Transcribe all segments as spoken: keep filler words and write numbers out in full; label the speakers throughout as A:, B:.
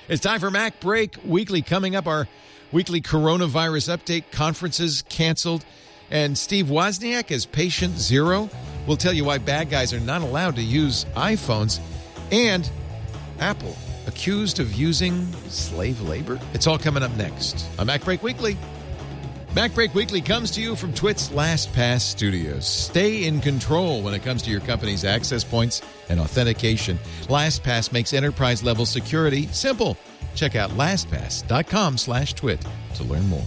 A: It's time for Mac Break Weekly. Coming up, our weekly coronavirus update. Conferences canceled. And Steve Wozniak as patient zero. We'll tell you why bad guys are not allowed to use iPhones. And Apple accused of using slave labor. It's all coming up next on Mac Break Weekly. Mac Break Weekly comes to you from Twit's LastPass Studios. Stay in control when it comes to your company's access points and authentication. LastPass makes enterprise-level security simple. Check out LastPass.com slash twit to learn more.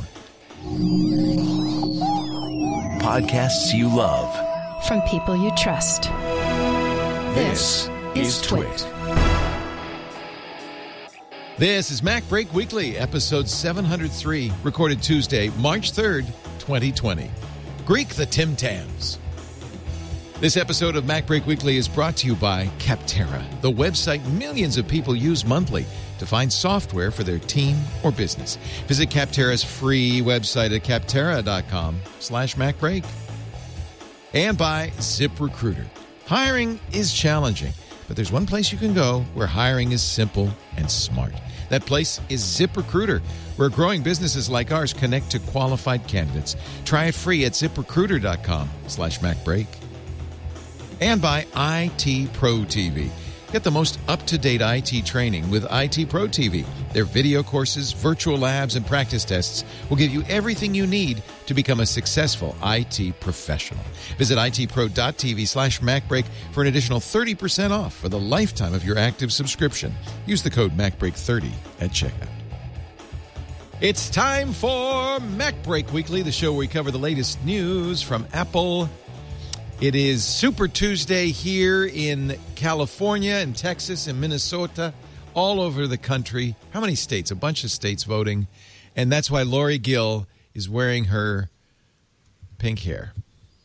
B: Podcasts you love.
C: From people you trust.
B: This, this is Twit.
C: Twit.
A: This is Mac Break Weekly, episode seven hundred three, recorded Tuesday, March third, twenty twenty. Greek the Tim Tams. This episode of Mac Break Weekly is brought to you by Capterra, the website millions of people use monthly to find software for their team or business. Visit Capterra's free website at capterra.com slash MacBreak. And by ZipRecruiter. Hiring is challenging, but there's one place you can go where hiring is simple and smart. That place is ZipRecruiter, where growing businesses like ours connect to qualified candidates. Try it free at ZipRecruiter.com slash MacBreak. And by I T Pro T V. Get the most up-to-date I T training with I T Pro T V. Their video courses, virtual labs, and practice tests will give you everything you need to become a successful I T professional. Visit itpro.tv slash MacBreak for an additional thirty percent off for the lifetime of your active subscription. Use the code MacBreak thirty at checkout. It's time for Mac Break Weekly, the show where we cover the latest news from Apple. It is Super Tuesday here in California and Texas and Minnesota, all over the country. How many states? A bunch of states voting. And that's why Lori Gill is wearing her pink hair.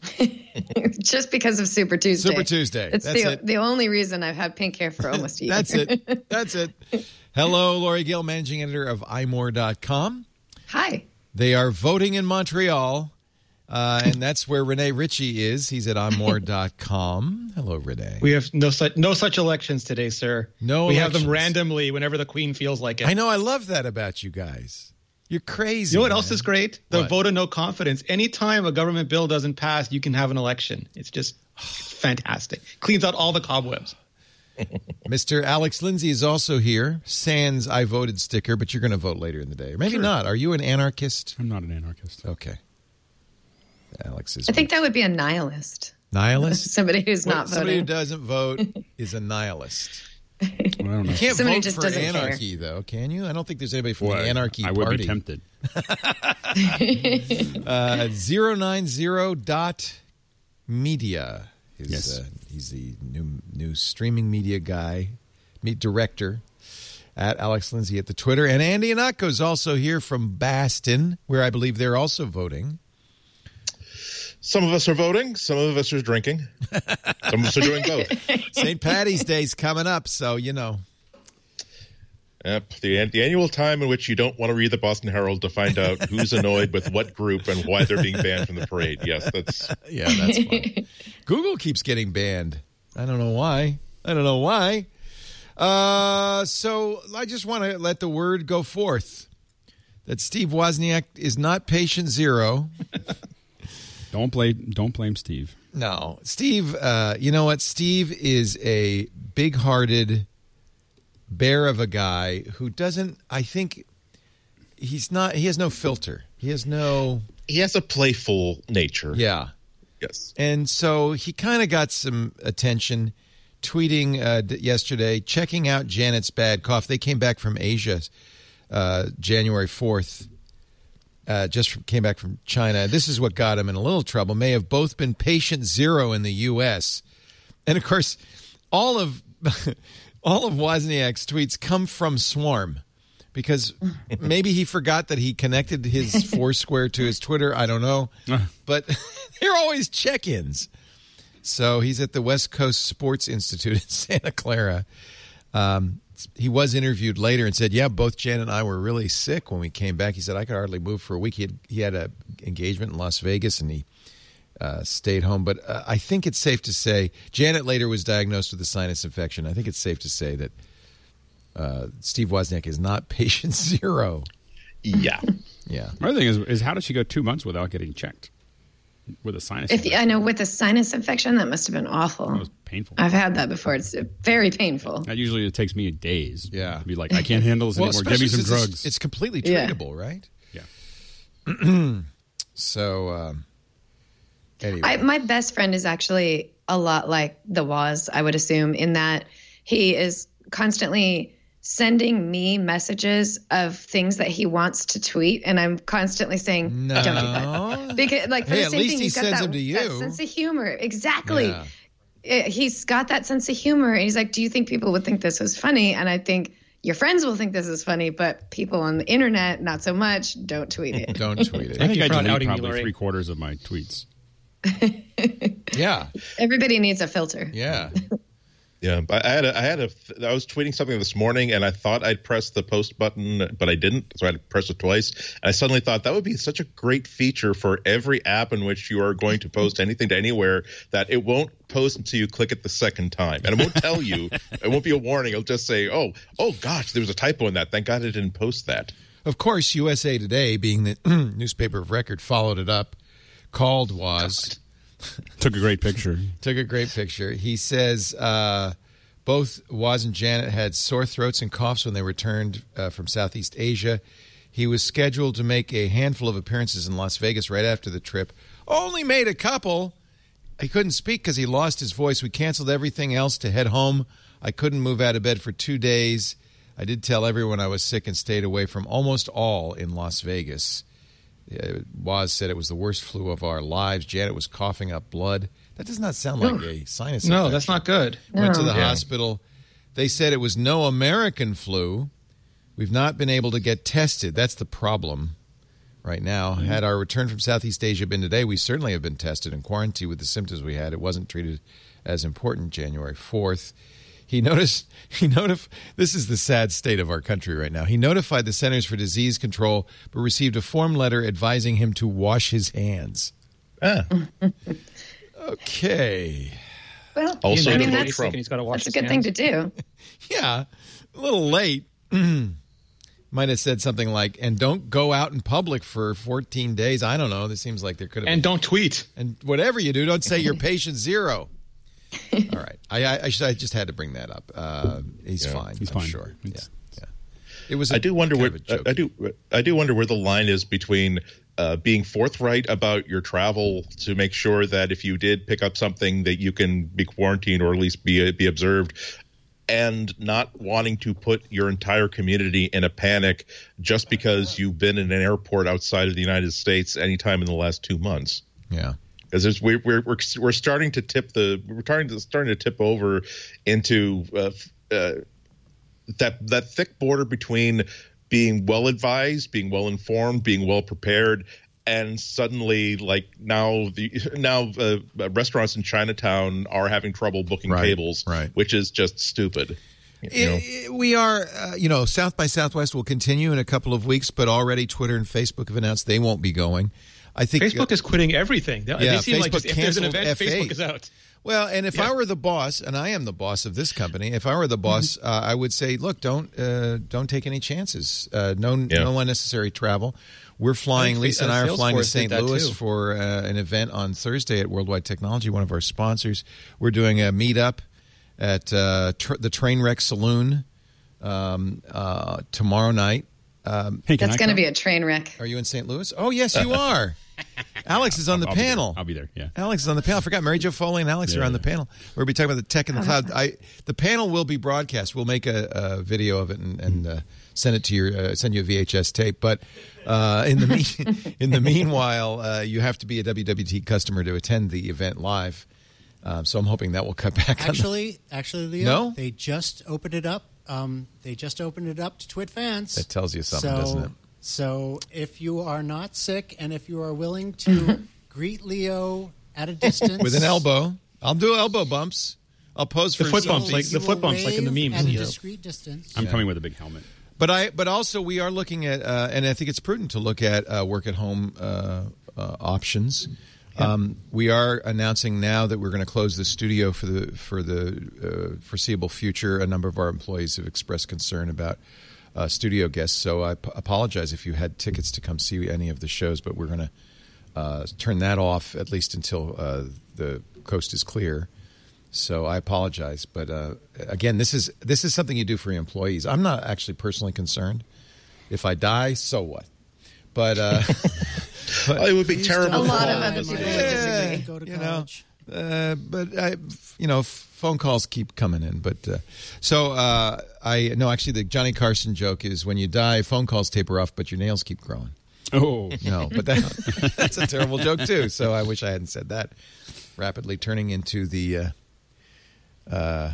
D: Just because of Super Tuesday.
A: Super Tuesday.
D: It's
A: That's
D: the,
A: it.
D: the only reason I've had pink hair for almost a year.
A: That's it. That's it. Hello, Lori Gill, managing editor of i more dot com.
D: Hi.
A: They are voting in Montreal. Uh, and that's where Rene Ritchie is. He's at i more dot com. Hello, Rene.
E: We have no such no such elections today, sir.
A: No
E: We
A: elections.
E: have them randomly whenever the Queen feels like it.
A: I know. I love that about you guys. You're crazy.
E: You know what
A: man.
E: else is great? The
A: What?
E: vote of no confidence. Anytime a government bill doesn't pass, you can have an election. It's just it's fantastic. Cleans out all the cobwebs.
A: Mister Alex Lindsay is also here. Sans I voted sticker, but you're going to vote later in the day. Or maybe
F: Sure.
A: not. Are you an anarchist?
F: I'm not an anarchist.
A: Okay. Alex is.
D: I think that would be a nihilist.
A: Nihilist?
D: Somebody who's
A: Well,
D: not
A: somebody who
D: voting.
A: doesn't vote is a nihilist.
F: Well, I don't know.
A: You can't
D: Somebody
A: vote
D: just
A: for
D: doesn't
A: anarchy, though, can you? I don't think there's anybody from
F: Well,
A: the anarchy
F: I would
A: party.
F: be tempted.
A: uh, zero nine zero dot media. His,
F: Yes.
A: uh, he's the new new streaming media guy, meet director at Alex Lindsay at the Twitter. And Andy Anatko is also here from Baston, where I believe they're also voting.
G: Some of us are voting. Some of us are drinking. Some of us are doing both.
A: Saint Patty's Day's coming up, so, you know.
G: Yep. The, the annual time in which you don't want to read the Boston Herald to find out who's annoyed with what group and why they're being banned from the parade. Yes, that's...
A: Yeah, that's fun. Google keeps getting banned. I don't know why. I don't know why. Uh, so I just want to let the word go forth that Steve Wozniak is not patient zero.
F: Don't blame. Don't blame Steve.
A: No, Steve. Uh, you know what? Steve is a big-hearted bear of a guy who doesn't. I think he's not. He has no filter. He has no.
G: He has a playful nature.
A: Yeah.
G: Yes.
A: And so he kind of got some attention tweeting uh, d- yesterday, checking out Janet's bad cough. They came back from Asia uh, January fourth. Uh, just from, came back from China. This is what got him in a little trouble. May have both been patient zero in the U S And, of course, all of all of Wozniak's tweets come from Swarm because maybe he forgot that he connected his Foursquare to his Twitter. I don't know. But they're always check-ins. So he's at the West Coast Sports Institute in Santa Clara. Um He was interviewed later and said, yeah, both Jan and I were really sick when we came back. He said, I could hardly move for a week. He had, he had an engagement in Las Vegas, and he uh, stayed home. But uh, I think it's safe to say, Janet later was diagnosed with a sinus infection. I think it's safe to say that uh, Steve Wozniak is not patient zero.
G: Yeah.
A: Yeah.
F: My other thing is, is how did she go two months without getting checked with a sinus?
D: If I know with a sinus infection, that must have been awful.
F: That was painful.
D: I've had that before. It's very painful.
F: That usually it takes me days.
A: Yeah.
F: To be like, I can't handle this
A: Well,
F: anymore. Give me some
A: especially since
F: drugs.
A: It's, it's completely
D: Yeah.
A: treatable, right?
F: yeah.
A: So, um, anyway.
D: I, my best friend is actually a lot like the Woz, I would assume, in that he is constantly sending me messages of things that he wants to tweet, and I'm constantly saying,
A: No.
D: "Don't do that." Because, like, for
A: Hey,
D: the
A: at
D: same
A: least
D: thing,
A: he
D: he's got
A: sends
D: that,
A: them to
D: that
A: you.
D: sense of humor. Exactly.
A: Yeah.
D: Uh, He's got that sense of humor, and he's like, "Do you think people would think this was funny?" And I think your friends will think this is funny, but people on the internet, not so much. Don't tweet it.
A: Don't tweet it.
F: I think
E: you
F: I
E: for not
F: delete
E: outing me,
F: probably
E: Lori.
F: three quarters of my tweets.
A: Yeah.
D: Everybody needs a filter.
A: Yeah.
G: Yeah, I I had a, I had a, I was tweeting something this morning, and I thought I'd press the post button, but I didn't, so I had to press it twice. And I suddenly thought that would be such a great feature for every app in which you are going to post anything to anywhere, that it won't post until you click it the second time, and it won't tell you. It won't be a warning. It'll just say, "Oh, oh gosh, there was a typo in that. Thank God I didn't post that."
A: Of course, U S A Today, being the newspaper of record, followed it up, called Woz.
F: Took a great picture.
A: Took a great picture. He says uh, both Woz and Janet had sore throats and coughs when they returned uh, from Southeast Asia. He was scheduled to make a handful of appearances in Las Vegas right after the trip. Only made a couple. He couldn't speak because he lost his voice. We canceled everything else to head home. I couldn't move out of bed for two days. I did tell everyone I was sick and stayed away from almost all in Las Vegas. Uh, Woz said it was the worst flu of our lives. Janet was coughing up blood. That does not sound like a sinus infection.
E: No, that's not good.
A: Went to the
E: Yeah.
A: hospital. They said it was no American flu. We've not been able to get tested. That's the problem right now.
E: Mm-hmm.
A: Had our return from Southeast Asia been today, we certainly have been tested and quarantined with the symptoms we had. It wasn't treated as important January fourth. He noticed, he notif- this is the sad state of our country right now. He notified the Centers for Disease Control, but received a form letter advising him to wash his hands.
G: Ah,
A: Okay.
D: Well,
G: Also
D: I
G: the
D: mean,
G: vote
D: that's,
G: Trump.
E: He's got to wash
D: that's a
E: his
D: good thing
E: hands.
D: to do.
A: Yeah, a little late. Might have said something like, and don't go out in public for fourteen days. I don't know. This seems like there could have
E: And
A: been.
E: don't tweet.
A: And whatever you do, don't say you're patient zero. All right. I, I, I, should, I just had to bring that up. Uh, he's
G: Yeah,
A: fine.
F: he's
A: I'm
F: fine.
A: sure. Yeah.
F: It's-
A: Yeah. It was. a
G: I do wonder
A: kind
G: where
A: of a joke.
G: I do I do wonder where the line is between uh, being forthright about your travel to make sure that if you did pick up something that you can be quarantined or at least be be observed, and not wanting to put your entire community in a panic just because you've been in an airport outside of the United States anytime in the last two months.
A: Yeah.
G: Because we're, we're we're we're starting to tip the we're starting to starting to tip over into uh, uh, that that thick border between being well advised, being well informed, being well prepared, and suddenly, like now, the now uh, restaurants in Chinatown are having trouble booking
A: Right,
G: tables,
A: right.
G: which is just stupid. You know?
A: It- it- we are, uh, you know, South by Southwest will continue in a couple of weeks, but already Twitter and Facebook have announced they won't be going. I think
E: Facebook is quitting everything. They,
A: Yeah,
E: they seem like
A: Facebook
E: just, if there's an
A: canceled
E: event,
A: F eight.
E: Facebook is out.
A: Well, and if
E: Yeah.
A: I were the boss, and I am the boss of this company, if I were the boss, uh, I would say, look, don't uh, don't take any chances. Uh, no,
G: Yeah.
A: no unnecessary travel. We're flying.
E: think,
A: Lisa and
E: uh,
A: I are flying to
E: Salesforce did
A: Saint
E: that,
A: Louis
E: too.
A: for uh, an event on Thursday at Worldwide Technology, one of our sponsors. We're doing a meetup at uh, tr- the Trainwreck Saloon um, uh, tomorrow night. Um,
F: Hey, can
D: That's
F: I
D: going to
F: come?
D: be a train wreck.
A: are you in Saint Louis? Oh, yes, you are. Alex is on the
F: I'll be there.
A: panel.
F: I'll be there. Yeah.
A: Alex is on the panel. I forgot Mary Jo Foley and Alex
F: Yeah,
A: are on the
F: yeah.
A: panel. We'll be talking about the tech in the cloud. I, the panel will be broadcast. We'll make a, a video of it and, and uh, send it to your uh, send you a V H S tape. But uh, in the mean, in the meanwhile, uh, you have to be a W W T customer to attend the event live. Um, so I'm hoping that will cut back. on the-
C: Actually, actually, Leo,
A: No?
C: they just opened it up. Um, they just opened it up to Twit fans.
A: That tells you something,
C: so,
A: doesn't it?
C: So if you are not sick and if you are willing to greet Leo at a distance
A: with an elbow. I'll do elbow bumps. I'll pose for
E: The foot
A: selfies.
E: bumps, like the
C: you
E: foot
C: will
E: bumps, like in the
C: wave
E: memes.
C: at a
E: Yeah.
C: discreet distance.
F: I'm coming with a big helmet.
A: But I, but also we are looking at, uh, and I think it's prudent to look at uh, work at home uh, uh, options. Um, we are announcing now that we're going to close the studio for the for the uh, foreseeable future. A number of our employees have expressed concern about uh, studio guests, so I p- apologize if you had tickets to come see any of the shows, but we're going to uh, turn that off at least until uh, the coast is clear. So I apologize, but uh, again, this is this is something you do for your employees. I'm not actually personally concerned. If I die, so what? But, uh, but
G: oh, it would be terrible.
D: A lot of other people would disagree.
C: Go to
A: you know,
C: college.
A: uh, but I, you know, phone calls keep coming in. But uh, so uh, I no, actually, the Johnny Carson joke is when you die, phone calls taper off, but your nails keep growing.
F: Oh
A: No, but that, that's a terrible joke too. So I wish I hadn't said that. Rapidly turning into the. Uh, uh,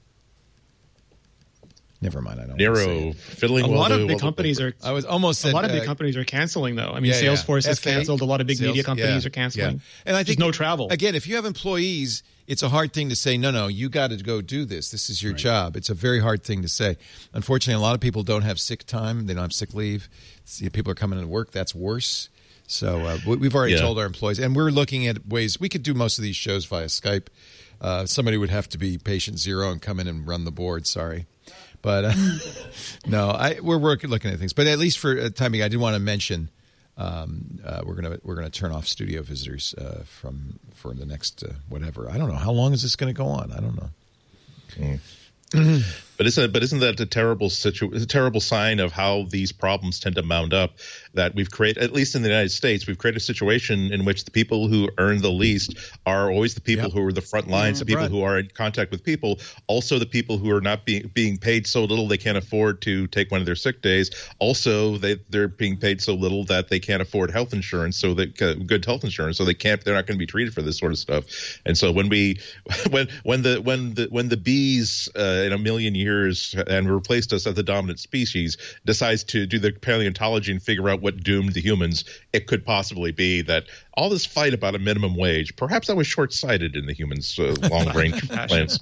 A: Never mind. I don't.
G: Nero fiddling.
E: A
G: while
E: lot
G: the,
E: of big
G: while the-
E: companies are.
A: I was almost said
E: A lot of big
A: uh,
E: companies are canceling, though. I mean,
A: Yeah, yeah.
E: Salesforce has
A: F A,
E: canceled. A lot of big
A: sales-
E: media companies
A: yeah,
E: are canceling.
A: yeah. And I think
E: There's no travel.
A: Again, if you have employees, it's a hard thing to say, no, no, you got to go do this. This is your job. It's a very hard thing to say. Unfortunately, a lot of people don't have sick time. They don't have sick leave. See, people are coming into work. That's worse. So uh, we- we've already
G: Yeah.
A: told our employees. And we're looking at ways. We could do most of these shows via Skype. Uh, somebody would have to be patient zero and come in and run the board. Sorry. But uh, no, I, we're working, looking at things. But at least for uh, time being, I did want to mention um, uh, we're gonna we're gonna turn off studio visitors uh, from for the next uh, whatever. I don't know how long is this going to go on. I don't know.
G: Mm. But isn't but isn't that a terrible situ- a terrible sign of how these problems tend to mount up? That we've created, at least in the United States, we've created a situation in which the people who earn the least are always the people
A: Yep.
G: who are the front lines,
A: Yeah,
G: the people
A: right.
G: who are in contact with people, also the people who are not being being paid so little they can't afford to take one of their sick days. Also, they they're being paid so little that they can't afford health insurance, so that uh, good health insurance, so they can't they're not going to be treated for this sort of stuff. And so when we when when the when the when the bees uh, in a million years and replaced us as the dominant species decides to do the paleontology and figure out what doomed the humans, it could possibly be that all this fight about a minimum wage, perhaps that was short-sighted in the humans' uh, long-range plans.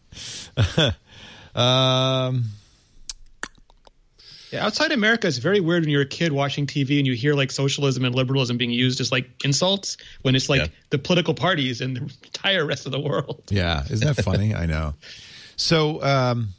A: Um,
E: Yeah, outside America, it's very weird when you're a kid watching T V and you hear like socialism and liberalism being used as like insults when it's like
G: Yeah.
E: the political parties and the entire rest of the world.
A: yeah, isn't that funny? I know. So, um,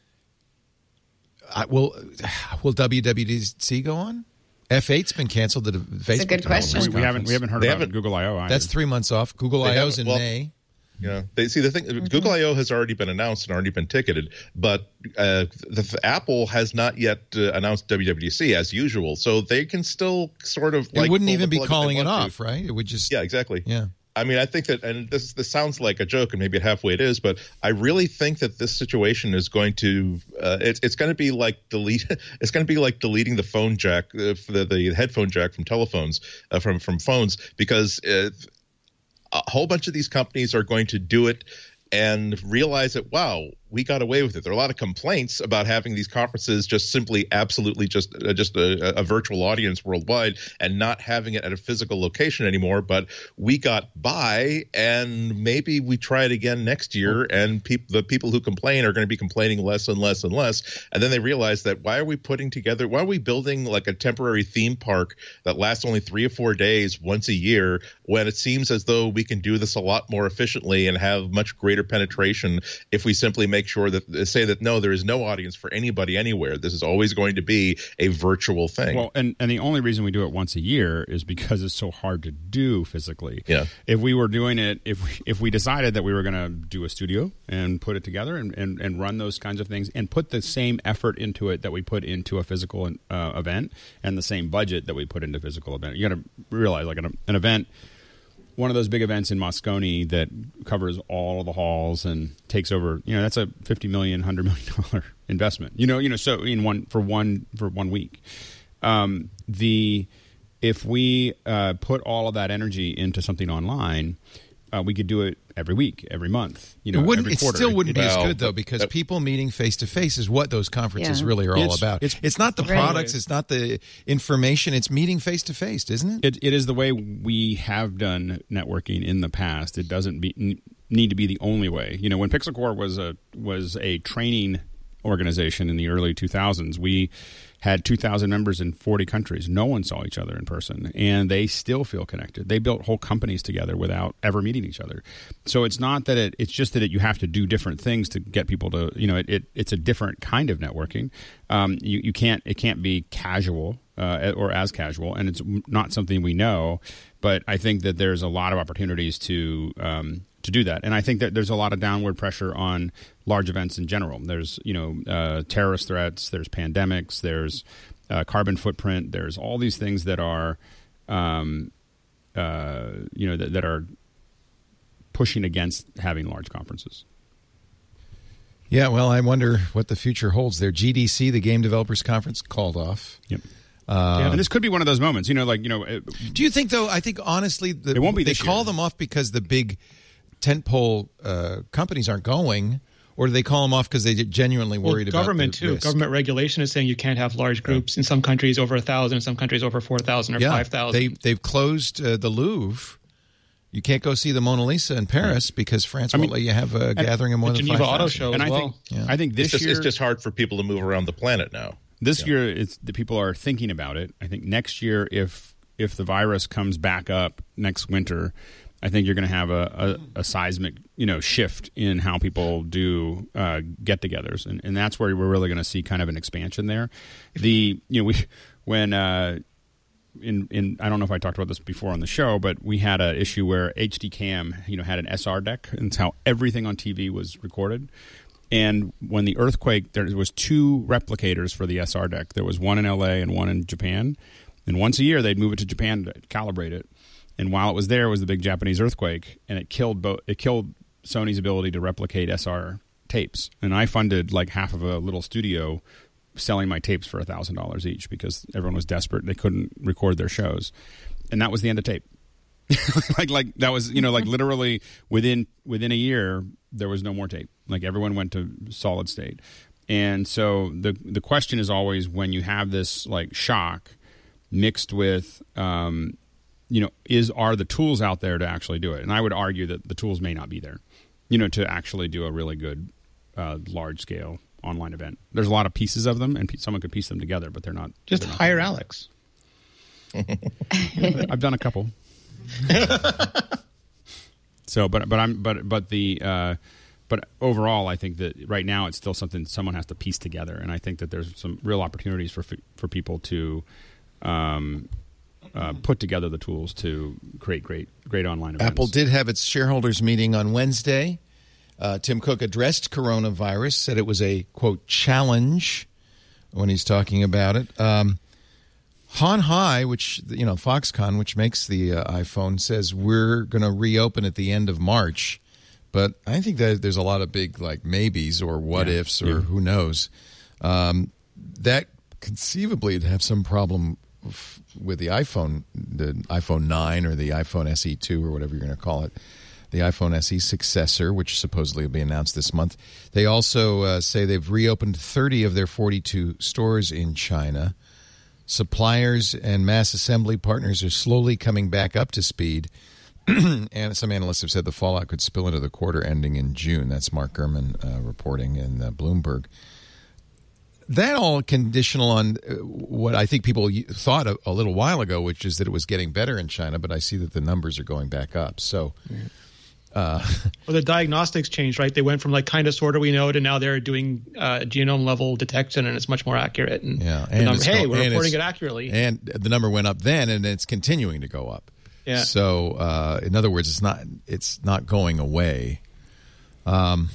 A: I, will will W W D C go on? F eight's been canceled. The Facebook
D: a good question.
F: we, we haven't we haven't heard
G: They
F: about
G: haven't-
F: Google I O either.
A: That's three months off. Google
G: They
A: I O's in
G: haven't- well,
A: May.
G: Yeah, they see the thing. Google I O has already been announced and already been ticketed, but uh, the, the Apple has not yet uh, announced W W D C as usual. So they can still sort of.
A: It
G: like,
A: wouldn't
G: pull
A: even
G: the
A: be
G: plug if they
A: calling it
G: want to.
A: off, right? It would just
G: Yeah, exactly.
A: yeah.
G: I mean, I think that, and this this sounds like a joke, and maybe halfway it is, but I really think that this situation is going to, uh, it's it's going to be like delete, it's going to be like deleting the phone jack, uh, the the headphone jack from telephones, uh, from from phones, because uh, a whole bunch of these companies are going to do it and realize that, wow, we got away with it. There are a lot of complaints about having these conferences just simply absolutely just uh, just a, a virtual audience worldwide and not having it at a physical location anymore. But we got by, and maybe we try it again next year, and peop- the people who complain are going to be complaining less and less and less. And then they realize that why are we putting together, why are we building like a temporary theme park that lasts only three or four days once a year when it seems as though we can do this a lot more efficiently and have much greater penetration if we simply make sure that say that no, there is no audience for anybody anywhere. This is always going to be a virtual thing.
F: Well, and, and the only reason we do it once a year is because it's so hard to do physically.
G: Yeah.
F: If we were doing it, if we, if we decided that we were going to do a studio and put it together and, and, and run those kinds of things and put the same effort into it that we put into a physical uh, event and the same budget that we put into a physical event, you got to realize like an, an event. One of those big events in Moscone that covers all of the halls and takes over, you know, that's a fifty million, hundred million dollar investment. You know, you know, so in one for one for one week, um, the if we uh, put all of that energy into something online, uh, we could do it every week, every month. You know,
A: It wouldn't.
F: every
A: It
F: quarter.
A: still wouldn't be
G: Well,
A: as good though, because
G: uh,
A: people meeting face to face is what those conferences
D: Yeah.
A: really are all
F: It's-
A: about. It's,
F: it's-
A: not the
D: Right.
A: products. It's not the information. It's meeting face to face, isn't it?
F: It, it is the way we have done networking in the past. It doesn't be, n- need to be the only way. You know, when Pixel Corps was a was a training organization in the early two thousands, we had two thousand members in forty countries. No one saw each other in person, and they still feel connected. They built whole companies together without ever meeting each other. So it's not that it, it's just that it, you have to do different things to get people to, you know, it, it it's a different kind of networking. Um, you, you can't, it can't be casual uh, or as casual, and it's not something we know, but I think that there's a lot of opportunities to, um, to do that. And I think that there's a lot of downward pressure on large events in general. There's, you know, uh, terrorist threats, there's pandemics, there's uh, carbon footprint, there's all these things that are, um, uh, you know, that, that are pushing against having large conferences.
A: Yeah, well, I wonder what the future holds there. G D C, the Game Developers Conference, called off.
F: Yep. Uh, yeah, and this could be one of those moments, you know, like, you know. It,
A: do you think, though, I think, honestly, the,
F: it won't be
A: they
F: this
A: call
F: year.
A: them off because the big tentpole uh, companies aren't going, or do they call them off because they're genuinely worried
E: well,
A: about
E: government
A: the
E: too.
A: risk?
E: Government regulation is saying you can't have large groups. In some countries over a thousand, in some countries over four thousand or
A: yeah,
E: five thousand.
A: They they've closed uh, the Louvre. You can't go see the Mona Lisa in Paris because France
F: I
A: won't
F: mean,
A: let you have a gathering of more
E: the
A: than
E: Geneva
A: five
E: Auto
A: thousand.
E: Show
F: and
E: as
F: I
E: well.
F: think
A: Yeah.
F: I think this
G: It's just,
F: year
G: it's just hard for people to move around the planet now.
F: This
G: Yeah.
F: year, it's the people are thinking about it. I think next year, if if the virus comes back up next winter, I think you're going to have a, a, a seismic, you know, shift in how people do uh, get-togethers, and, and that's where we're really going to see kind of an expansion there. The you know we when uh, in in I don't know if I talked about this before on the show, but we had an issue where H D Cam, you know, had an S R deck, and it's how everything on T V was recorded. And when the earthquake, there was two replicators for the S R deck. There was one in L A and one in Japan. And once a year, they'd move it to Japan to calibrate it. And while it was there, was the big Japanese earthquake, and it killed both. It killed Sony's ability to replicate S R tapes. And I funded like half of a little studio selling my tapes for a thousand dollars each because everyone was desperate. They couldn't record their shows, and that was the end of tape. like like that was you know like literally within within a year there was no more tape. Like everyone went to solid state. And so the the question is always, when you have this like shock mixed with um, you know is are the tools out there to actually do it? And I would argue that the tools may not be there, you know, to actually do a really good uh, large scale online event. There's a lot of pieces of them, and pe- someone could piece them together, but they're not.
E: Just
F: they're not
E: hire
F: there.
E: Alex.
F: I've done a couple. So, but but I'm but but the uh, but overall, I think that right now it's still something someone has to piece together, and I think that there's some real opportunities for for people to um, uh, put together the tools to create great great online events.
A: Apple did have its shareholders meeting on Wednesday. Uh, Tim Cook addressed coronavirus, said it was a, quote, challenge when he's talking about it. Um, Han Hai, which, you know, Foxconn, which makes the uh, iPhone, says we're going to reopen at the end of March. But I think that there's a lot of big, like, maybes or what
F: Yeah.
A: ifs or
F: Yeah.
A: who knows. Um, that conceivably would have some problem f- with the iPhone, the iPhone nine or the iPhone S E two or whatever you're going to call it. The iPhone S E successor, which supposedly will be announced this month. They also uh, say they've reopened thirty of their forty-two stores in China. Suppliers and mass assembly partners are slowly coming back up to speed. And some analysts have said the fallout could spill into the quarter ending in June. That's Mark Gurman uh, reporting in uh, Bloomberg. That all conditional on uh, what I think people thought a, a little while ago, which is that it was getting better in China, but I see that the numbers are going back up. So... Uh,
E: well, the diagnostics changed, right? They went from like kind of sort of we know to now they're doing uh, genome level detection, and it's much more accurate. And,
A: yeah,
E: the
A: and
E: number, hey,
A: go,
E: we're
A: and
E: reporting it accurately.
A: And the number went up then, and it's continuing to go up.
E: Yeah.
A: So, uh, in other words, it's not it's not going away. Um.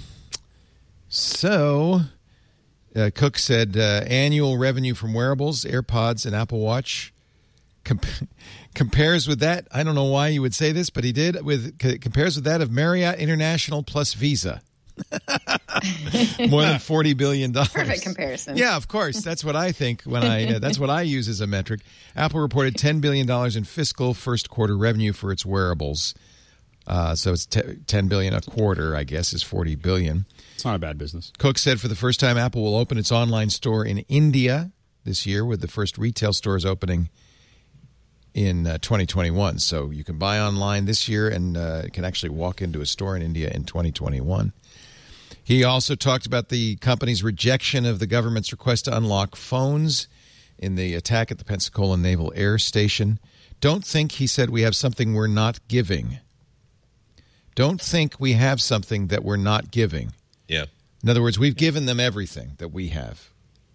A: So, uh, Cook said uh, annual revenue from wearables, AirPods, and Apple Watch. Comp- compares with that. I don't know why you would say this, but he did. With c- compares with that of Marriott International plus Visa. More than forty billion dollars.
D: Perfect comparison.
A: Yeah, of course. That's what I think when I. Uh, that's what I use as a metric. Apple reported ten billion dollars in fiscal first quarter revenue for its wearables. Uh, so it's t- ten billion dollars a quarter. I guess is forty billion dollars.
F: It's not a bad business.
A: Cook said for the first time, Apple will open its online store in India this year, with the first retail stores opening in uh, twenty twenty-one. So you can buy online this year and uh, can actually walk into a store in India in twenty twenty-one. He also talked about the company's rejection of the government's request to unlock phones. in the attack at the Pensacola Naval Air Station. Don't think, he said, we have something we're not giving. Don't think we have something that we're not giving.
G: Yeah.
A: In other words, we've given them everything that we have.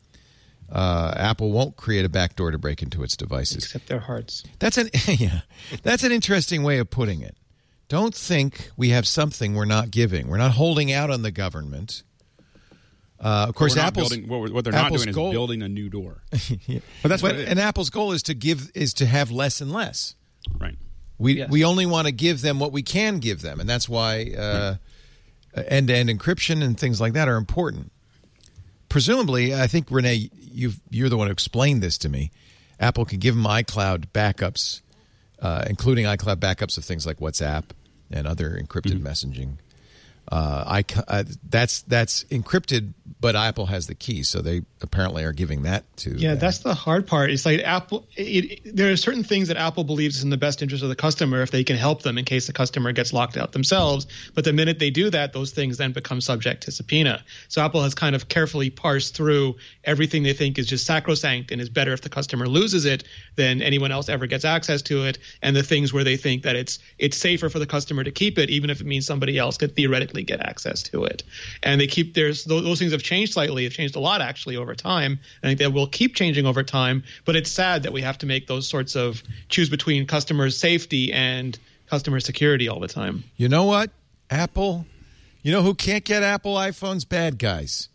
A: Uh, Apple won't create a backdoor to break into its devices.
E: Except their hearts.
A: That's an yeah. That's an interesting way of putting it. Don't think we have something we're not giving. We're not holding out on the government. Uh, of course,
F: We're not
A: Apple's
F: building, what, what they're
A: Apple's
F: not doing
A: goal,
F: is building a new door.
A: yeah.
F: But that's
A: but,
F: what it is.
A: and Apple's goal is to give is to have less and less.
F: Right.
A: We
E: Yes.
A: we only want to give them what we can give them, and that's why uh, end-to-end encryption and things like that are important. Presumably, I think, Renee, you've, you're the one who explained this to me. Apple can give them iCloud backups, uh, including iCloud backups of things like WhatsApp and other encrypted mm-hmm. messaging. Uh, I, uh, that's that's encrypted, but Apple has the key, so they apparently are giving that to.
E: Yeah,
A: them.
E: that's the hard part. It's like Apple. It, it, there are certain things that Apple believes is in the best interest of the customer if they can help them in case the customer gets locked out themselves. But the minute they do that, those things then become subject to subpoena. So Apple has kind of carefully parsed through everything they think is just sacrosanct and is better if the customer loses it than anyone else ever gets access to it, and the things where they think that it's it's safer for the customer to keep it, even if it means somebody else could theoretically get access to it. And they keep there's those, those things have changed slightly. They've changed a lot actually over time. I think they will keep changing over time, but it's sad that we have to make those sorts of choose between customer safety and customer security all the time.
A: You know what? Apple, you know who can't get Apple iPhones? Bad guys.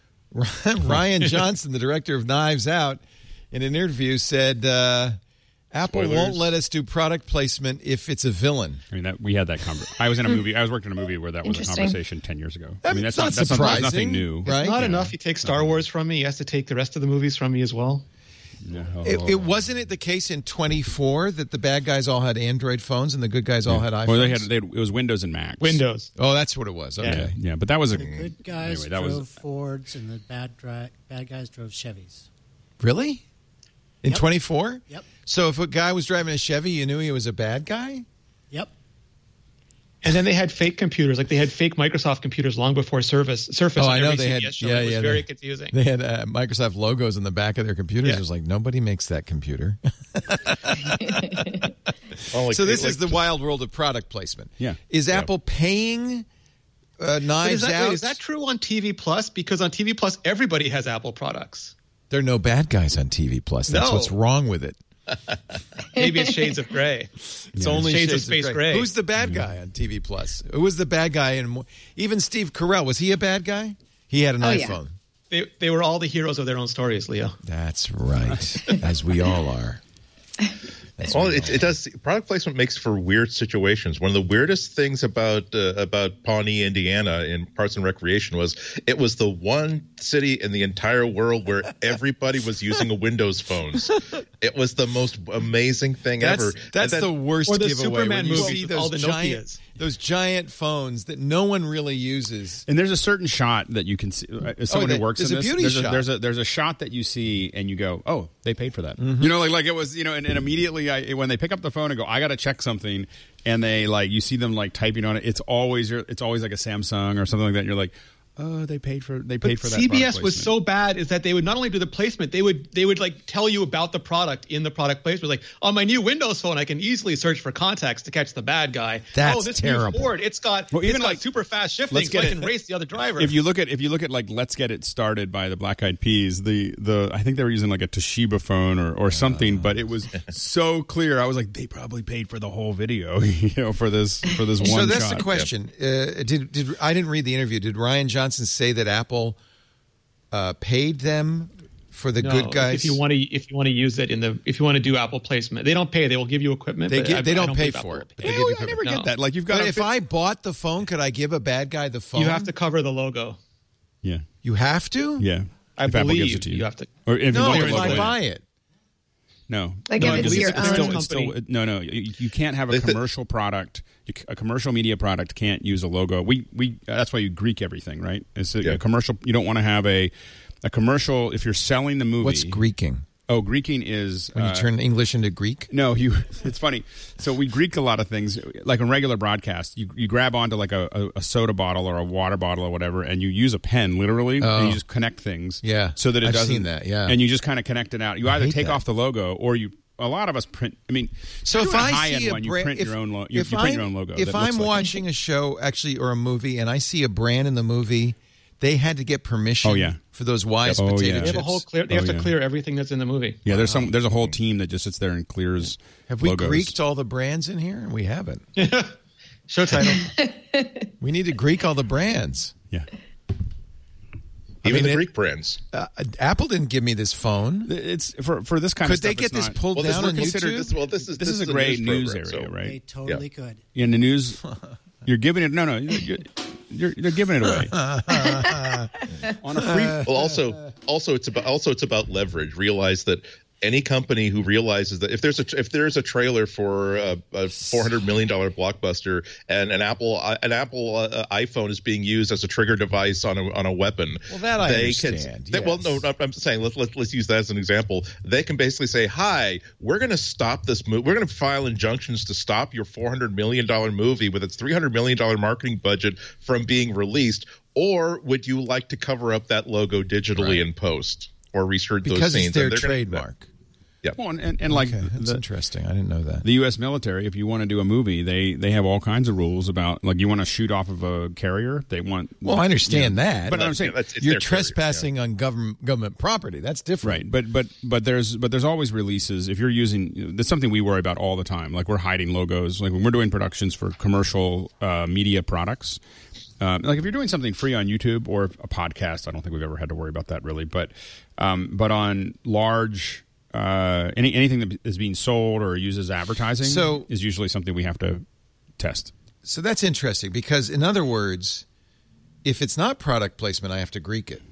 A: Ryan Johnson, the director of Knives Out, in an interview said uh, Apple
G: Spoilers.
A: won't let us do product placement if it's a villain.
F: I mean, that we had that conversation. I was in a movie. I was working in a movie where that was a
D: Interesting.
F: conversation ten years ago.
A: I
F: I
A: mean,
F: mean, that's
A: not
F: not, that's, not,
A: surprising,
F: that's nothing new.
A: right?
E: Not
A: Yeah.
E: enough. He takes Star Wars from me. He has to take the rest of the movies from me as well.
F: No.
A: It, it wasn't it the case in twenty-four that the bad guys all had Android phones and the good guys all had iPhones?
F: Well, they had, they had it was Windows and Macs.
E: Windows.
A: Oh, that's what it was. Okay.
F: Yeah, yeah, but that was a
C: The good guys
F: anyway, that
C: drove
F: was
C: Fords, and the bad dri- bad guys drove Chevys.
A: Really? In
C: Yep.
A: twenty-four?
C: Yep.
A: So if a guy was driving a Chevy, you knew he was a bad guy?
C: Yep.
E: And then they had fake computers, like they had fake Microsoft computers long before Surface. Surface.
A: Oh,
E: on
A: I know
E: every
A: they
E: C
A: had.
E: B S show.
A: Yeah,
E: It was
A: yeah.
E: very
A: they,
E: confusing.
A: They had uh, Microsoft logos on the back of their computers.
E: Yeah.
A: It was like nobody makes that computer.
G: Oh, like-
A: so this
G: like-
A: is the wild world of product placement.
F: Yeah.
A: Is Apple paying uh,
E: But
A: Knives
E: is that,
A: Out?
E: wait, is that true on T V Plus? Because on T V Plus, everybody has Apple products.
A: There are no bad guys on T V Plus. That's
E: No.
A: what's wrong with it.
E: Maybe it's Shades of Gray.
A: It's only
E: Shades of
A: Shades
E: Space Gray.
A: Who's the bad guy on T V Plus? Who was the bad guy? And even Steve Carell, was he a bad guy? He had an
D: Oh, yeah.
A: iPhone.
E: They, they were all the heroes of their own stories, Leo.
A: That's right, as we all are. That's
G: Well,
A: what we
G: it,
A: all
G: it does. Product placement makes for weird situations. One of the weirdest things about uh, about Pawnee, Indiana, in Parks and Recreation was it was the one city in the entire world where everybody was using a Windows phones. It was the most amazing thing
A: That's,
G: ever.
A: that's
G: And
A: the
G: then-
A: worst
E: Or the
A: giveaway.
E: Superman
A: when you
E: movies
A: see
E: with
A: those
E: all the
A: giant,
E: Nokias.
A: those giant phones that no one really uses.
F: And there's a certain shot that you can see. Uh, as someone
A: Oh,
F: who works
A: there's
F: in
A: a
F: this,
A: beauty
F: there's,
A: shot.
F: A, there's a there's a shot that you see, and you go, "Oh, they paid for that."
A: Mm-hmm.
F: You know, like like it was, you know, and, and immediately I, when they pick up the phone and go, "I got to check something," and they like you see them like typing on it. It's always your, it's always like a Samsung or something like that. And you're like, "Oh, they paid for they paid
E: But
F: for that."
E: C B S
F: product
E: was
F: placement.
E: so bad is that they would not only do the placement, they would they would like tell you about the product in the product placement. Like on my new Windows phone, I can easily search for contacts to catch the bad guy.
A: That's
E: oh, this
A: terrible.
E: new Ford, it's got
F: Well,
E: it's
F: even
E: got
F: like-
E: super fast shifting,
F: let's
E: so
F: get
E: I
F: it-
E: can race the other driver.
F: If you look at if you look at like Let's Get It Started by the Black Eyed Peas, the the I think they were using like a Toshiba phone or, or something, but it was so clear. I was like, they probably paid for the whole video, you know, for this for this one
A: So that's
F: shot.
A: the question. Uh, did did I didn't read the interview? Did Ryan Johnson say that Apple uh, paid them for the
E: No,
A: good guys?
E: If you want to, if you want to use it in the, if you want to do Apple placement, they don't pay. They will give you equipment.
A: They
E: but
A: give-
E: I-
A: they
E: I
A: don't pay
E: believe
A: for
E: Apple
A: it,
E: will
A: but
E: pay.
A: they
F: Ew,
A: give you
F: I never
E: equipment.
F: get
E: No.
F: that. Like you've got
A: But
F: a
A: if
F: bit-
A: I bought the phone, could I give a bad guy the phone?
E: You have to cover the logo.
F: yeah
A: You have to?
F: yeah.
E: I
F: if Apple
E: believe
F: gives it to you,
E: you have to.
F: Or if
A: No,
F: you want
A: if
F: the
A: I
F: logo,
A: buy it.
F: no,
D: Like
E: No,
D: if
E: I
D: it's
E: believe
D: your
E: it's
F: it's
D: own.
F: still, it's still
E: company.
F: no no you, you can't have a
G: They- they-
F: commercial product you, c- a commercial media product can't use a logo. We we that's why you Greek everything, right? It's a,
G: Yeah.
F: a commercial. You don't want to have a a commercial if you're selling the movie.
A: What's Greeking?
F: Oh, Greeking is
A: When you
F: uh,
A: turn English into Greek?
F: No, you. It's funny. So we Greek a lot of things, like on regular broadcasts. You you grab onto like a, a, a soda bottle or a water bottle or whatever, and you use a pen literally,
A: Oh.
F: and you just connect things.
A: Yeah.
F: So that it
A: I've
F: doesn't.
A: seen that, yeah.
F: And you just kind of connect it out. You
A: I
F: either
A: hate
F: take
A: that.
F: off the logo or you. A lot of us print. I mean,
A: So
F: you
A: if
F: do a
A: I
F: high-end
A: see a
F: one, you
A: brand,
F: print
A: if,
F: your own. Lo- you,
A: if
F: you print
A: I'm,
F: your own logo.
A: If
F: that
A: I'm
F: looks like it.
A: watching a show, actually, or a movie, and I see a brand in the movie, they had to get permission.
F: Oh, yeah.
A: For those wise
F: Oh,
A: potato
F: yeah.
E: They have
A: chips.
E: a whole clear. They
F: Oh,
E: have to
F: yeah.
E: clear everything that's in the movie.
F: Yeah, there's some. There's a whole team that just sits there and clears.
A: Have we
F: logos.
A: Greeked all the brands in here? We haven't.
E: Show title.
A: We need to Greek all the brands.
F: Yeah.
G: Even
A: mean,
G: the
A: it-
G: Greek brands.
A: Uh, Apple didn't give me this phone.
F: It's for for this kind
A: Could
F: of stuff.
A: they get
F: it's
A: this
F: not-
A: pulled
G: Well, this
A: down
G: we're
A: on
G: considered.
A: YouTube?
G: This, well, this is
F: This is a
G: a
F: great news
G: program,
F: area,
G: so-
F: right?
C: They totally
G: Yeah.
C: could.
F: In the news, you're giving it. No, no, you're, you're, you're giving it away on a free.
G: Well, also, also it's about also it's about leverage. Realize that any company who realizes that if there's a if there's a trailer for a, a four hundred million dollar blockbuster and an Apple an Apple uh, iPhone is being used as a trigger device on a on a weapon,
A: Well, that I
G: they
A: understand,
G: Can, they, well,
A: yes.
G: no, I'm saying let's let's let's use that as an example. They can basically say, "Hi, we're going to stop this movie. We're going to file injunctions to stop your four hundred million dollar movie with its three hundred million dollar marketing budget from being released. Or would you like to cover up that logo digitally
A: Right.
G: in post or reshirt those
A: Because
G: scenes?"
A: it's their
G: And they're gonna do that.
A: trademark.
F: Well, and, and, and like
A: Okay, that's
F: the,
A: interesting. I didn't know that.
F: the U S military, if you want to do a movie, they they have all kinds of rules about like you want to shoot off of a carrier. They want.
A: Well, I understand
F: Yeah.
A: that.
F: But I'm saying
G: that's- it's
A: you're
G: their carriers,
A: trespassing on government government property. That's different.
F: right, but but but there's but there's always releases. If you're using, that's something we worry about all the time. Like we're hiding logos. Like when we're doing productions for commercial uh, media products. Um, like if you're doing something free on YouTube or a podcast, I don't think we've ever had to worry about that really. But um, but on large. Uh, any anything that is being sold or uses advertising
A: So-
F: is usually something we have to test.
A: So that's interesting because, in other words, if it's not product placement, I have to Greek it.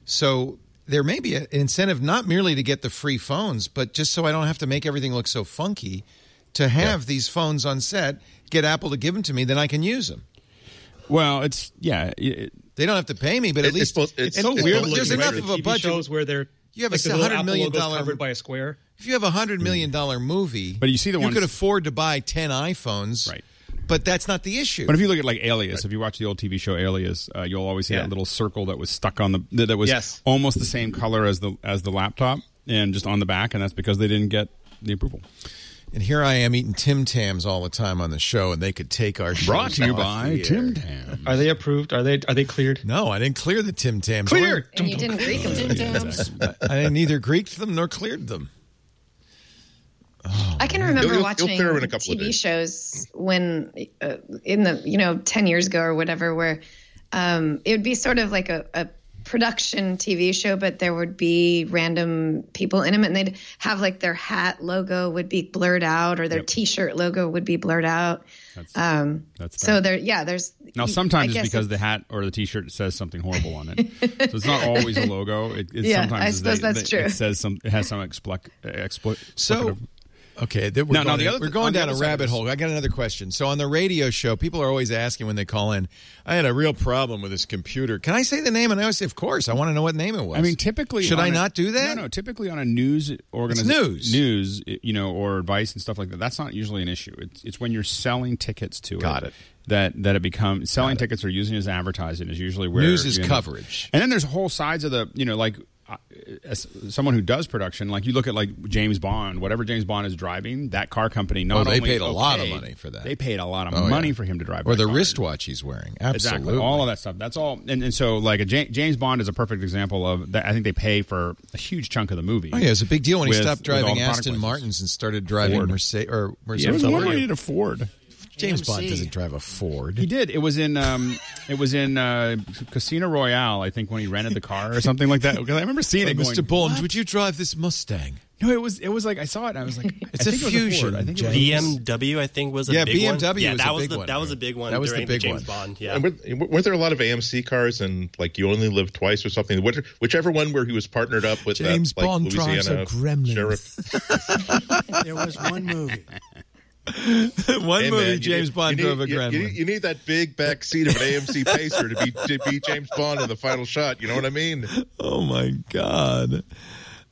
A: So there may be an incentive not merely to get the free phones, but just so I don't have to make everything look so funky, to have these phones on set, get Apple to give them to me, then I can use them.
F: Well, it's yeah. It,
A: They don't have to pay me, but at
G: It-
A: least
G: it's supposed- it's
A: and-
G: so
A: and
G: weird
A: There's
G: looking,
A: enough
G: right?
A: of a
E: T V
A: budget.
E: shows where they're
A: You have
E: like
A: a
E: the little
A: hundred
E: Apple
A: million
E: logo's
A: dollar
E: covered by a square.
A: If you have a hundred million dollar movie,
F: But you see the
A: you
F: ones-
A: could afford to buy ten iPhones,
F: Right.
A: But that's not the issue.
F: But if you look at like Alias, if you watch the old T V show Alias, uh, you'll always see
E: Yeah.
F: that little circle that was stuck on the that, that was
E: Yes.
F: almost the same color as the as the laptop and just on the back, and that's because they didn't get the approval.
A: And here I am eating Tim Tams all the time on the show, and they could take our shows
F: Brought to you
A: off
F: by
A: the air.
F: Tim Tam.
E: Are they approved? Are they are they cleared?
A: No, I didn't clear the Tim Tams.
E: Cleared.
D: And you didn't Greek them.
A: I didn't either Greeked them nor cleared them.
D: I can remember
G: You'll- you'll
D: watching
G: clear 'em in a couple of
D: T V
G: days.
D: shows when, uh, in the, you know, ten years ago or whatever, where um, it would be sort of like a, a production T V show, but there would be random people in them, and they'd have like their hat logo would be blurred out, or their
F: Yep.
D: T-shirt logo would be blurred out.
F: That's,
D: Um,
F: that's
D: so
F: bad.
D: there, yeah, there's
F: Now
D: I
F: sometimes it's
D: guess
F: because the hat or the T-shirt says something horrible on it, so it's not always a logo. It, it
D: Yeah,
F: sometimes
D: I
F: is
D: suppose
F: they-
D: that's
F: they-
D: true.
F: It says some. It has some exploit. exploit
A: So, okay, th- we're
F: No, no,
A: going,
F: the other
A: we're
F: th-
A: going
F: on the
A: down a
F: other side of
A: rabbit
F: this-
A: hole. I got another question. So on the radio show, people are always asking when they call in, I had a real problem with this computer. Can I say the name? And I always say, of course. I want to know what name it was.
F: I mean, typically,
A: Should
F: on
A: I
F: a-
A: not do that?
F: No, no. Typically, on a news organization,
A: news.
F: news, you know, or advice and stuff like that. That's not usually an issue. It's it's when you're selling tickets to
A: Got
F: it,
A: it.
F: that that it becomes selling tickets or using it as advertising is usually where
A: News is
F: you end up-
A: coverage.
F: And then there's whole sides of the, you know, like uh, as someone who does production, like you look at like James Bond, whatever James Bond is driving, that car company not
A: Oh, they
F: only
A: paid a lot of
F: okay,
A: money for that.
F: They paid a lot of
A: Oh,
F: money
A: yeah.
F: for him to drive,
A: Or
F: that
A: the
F: car.
A: wristwatch he's wearing. Absolutely.
F: Exactly, all of that stuff. That's all, and, and so like a Ja- James Bond is a perfect example of that. I think they pay for a huge chunk of the movie.
A: Oh, yeah, it was a big deal when he
F: with-
A: stopped
F: with all
A: driving
F: the product
A: Aston
F: placements.
A: Martins and started driving
F: Ford.
A: Mercedes. Or
F: Yeah,
A: Mercedes.
F: it was
E: So
F: one
E: were
F: way
E: you-
F: to Ford.
A: James
C: A M C.
A: Bond doesn't drive a Ford.
F: He did. It was in um, it was in uh, Casino Royale, I think, when he rented the car or something like that. Because I remember seeing
A: Oh,
F: it.
A: Mister
F: Going,
A: Bond,
F: "What?"
A: would you drive this Mustang?
F: No, it was. It was like I saw it. and I was like,
A: It's
F: I
A: a
F: think it was
A: Fusion,
F: Ford. I think it was
A: James.
H: B M W, I think, was a
A: Yeah,
H: big
A: B M W
H: one. Yeah,
A: was
H: that
A: a
H: was
A: big
H: the
A: one.
H: that was a big one
A: That was the
H: during
A: big
H: James
A: one.
H: Bond. Yeah.
G: And were, weren't there a lot of A M C cars and like You Only Live Twice or something? Which, whichever one where he was partnered up with
A: James
G: that, like,
A: Bond drives
G: Louisiana
A: a Gremlin.
G: sheriff.
C: There was one movie.
A: One
G: Hey,
A: movie,
G: man, you
A: James
G: need-
A: Bond
G: you
A: drove
G: need,
A: a
G: you-
A: Gremlin.
G: You, need- you need that big back seat of an A M C Pacer to be to be James Bond in the final shot. You know what I mean?
A: Oh my God.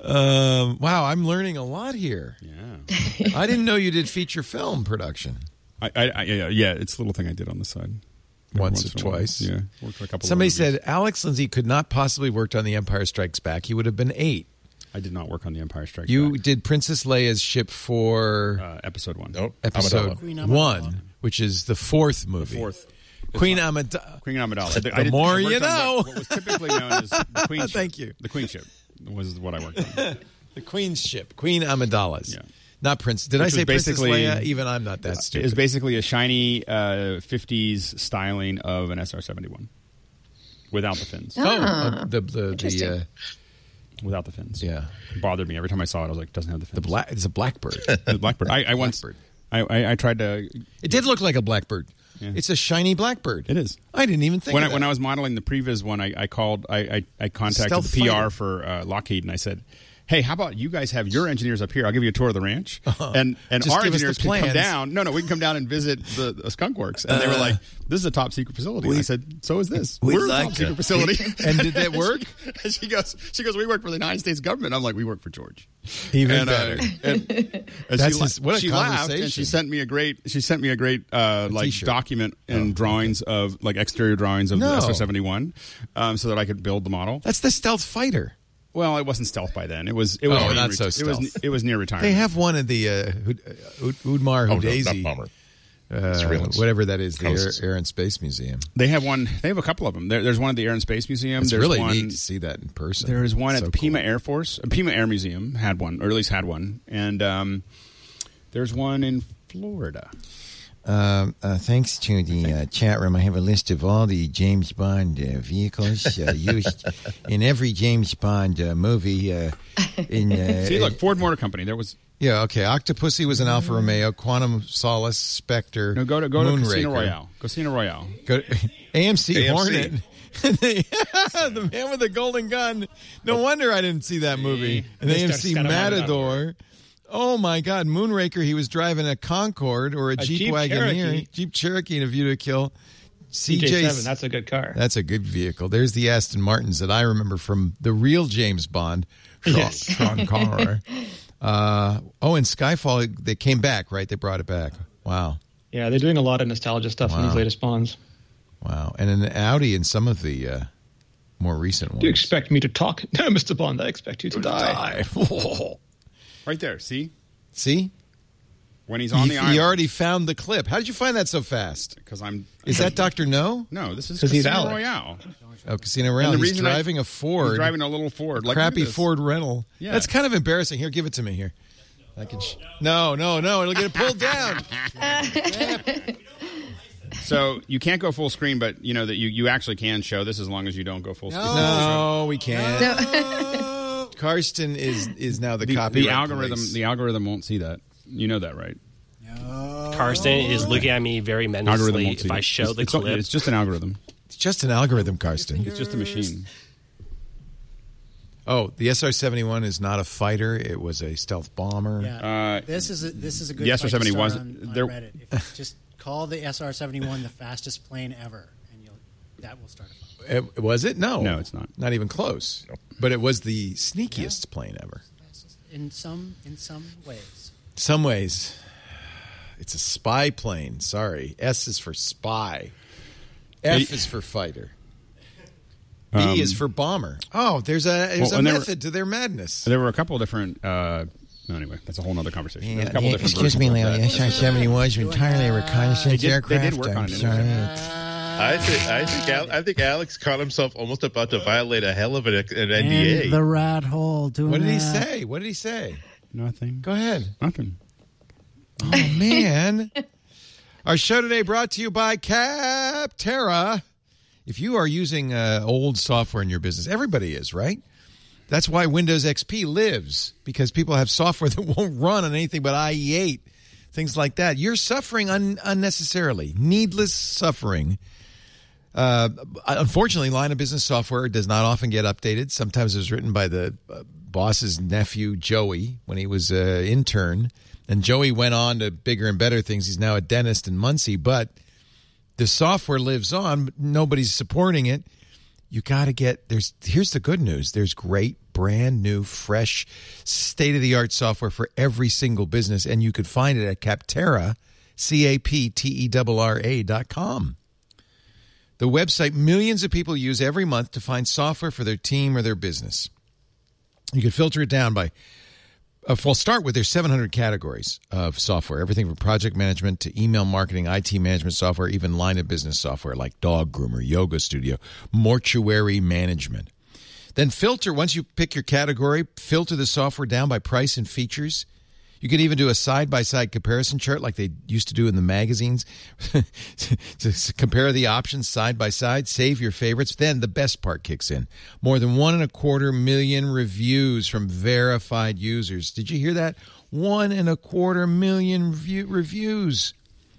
A: Um, wow, I'm learning a lot here.
F: Yeah.
A: I didn't know you did feature film production.
F: I, I, I yeah, yeah, it's a little thing I did on the side.
A: Once,
F: Once
A: or
F: in a while.
A: twice.
F: Yeah. Worked for a couple
A: Somebody
F: of movies.
A: said Alex Lindsay could not possibly worked on The Empire Strikes Back. He would have been eight.
F: I did not work on The Empire Strikes
A: You
F: Back.
A: did Princess Leia's ship for
F: Uh, episode one.
G: Nope.
A: episode
G: Amidala.
C: Queen Amidala.
A: one, which is the fourth movie.
F: Fourth.
A: Queen Amidala.
F: Queen Amidala.
A: The
F: I did-
A: more
F: I worked
A: you
F: on
A: know.
F: What, what was typically known as the Queen ship.
A: Thank you.
F: The Queen ship was what I worked on.
A: The Queen's ship. Queen Amidala's.
F: Yeah.
A: Not Prince. Did
F: Which
A: I
F: was
A: say Princess
F: basically-
A: Leia? Even I'm not that
F: It
A: stupid.
F: was basically a shiny uh, fifties styling of an S R seventy-one without the fins.
A: oh, uh, the the the,
D: Interesting.
A: uh,
F: Without the fins.
A: yeah,
F: It bothered me every time I saw it. I was like, doesn't have the fins.
A: the black. It's a blackbird.
F: The blackbird. I, I once.
A: Blackbird.
F: I, I, I tried to.
A: It did look like a blackbird.
F: Yeah.
A: It's a shiny blackbird.
F: It is.
A: I didn't even think
F: When
A: of
F: I,
A: that.
F: when I was modeling the previs one, I, I called. I, I, I contacted
A: Stealth
F: the P R
A: fighter.
F: for uh, Lockheed, and I said, "Hey, how about you guys have your engineers up here? I'll give you a tour of the ranch, and and
A: Just
F: our
A: give us the
F: engineers can come
A: plans."
F: down. No, no, we can come down and visit the, the Skunk Works." And they were like, "This is a top secret facility." And I said, "So is this.
A: we
F: We're a
A: like
F: top secret
A: it."
F: facility."
A: And did that work?
F: And she goes, "She goes, we work for the United States government." I'm like, "We work for George."
A: Even
F: and,
A: better.
F: Uh, and, and
A: That's
F: she,
A: his- what a
F: she laughed, and
A: conversation.
F: she sent me a great. She sent me a great uh, like
A: t-shirt.
F: document and drawings of like exterior drawings of
A: No.
F: the S R seventy-one, um, so that I could build the model.
A: That's the stealth fighter.
F: Well, it wasn't stealth by then. It was. It was
A: Oh,
F: near
A: not
F: reti-
A: so
F: It was.
A: stealth.
F: It was near retirement.
A: They have one at the uh, Ud- Ud- Udmar
G: Oh, no,
A: Hudaisy,
G: not Bomber.
A: uh,
G: Surveillance.
A: whatever that is, the Air,
G: Houses.
A: Air and Space Museum.
F: They have one. They have a couple of them. There, there's one at the Air and Space Museum.
A: It's
F: there's
A: really
F: one,
A: neat to see that in person.
F: There is one
A: So
F: at the Pima
A: cool.
F: Air Force. uh, Pima Air Museum had one, or at least had one, and um, there's one in Florida.
H: Um, uh, thanks to the uh, chat room, I have a list of all the James Bond uh, vehicles uh, used in every James Bond uh, movie. Uh, in uh,
F: See, look, Ford Motor Company. There was
A: Yeah, okay. Octopussy was an Alfa Romeo. Quantum Solace, Spectre.
F: no go to go to
A: Moonraker.
F: Casino Royale. Casino Royale.
A: Go to, A M C,
G: A M C.
A: Hornet. the man with the golden gun. No wonder I didn't see that movie. And A M C
E: Mister
A: Matador. Oh my God, Moonraker! He was driving a Concorde or a,
E: A
A: Jeep,
E: Jeep
A: Wagoneer,
E: Cherokee.
A: Jeep Cherokee in A View to Kill. C
E: C J
A: J
E: seven, that's a good car.
A: That's a good vehicle. There's the Aston Martins that I remember from the real James Bond.
E: Yes.
A: Sean Connery. Uh, oh, and Skyfall, they came back, right? They brought it back. Wow.
E: Yeah, they're doing a lot of nostalgia stuff in
A: Wow.
E: these latest Bonds.
A: Wow. And an Audi in some of the uh, more recent ones.
E: Do you expect me to talk? No, Mister Bond, I expect you to die.
A: Die.
F: Right there. See
A: See?
F: when he's on
A: He,
F: the
A: he
F: island.
A: already found the clip. How did you find that so fast?
F: Because I'm.
A: Is that Doctor No?
F: No, this is
E: 'Cause he's
F: Casino
E: Alex.
F: Royale.
A: Oh, Casino Royale.
F: the
A: He's
F: reason I-
A: driving a Ford.
F: He's driving a little Ford, like
A: crappy
F: look at this.
A: Ford rental.
F: Yeah.
A: That's kind of embarrassing. Here, give it to me here. I can. Sh- no, no, no! It'll get it pulled down.
F: So you can't go full screen, but you know that you, you actually can show this as long as you don't go full screen.
A: No, we can't. Karsten is is now the,
F: The,
A: copyright
F: the algorithm
A: police.
F: the algorithm won't see that. You know that, right?
I: Karsten is looking at me very
F: Algorithm
I: menacingly.
F: won't see
I: If I
F: it.
I: show
F: it's,
I: the
F: it's,
I: clip,
F: it's just an algorithm.
A: It's just an algorithm, Karsten.
F: It's just a machine.
A: Oh, the S R seventy-one is not a fighter. It was a stealth bomber.
C: Yeah.
F: Uh,
C: this is a, this is a good.
F: the S R
C: fight to
F: seventy
C: start
F: was-
C: on, on
F: there-
C: Reddit. If you just call the S R seventy-one the fastest plane ever, and you'll that will start a fight.
A: It- was it? No.
F: No, it's not.
A: Not even close. But it was the sneakiest plane ever.
C: In some in some ways.
A: Some ways, it's a spy plane. Sorry. S is for spy. F
F: Hey-
A: is for fighter. B
F: Um,
A: is for bomber. Oh, there's a there's
F: Well,
A: a
F: and there were-
A: method to their madness.
F: There were a couple of different. Uh, no, anyway, that's a whole other conversation. There's a
H: Yeah,
F: couple
H: yeah,
F: different
H: excuse me,
F: versions of
H: Leo.
F: that.
H: The S R seventy-one was entirely a reconnaissance
F: They did- they
H: aircraft.
F: did work
H: I'm
F: on it.
H: sorry.
G: I think I think Al, I think Alex caught himself almost about to violate a hell of an, an N D A.
C: And the rat hole. Doing
A: What did he
C: that.
A: say? What did he say?
F: Nothing.
A: Go ahead.
F: Nothing.
A: Oh, man. Our show today brought to you by Capterra. If you are using uh, old software in your business, everybody is, right? That's why Windows X P lives, because people have software that won't run on anything but I E eight, things like that. You're suffering un- unnecessarily, needless suffering. Uh, unfortunately, line of business software does not often get updated. Sometimes it was written by the uh, boss's nephew, Joey, when he was an intern. And Joey went on to bigger and better things. He's now a dentist in Muncie. But the software lives on. Nobody's supporting it. You got to get – there's. Here's the good news. There's great brand new, fresh, state-of-the-art software for every single business, and you could find it at Capterra, C A P T E R R A dot com. The website millions of people use every month to find software for their team or their business. You can filter it down by, uh, well, start with their seven hundred categories of software, everything from project management to email marketing, I T management software, even line of business software like dog groomer, yoga studio, mortuary management. Then filter, once you pick your category, filter the software down by price and features. You can even do a side-by-side comparison chart like they used to do in the magazines to compare the options side by side, save your favorites. Then the best part kicks in. More than one and a quarter million reviews from verified users. Did you hear that? One and a quarter million review- reviews.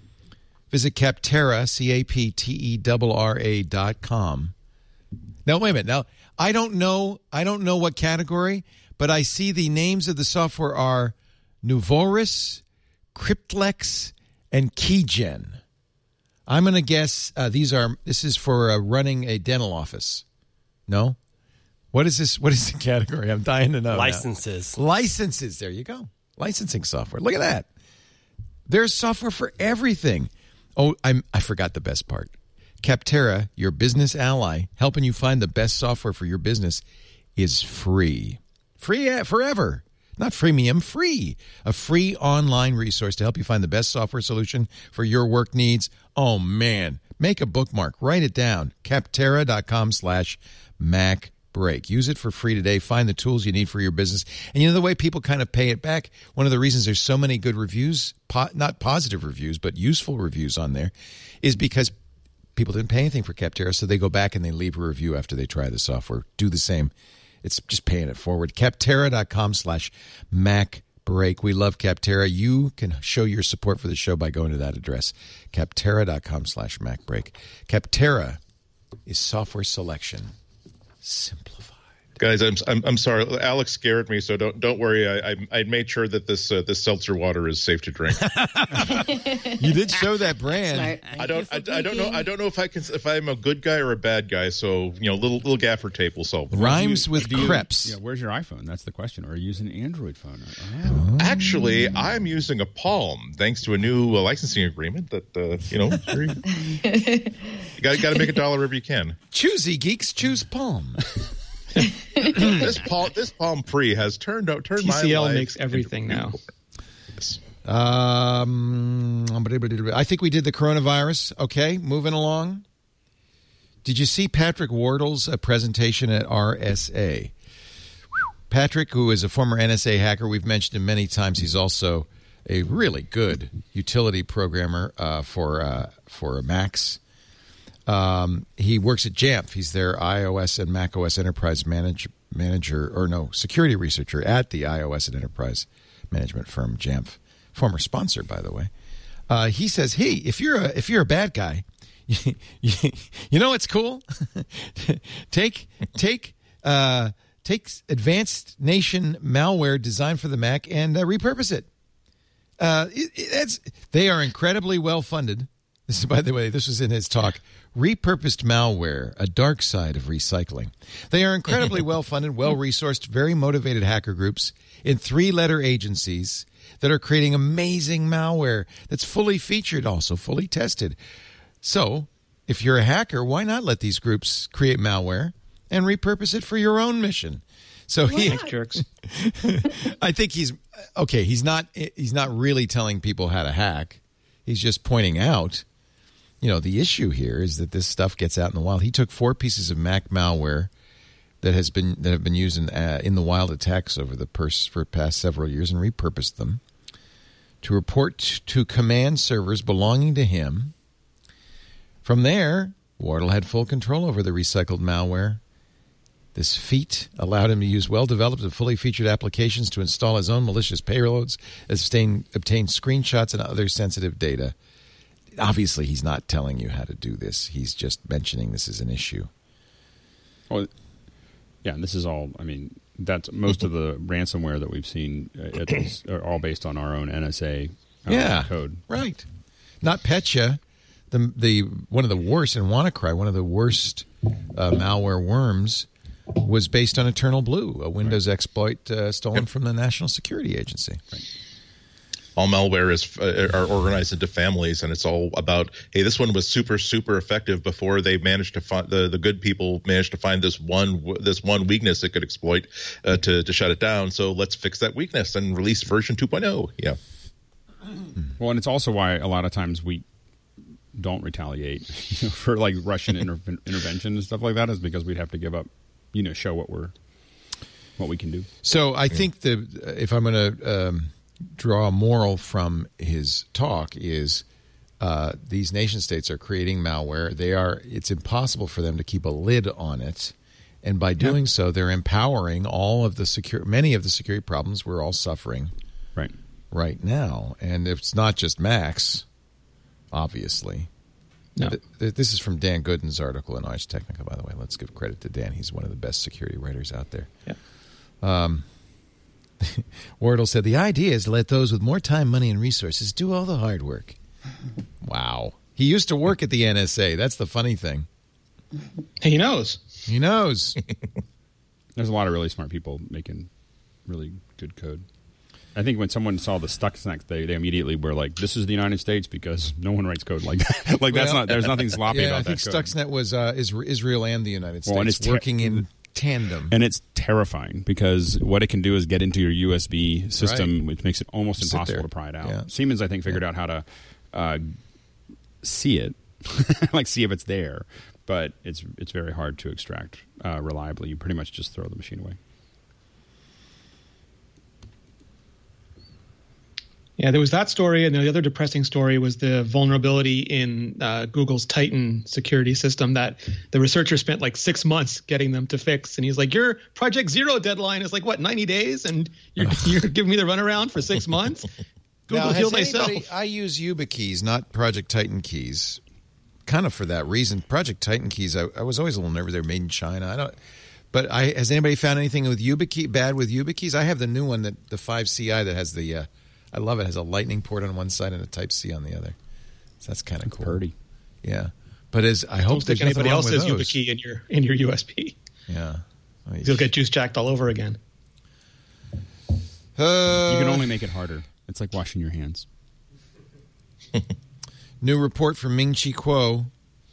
A: Visit Capterra, C A P T E R R A dot com. Now, wait a minute. Now, I don't know, I don't know what category, but I see the names of the software are Nuvoris, Cryptlex, and Keygen. I'm going to guess uh, these are. This is for uh, running a dental office. No, what is this? What is the category? I'm dying to know.
I: Licenses.
A: Now. Licenses. There you go. Licensing software. Look at that. There's software for everything. Oh, I'm. I forgot the best part. Capterra, your business ally, helping you find the best software for your business, is free. Free forever. Not freemium, free. A free online resource to help you find the best software solution for your work needs. Oh, man. Make a bookmark. Write it down. Capterra.com slash MacBreak. Use it for free today. Find the tools you need for your business. And you know the way people kind of pay it back? One of the reasons there's so many good reviews, po- not positive reviews, but useful reviews on there, is because people didn't pay anything for Capterra, so they go back and they leave a review after they try the software. Do the same. It's just paying it forward. Capterra.com slash MacBreak. We love Capterra. You can show your support for the show by going to that address. Capterra.com slash MacBreak. Capterra is software selection simplified.
G: Guys, I'm I'm I'm sorry. Alex scared me, so don't don't worry. I I, I made sure that this uh, this seltzer water is safe to drink.
A: You did show that brand.
G: I don't I, I don't know I don't know if I can if I'm a good guy or a bad guy. So you know, little little gaffer tape will solve the
A: Rhymes
F: you,
A: with
F: you,
A: crepes.
F: Yeah, where's your iPhone? That's the question. Or are you using an Android phone?
G: Oh. Actually, I'm using a Palm thanks to a new uh, licensing agreement that uh, you know. Very, you got got to make a dollar wherever you can.
A: Choosy geeks choose Palm.
G: this Palm this Palm Pre has turned out turned
E: T C L
G: my life
E: makes everything now.
G: Yes.
A: Um, I think we did the coronavirus. Okay, moving along. Did you see Patrick Wardle's uh, presentation at R S A? Patrick, who is a former N S A hacker, we've mentioned him many times. He's also a really good utility programmer uh, for uh, for Macs. Um, he works at Jamf. He's their iOS and macOS enterprise manage, manager, or no, security researcher at the iOS and enterprise management firm Jamf. Former sponsor, by the way. Uh, he says, "Hey, if you're a if you're a bad guy, you, you, you know what's cool? take take uh, take advanced nation malware designed for the Mac and uh, repurpose it. Uh, it, it that's, they are incredibly well funded." This is, by the way, this was in his talk. Repurposed malware, a dark side of recycling. They are incredibly well-funded, well-resourced, very motivated hacker groups in three-letter agencies that are creating amazing malware that's fully featured, also fully tested. So, if you're a hacker, why not let these groups create malware and repurpose it for your own mission? So he,
E: Thanks, jerks.
A: I think he's okay. He's not. He's not really telling people how to hack. He's just pointing out. You know, the issue here is that this stuff gets out in the wild. He took four pieces of Mac malware that has been that have been used in uh, in the wild attacks over the pers- for past several years and repurposed them to report t- to command servers belonging to him. From there, Wardle had full control over the recycled malware. This feat allowed him to use well-developed and fully featured applications to install his own malicious payloads, obtain, obtain screenshots and other sensitive data. Obviously, he's not telling you how to do this. He's just mentioning this is an issue.
F: Well, yeah, and this is all, I mean, that's most of the ransomware that we've seen uh, is are all based on our own N S A uh,
A: yeah,
F: code.
A: Right. Not Petya, the the one of the worst, and WannaCry, one of the worst uh, malware worms. was based on Eternal Blue, a Windows right. exploit uh, stolen yep. from the National Security Agency. Right.
G: All malware is uh, are organized into families, and it's all about, hey, this one was super super effective before they managed to find the, the good people managed to find this one this one weakness it could exploit uh, to to shut it down. So let's fix that weakness and release version two point oh. Yeah.
F: Well, and it's also why a lot of times we don't retaliate you know, for like Russian inter- intervention and stuff like that, is because we'd have to give up, you know, show what we're what we can do.
A: So I yeah. think the if I'm going to um, draw a moral from his talk is uh, these nation states are creating malware. They are. It's impossible for them to keep a lid on it, and by doing yeah. so, they're empowering all of the secure, many of the security problems we're all suffering
F: right
A: right now. And it's not just Macs, obviously.
F: No.
A: This is from Dan Gooden's article in Ars Technica, by the way. Let's give credit to Dan. He's one of the best security writers out there.
F: Yeah.
A: Um, Wardle said, the idea is to let those with more time, money, and resources do all the hard work. Wow. He used to work at the N S A. That's the funny thing.
E: He knows.
A: He knows.
F: There's a lot of really smart people making really good code. I think when someone saw the Stuxnet, they, they immediately were like, this is the United States, because no one writes code like that. like that's well, not, there's nothing sloppy
A: yeah,
F: about
A: I
F: that
A: think
F: code.
A: Stuxnet was uh, Israel and the United States
F: well, and it's ter-
A: working in tandem.
F: And it's terrifying, because what it can do is get into your U S B system, right. which makes it almost
A: Sit
F: impossible
A: there.
F: to pry it out.
A: Yeah.
F: Siemens, I think, figured yeah. out how to uh, see it, like see if it's there, but it's it's very hard to extract uh, reliably. You pretty much just throw the machine away.
E: Yeah, there was that story, and the other depressing story was the vulnerability in uh, Google's Titan security system that the researcher spent like six months getting them to fix. And he's like, your Project Zero deadline is like, what, ninety days? And you're, you're giving me the runaround for six months? Google
A: now,
E: healed myself.
A: Anybody, I use YubiKeys, not Project Titan keys, kind of for that reason. Project Titan keys, I, I was always a little nervous. They're made in China. I don't... But I, has anybody found anything with YubiKey, bad with YubiKeys? I have the new one, that the five C I, that has the... Uh, I love it. It has a lightning port on one side and a Type-C on the other. So that's kind of cool.
F: Pretty.
A: Yeah. But as I hope
E: Don't
A: there's
E: think anybody
A: nothing
E: else
A: wrong
E: says
A: with those.
E: YubiKey in your in your U S B.
A: Yeah. Oh,
E: You'll get juice jacked all over again.
A: Uh,
F: you can only make it harder. It's like washing your hands.
A: New report from Ming Chi Kuo.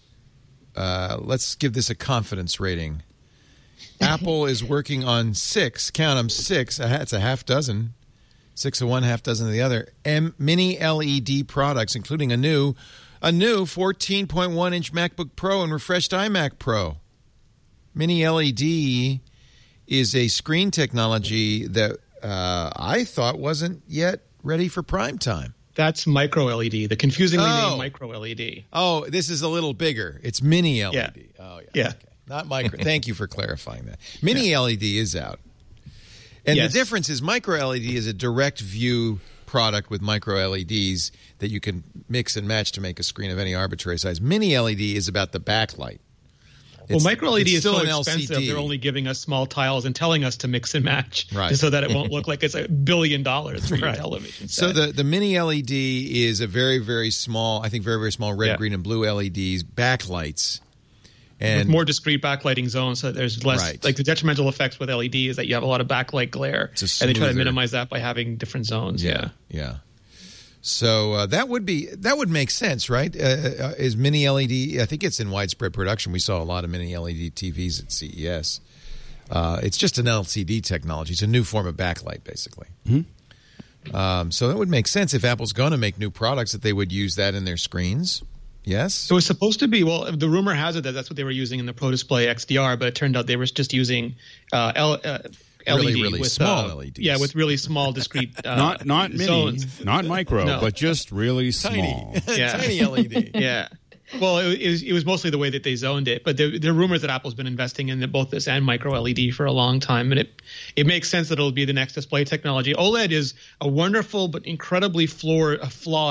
A: Uh, let's give this a confidence rating. Apple is working on six, count them, six, it's a half dozen, six of one, half dozen of the other, M- mini L E D products, including a new a new fourteen point one inch MacBook Pro and refreshed iMac Pro. Mini L E D is a screen technology that uh, I thought wasn't yet ready for prime time.
E: That's micro L E D, the confusingly
A: Oh.
E: named micro L E D.
A: Oh, this is a little bigger. It's mini L E D.
E: Yeah.
A: Oh, yeah.
E: Yeah.
A: Okay. Not micro. Thank you for clarifying that. Mini yeah. L E D is out. And
E: yes.
A: the difference is micro L E D is a direct view product with micro L E Ds that you can mix and match to make a screen of any arbitrary size. Mini L E D is about the backlight.
E: Well,
A: It's-
E: micro L E D
A: it's
E: is
A: still
E: so
A: an
E: expensive,
A: L C D.
E: they're only giving us small tiles and telling us to mix and match
A: Right.
E: so that it won't look like it's a billion dollars for your
A: Right.
E: television set.
A: So the, the mini L E D is a very, very small, I think very, very small red,
E: Yeah.
A: green, and blue L E Ds, backlights.
E: with
A: And
E: more discrete backlighting zones, so there's less
A: Right.
E: like the detrimental effects with L E D is that you have a lot of backlight glare,
A: It's a
E: and they try to
A: smoother-
E: minimize that by having different zones.
A: Yeah, yeah. So uh, that would be that would make sense, right? Uh, uh, is mini L E D? I think it's in widespread production. We saw a lot of mini L E D T Vs at C E S. Uh, it's just an L C D technology. It's a new form of backlight, basically.
F: Mm-hmm.
A: Um, so that would make sense if Apple's going to make new products that they would use that in their screens. Yes.
E: It was supposed to be, well, the rumor has it that that's what they were using in the Pro Display X D R, but it turned out they were just using uh, L, uh, L E D
A: Really, really
E: with
A: small
E: uh,
A: L E Ds.
E: Yeah, with really small, discrete uh,
F: not not mini,
E: zones.
F: not micro,
E: No.
F: but just really small.
E: Yeah.
A: Tiny L E D.
E: Yeah. Well, it, it, was, it was mostly the way that they zoned it, but there, there are rumors that Apple's been investing in both this and micro L E D for a long time, and it it makes sense that it'll be the next display technology. OLED is a wonderful but incredibly floor, uh, flawed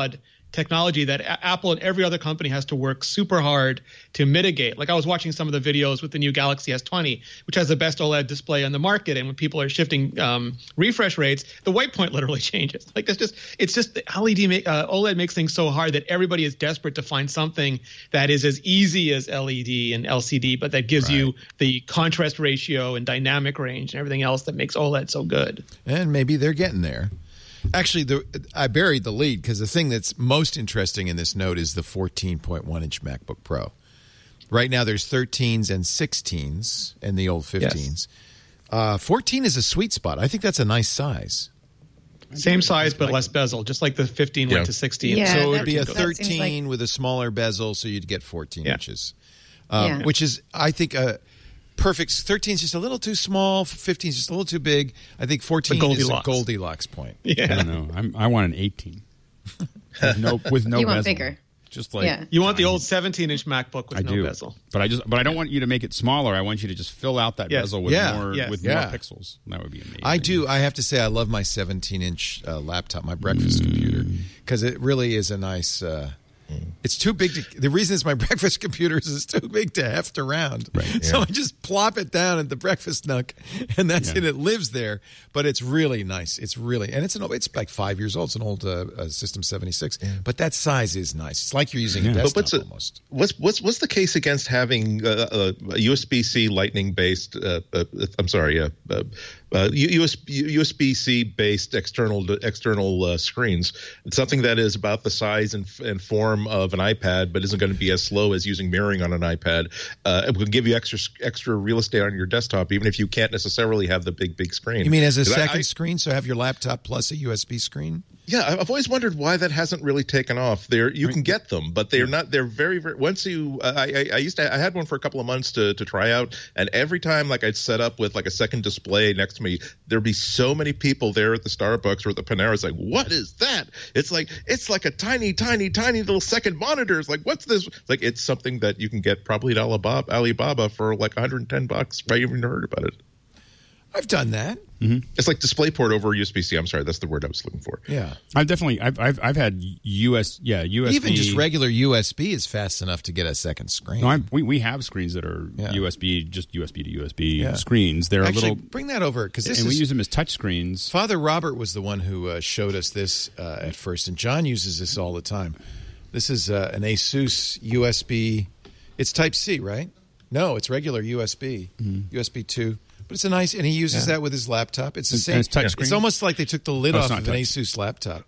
E: technology that a- Apple and every other company has to work super hard to mitigate. Like I was watching some of the videos with the new Galaxy S twenty, which has the best OLED display on the market, and when people are shifting um, refresh rates, the white point literally changes. Like it's just it's just the L E D make, uh, OLED makes things so hard that everybody is desperate to find something that is as easy as L E D and L C D, but that gives
A: Right.
E: you the contrast ratio and dynamic range and everything else that makes OLED so good.
A: And maybe they're getting there. Actually, the, I buried the lead because the thing that's most interesting in this note is the fourteen point one inch MacBook Pro. Right now, there's thirteens and sixteens and the old fifteens. Yes. Uh, fourteen is a sweet spot. I think that's a nice size.
E: Same size, but less bezel, just like the fifteen yeah. went to sixteen.
D: Yeah,
A: so it would be a
D: that
A: thirteen
D: like...
A: with a smaller bezel, so you'd get fourteen
E: yeah.
A: inches, um,
D: yeah.
A: which is, I think, a perfect. thirteen is just a little too small. fifteen is just a little too big. I think fourteen is a Goldilocks point.
E: Yeah.
F: I don't know. I'm, I want an eighteen. with no, with no
D: you
F: bezel.
D: want bigger.
F: Just like
D: yeah.
E: You want the old seventeen inch MacBook with
F: I
E: no
F: do.
E: bezel.
F: But I just but I don't want you to make it smaller. I want you to just fill out that
E: yes.
F: bezel with
A: Yeah.
F: more
E: Yes.
F: with
A: Yeah.
F: more pixels. That would be amazing.
A: I do. I have to say, I love my seventeen inch uh, laptop, my breakfast
F: Mm.
A: computer, because it really is a nice. Uh, It's too big to. The reason it's my breakfast computer is it's too big to heft around.
F: Right,
A: so
F: yeah.
A: I just plop it down at the breakfast nook, and that's
F: Yeah.
A: it. It lives there, but it's really nice. It's really, and it's an. It's like five years old. It's an old uh, uh, System seventy-six, yeah. but that size is nice. It's like you're using
F: Yeah.
A: a desktop
G: But what's, a,
A: almost.
G: what's what's what's the case against having uh, a, a U S B C Lightning based? Uh, uh, I'm sorry, uh, uh, uh, U S B U S B C based external external uh, screens. It's something that is about the size and, and form of an iPad, but isn't going to be as slow as using mirroring on an iPad. Uh, it will give you extra extra real estate on your desktop, even if you can't necessarily have the big big screen.
A: You mean as a second
G: I, I,
A: screen? So have your laptop plus a U S B screen?
G: Yeah, I've always wondered why that hasn't really taken off. There, you can get them, but they're not. They're very, very. Once you, I, I, I used to, I had one for a couple of months to to try out, and every time, like I'd set up with like a second display next to me, there'd be so many people there at the Starbucks or at the Panera. It's like, what is that? It's like it's like a tiny, tiny, tiny little second monitor. It's like, what's this? It's like it's something that you can get probably at Alibaba, Alibaba for like one hundred ten bucks. I even heard about it.
A: I've done that.
F: Mm-hmm.
G: It's like DisplayPort over U S B C. I'm sorry, that's the word I was looking for.
A: Yeah,
F: I've definitely I've I've, I've had U S yeah U S B.
A: Even just regular U S B is fast enough to get a second screen.
F: No, I'm, we we have screens that are
A: Yeah.
F: U S B, just U S B to U S B
A: Yeah.
F: screens. They're
A: Actually,
F: a little
A: bring that over because this
F: and
A: is,
F: we use them as touch screens.
A: Father Robert was the one who uh, showed us this uh, at first, and John uses this all the time. This is uh, an ASUS U S B. It's Type C, right? No, it's regular U S B,
F: Mm-hmm.
A: U S B two. But it's a nice, and he uses
F: Yeah.
A: that with his laptop. It's the
F: And-
A: same.
F: and it's touch
A: It's
F: screen?
A: almost like they took the lid
F: Oh,
A: off
F: it's
A: of
F: not
A: an
F: touch.
A: ASUS laptop.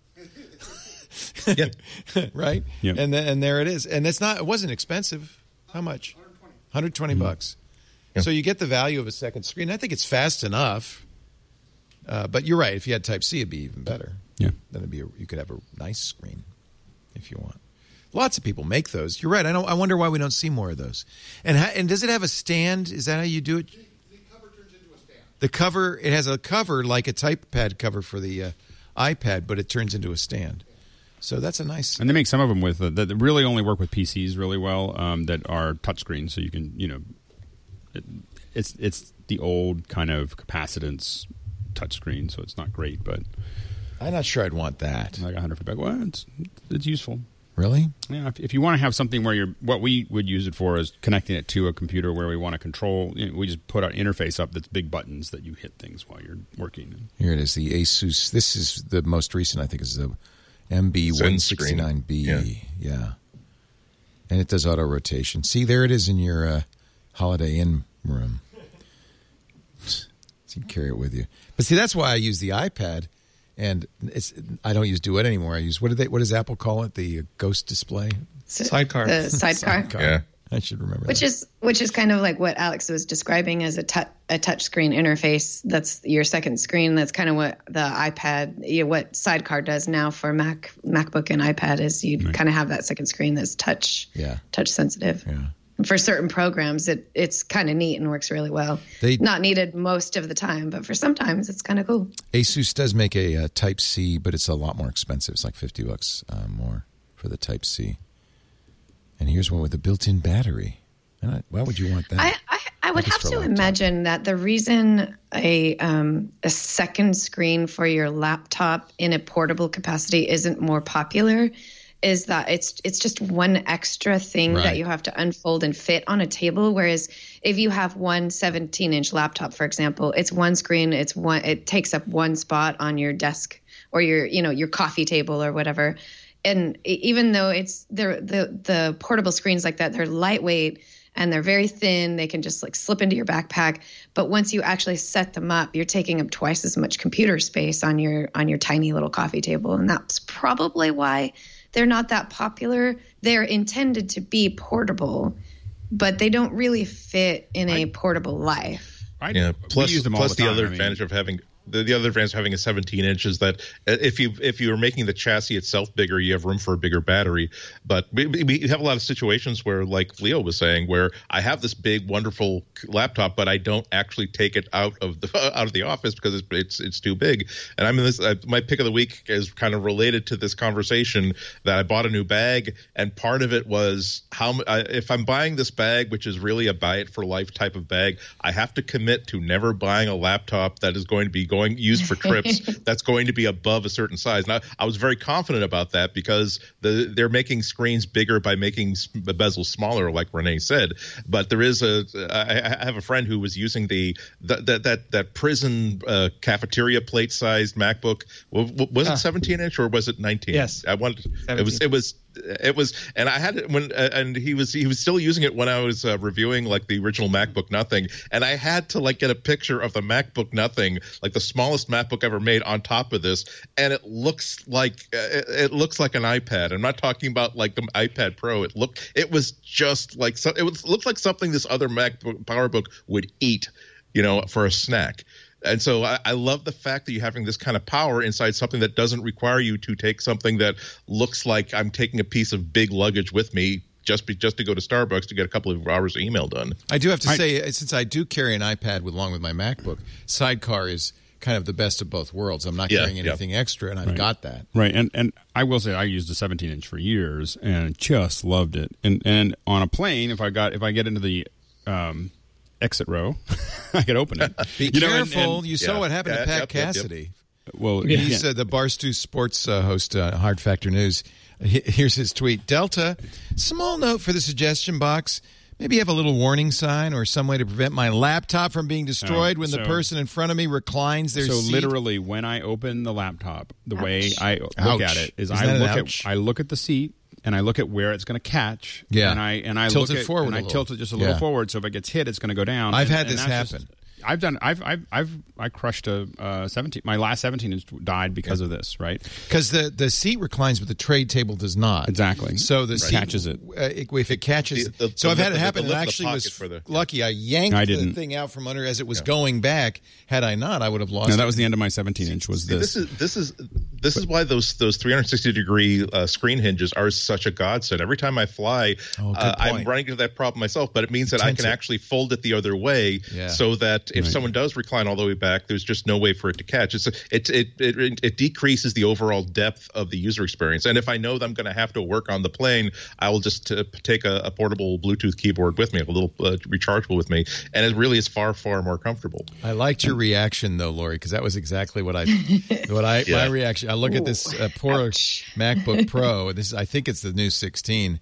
G: Yeah.
A: Right?
F: Yep.
A: And th- and there it is. And it's not. It wasn't expensive. How much? one hundred twenty
F: Mm-hmm.
A: bucks. So you get the value of a second screen. I think it's fast enough. Uh, but you're right. If you had Type C, it'd be even better.
F: Yeah.
A: Then it'd be a, you could have a nice screen if you want. Lots of people make those. You're right. I don't. I wonder why we don't see more of those. And ha, and does it have a stand? Is that how you do it?
C: The cover turns into a stand.
A: The cover. It has a cover like a TypePad cover for the uh, iPad, but it turns into a stand. So that's a nice.
F: And they make some of them with uh, that really only work with P Cs really well. Um, that are touchscreens, so you can you know, it, it's it's the old kind of capacitance touchscreen, so it's not great, but
A: I'm not sure I'd want that.
F: like one hundred fifty bucks. Well, it's it's useful.
A: Really?
F: Yeah, if, if you want to have something where you're, what we would use it for is connecting it to a computer where we want to control. You know, we just put an interface up that's big buttons that you hit things while you're working.
A: Here it is. The ASUS. This is the most recent. I think is the M B one sixty-nine B.
G: Yeah.
A: yeah. And it does auto rotation. See, there it is in your uh, Holiday Inn room. So you can carry it with you. But see, that's why I use the iPad. And it's I don't use Duet anymore. I use what do they? What does Apple call it? The Ghost Display.
E: Sidecar.
D: The sidecar.
G: Yeah.
A: I should remember.
D: Which
A: that.
D: is which is kind of like what Alex was describing as a touch a touch screen interface. That's your second screen. That's kind of what the iPad, you know, what Sidecar does now for Mac, MacBook, and iPad is you
F: Right.
D: kind of have that second screen that's touch
A: Yeah.
D: touch sensitive.
A: Yeah.
D: For certain programs, it it's kind of neat and works really well.
A: They-
D: Not needed most of the time, but for sometimes it's kind of cool.
A: ASUS does make a, uh Type C, but it's a lot more expensive. It's like fifty bucks uh, more for the Type C. And here's one with a built-in battery. And I, why would you want that?
D: I, I, I would
A: Just
D: have
A: for a
D: to
A: laptop.
D: imagine that the reason a um, a second screen for your laptop in a portable capacity isn't more popular is that it's it's just one extra thing
A: Right.
D: that you have to unfold and fit on a table. Whereas if you have one seventeen inch laptop, for example, it's one screen, it's one, it takes up one spot on your desk or your, you know, your coffee table or whatever. And e- even though it's they're, the the portable screens like that, they're lightweight and they're very thin. They can just like slip into your backpack. But once you actually set them up, you're taking up twice as much computer space on your on your tiny little coffee table. And that's probably why they're not that popular. They're intended to be portable, but they don't really fit in a portable life.
F: I,
G: Yeah. Plus,
F: we use them all
G: plus
F: the,
G: the,
F: time.
G: other
F: I mean,
G: advantage of having the, the other advantage of having a seventeen inch is that if you if you are making the chassis itself bigger, you have room for a bigger battery. But we, we have a lot of situations where, like Leo was saying, where I have this big, wonderful laptop, but I don't actually take it out of the out of the office because it's it's, it's too big. And I'm in this. Uh, my pick of the week is kind of related to this conversation that I bought a new bag, and part of it was how uh, if I'm buying this bag, which is really a buy it for life type of bag, I have to commit to never buying a laptop that is going to be going used for trips that's going to be above a certain size. Now, I was very confident about that because the, they're making screens bigger by making the bezels smaller, like Renee said. But there is a I, I have a friend who was using the that that that, that prison uh, cafeteria plate sized MacBook. Was it seventeen inch or was it nineteen?
E: Yes,
G: I wanted
E: seventeen.
G: it was it was. It was, and I had it when, uh, and he was he was still using it when I was uh, reviewing like the original MacBook Nothing, and I had to like get a picture of the MacBook Nothing, like the smallest MacBook ever made, on top of this, and it looks like uh, it, it looks like an iPad. I'm not talking about like the iPad Pro. It looked, it was just like so, it was looked like something this other MacBook PowerBook would eat, you know, for a snack. And so I, I love the fact that you're having this kind of power inside something that doesn't require you to take something that looks like I'm taking a piece of big luggage with me just be, just to go to Starbucks to get a couple of hours of email done.
A: I do have to
F: I-
A: say, since I do carry an iPad with, along with my MacBook, Sidecar is kind of the best of both worlds. I'm not
G: Yeah,
A: carrying
G: yeah.
A: anything extra, and I've
F: Right.
A: got that.
F: Right, and and I will say I used a seventeen inch for years and just loved it. And and on a plane, if I got if I get into the um, exit row, I could open it.
A: Be
F: You know, and-
A: careful.
F: and-
A: you saw
G: Yeah.
A: what happened
G: Yeah,
A: to Pat
G: yep, yep, yep.
A: Cassidy.
F: well,
A: He's
F: yeah.
A: uh, the Barstool Sports uh, host, uh, Hard Factor News. He- Here's his tweet. Delta, small note for the suggestion box. Maybe have a little warning sign or some way to prevent my laptop from being destroyed
F: Oh,
A: when the
F: so-
A: person in front of me reclines their
F: so
A: seat.
F: literally, when I open the laptop, the way I look
A: Ouch.
F: at it is,
A: Isn't
F: I
A: that an
F: look
A: ouch?
F: at I look at the seat and I look at where it's going to catch.
A: Yeah.
F: and I and I
A: Tilt
F: look
A: it
F: at,
A: forward
F: and
A: a
F: I
A: little.
F: tilt it just a little
A: Yeah.
F: forward. So if it gets hit, it's going to go down.
A: I've
F: And-
A: had
F: and
A: this
F: that's
A: happen.
F: just- I've done. I've. I've. I've. I crushed a uh, seventeen. My last seventeen inch died because of this. Right.
A: Because the, the seat reclines, but the trade table does not.
F: Exactly.
A: So the seat
F: Catches it.
A: Uh, it- if it catches,
G: The- the-
A: so I've
G: the
A: had it
G: lip-
A: happen.
G: the
A: And
G: lip of the
A: actually was
G: pocket for the-
A: lucky. I yanked
F: I
A: the
F: didn't.
A: thing out from under as it was going back. Had I not, I would have lost.
F: No,
A: it.
F: that was the end of my seventeen inch. Was
G: See,
F: this?
G: this is this is this is why those those three sixty degree uh, screen hinges are such a godsend. Every time I fly,
A: Oh, good
G: uh, I'm
A: point.
G: running into that problem myself. But it means that I
A: Tense
G: can
A: it.
G: actually fold it the other way,
A: Yeah.
G: so that if someone does recline all the way back, there's just no way for it to catch. It's a, it, it it it decreases the overall depth of the user experience. And if I know that I'm going to have to work on the plane, I will just uh, take a, a portable Bluetooth keyboard with me, a little uh, rechargeable with me, and it really is far far more comfortable.
A: I liked your reaction though, Lori, because that was exactly what I, what I,
G: Yeah.
A: my reaction. I look at this uh, poor MacBook Pro. This, I think it's the new sixteen,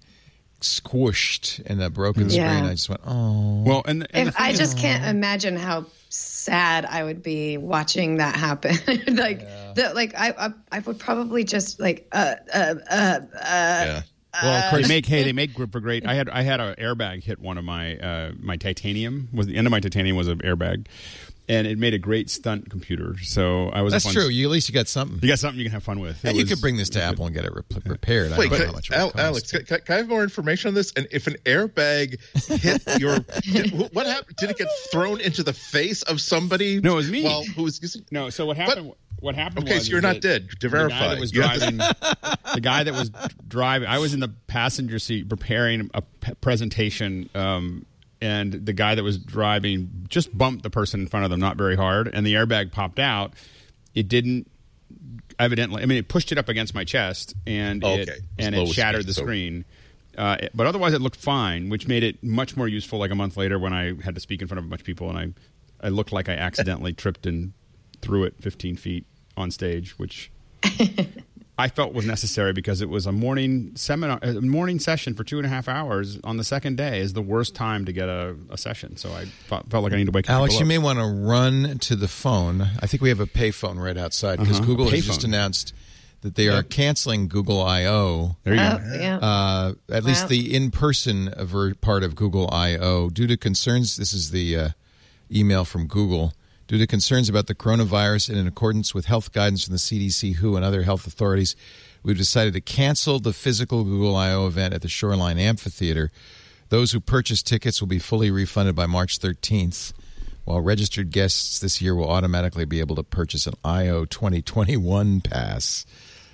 A: squished in the broken
D: Yeah.
A: screen. I just went, oh.
F: Well, and, and the
D: If
F: thing
D: I
F: is-
D: just can't imagine how sad I would be watching that happen. like, the, like I, I, I would probably just like, uh, uh, uh, uh,
G: Yeah.
F: Well, of course, they make hey, they make for great. I had I had an airbag hit one of my uh, my titanium. Was the end of my titanium was an airbag, and it made a great stunt computer. So I was. a
A: That's
F: fun-
A: true. You, at least you got something.
F: You got something you can have fun with.
A: And
F: It
A: you
F: was-
A: could bring this to Apple and get it re- repaired. I
G: Wait,
A: don't know
G: can,
A: how much it would
G: Al,
A: cost.
G: Alex, can, can I have more information on this? And if an airbag hit your, did, what happened? Did it get thrown into the face of somebody?
F: No, it was me.
G: While, who was using?
F: No, so what happened? What happened?
G: Okay,
F: was
G: so you're
F: is
G: not
F: that
G: dead. To
F: the
G: verify,
F: guy that was
G: You have to-
F: driving, the guy that was driving. I was in the passenger seat preparing a p- presentation, um, and the guy that was driving just bumped the person in front of them, not very hard, and the airbag popped out. It didn't. Evidently, I mean, it pushed it up against my chest, and
G: Oh,
F: it
G: okay.
F: and
G: Slow
F: it shattered
G: speed,
F: the
G: so-
F: screen. Uh, it- but otherwise, it looked fine, which made it much more useful. Like a month later, when I had to speak in front of a bunch of people, and I, I looked like I accidentally tripped and threw it fifteen feet on stage, which I, I felt was necessary because it was a morning seminar, a morning session for two and a half hours on the second day is the worst time to get a, a session. So I felt, felt like I need to wake up.
A: Alex, you may want to run to the phone. I think we have a payphone right outside because
F: Uh-huh.
A: Google
F: A
A: has just
F: payphone.
A: announced that they are canceling Google I O.
F: There you
D: Oh,
F: go.
D: yeah.
A: Uh, at least
D: Wow.
A: the in-person ver- part of Google I O, due to concerns. This is the uh, email from Google. Due to concerns about the coronavirus and in accordance with health guidance from the C D C, W H O, and other health authorities, we've decided to cancel the physical Google I O event at the Shoreline Amphitheater. Those who purchase tickets will be fully refunded by March thirteenth, while registered guests this year will automatically be able to purchase an I O twenty twenty-one pass.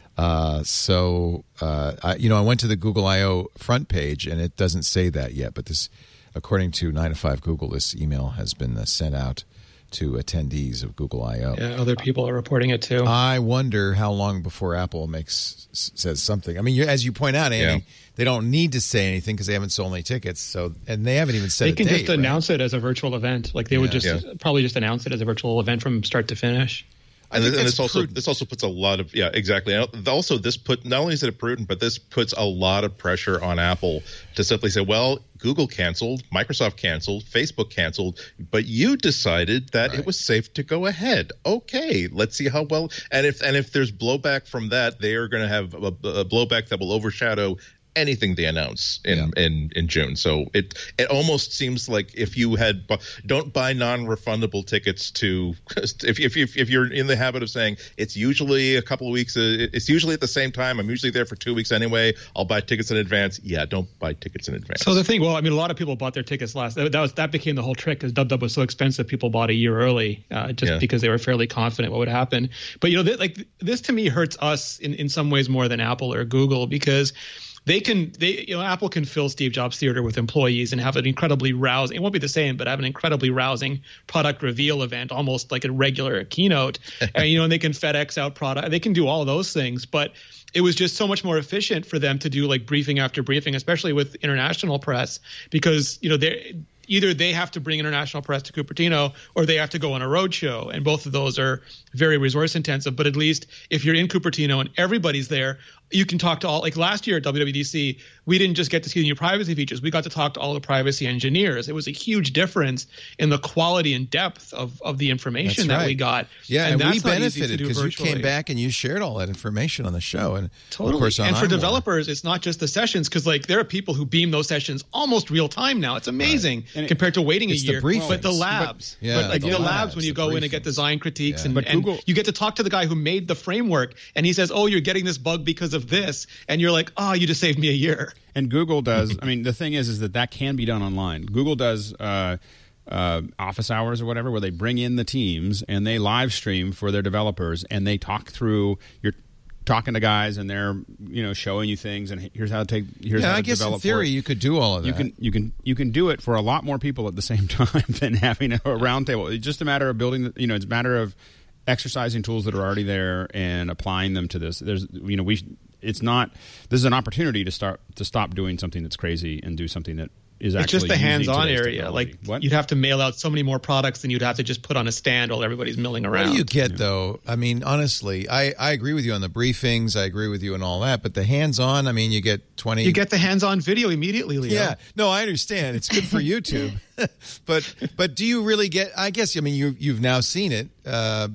A: Uh, so, uh, I, you know, I went to the Google I O front page, and it doesn't say that yet. But this, according to nine to five Google, this email has been uh, sent out to attendees of Google I O.
E: Yeah, other people are reporting it too.
A: I wonder how long before Apple makes s- says something. I mean, you, as you point out, Andy,
G: Yeah.
A: they don't need to say anything because they haven't sold any tickets. So, and they haven't even said
E: They
A: a
E: can
A: date,
E: just
A: right?
E: announce it as a virtual event. Like they would
A: Yeah.
E: just
G: Yeah.
E: probably just announce it as a virtual event from start to finish.
A: I
G: And,
A: think
G: this, and
A: that's
G: this also
A: prudent.
G: this also puts a lot of yeah exactly. And also, this put not only is it prudent, but this puts a lot of pressure on Apple to simply say, well, Google canceled, Microsoft canceled, Facebook canceled, but you decided that
A: Right.
G: it was safe to go ahead. Okay, let's see how well. And if and if there's blowback from that, they are going to have a, a blowback that will overshadow anything they announce in,
A: Yeah.
G: in, in June. So it it almost seems like if you had bu- don't buy non-refundable tickets to if if if, if you're in the habit of saying it's usually a couple of weeks, uh, it's usually at the same time. I'm usually there for two weeks anyway. I'll buy tickets in advance. Yeah, don't buy tickets in advance.
E: So the thing, well, I mean, a lot of people bought their tickets last. That was that became the whole trick because Dub Dub was so expensive. People bought a year early uh, just
G: Yeah.
E: because they were fairly confident what would happen. But you know, th- like this to me hurts us in in some ways more than Apple or Google because they can they you know Apple can fill Steve Jobs Theater with employees and have an incredibly rousing, it won't be the same, but have an incredibly rousing product reveal event, almost like a regular keynote. And you know, and they can FedEx out product, they can do all those things, but it was just so much more efficient for them to do like briefing after briefing, especially with international press, because you know they're either they have to bring international press to Cupertino or they have to go on a road show. And both of those are very resource intensive. But at least if you're in Cupertino and everybody's there, you can talk to all, like last year at W W D C, we didn't just get to see the new privacy features. We got to talk to all the privacy engineers. It was a huge difference in the quality and depth of, of the information
A: That's
E: that we
A: right.
E: got.
A: Yeah, and,
E: that's
A: we
E: not easy to
A: benefited
E: do
A: because you
E: virtually.
A: came back and you shared all that information on the show. And
E: Totally.
A: of course, on
E: and for
A: iMore.
E: developers, it's not just the sessions because like there are people who beam those sessions almost real time now. It's amazing
F: And it-
E: compared to waiting
A: It's
E: a
A: the
E: year.
A: briefings.
E: But the
A: But-
E: labs,
A: yeah,
E: but like
A: the
E: the,
A: labs,
E: labs when you
A: the
E: go in and get
A: briefings.
E: design critiques
A: Yeah.
E: and,
F: But
E: and
F: Google-
E: you get to talk to the guy who made the framework and he says, "Oh, you're getting this bug because of this," and you're like, "Oh, you just saved me a year."
F: And Google does. I mean, the thing is, is that that can be done online. Google does uh, uh, office hours or whatever, where they bring in the teams and they live stream for their developers, and they talk through. You're talking to guys, and they're you know showing you things, and here's how to take. Here's
A: Yeah,
F: how to
A: I guess in
F: develop for
A: theory
F: it.
A: you could do all of that.
F: You can you can you can do it for a lot more people at the same time than having a round table. It's just a matter of building. You know, it's a matter of exercising tools that are already there and applying them to this. There's you know we. It's not. This is an opportunity to start to stop doing something that's crazy and do something that is
E: It's
F: actually
E: just the
F: using
E: hands-on
F: today's
E: area.
F: technology.
E: Like
F: What?
E: you'd have to mail out so many more products than you'd have to just put on a stand while everybody's milling
A: What
E: around.
A: do you get, though? I mean, honestly, I, I agree with you on the briefings. I agree with you on all that. But the hands-on, I mean, you get twenty.
E: You get the hands-on video immediately, Leo.
A: Yeah, no, I understand. It's good for YouTube, but but do you really get? I guess I mean you you've now seen it. Uh,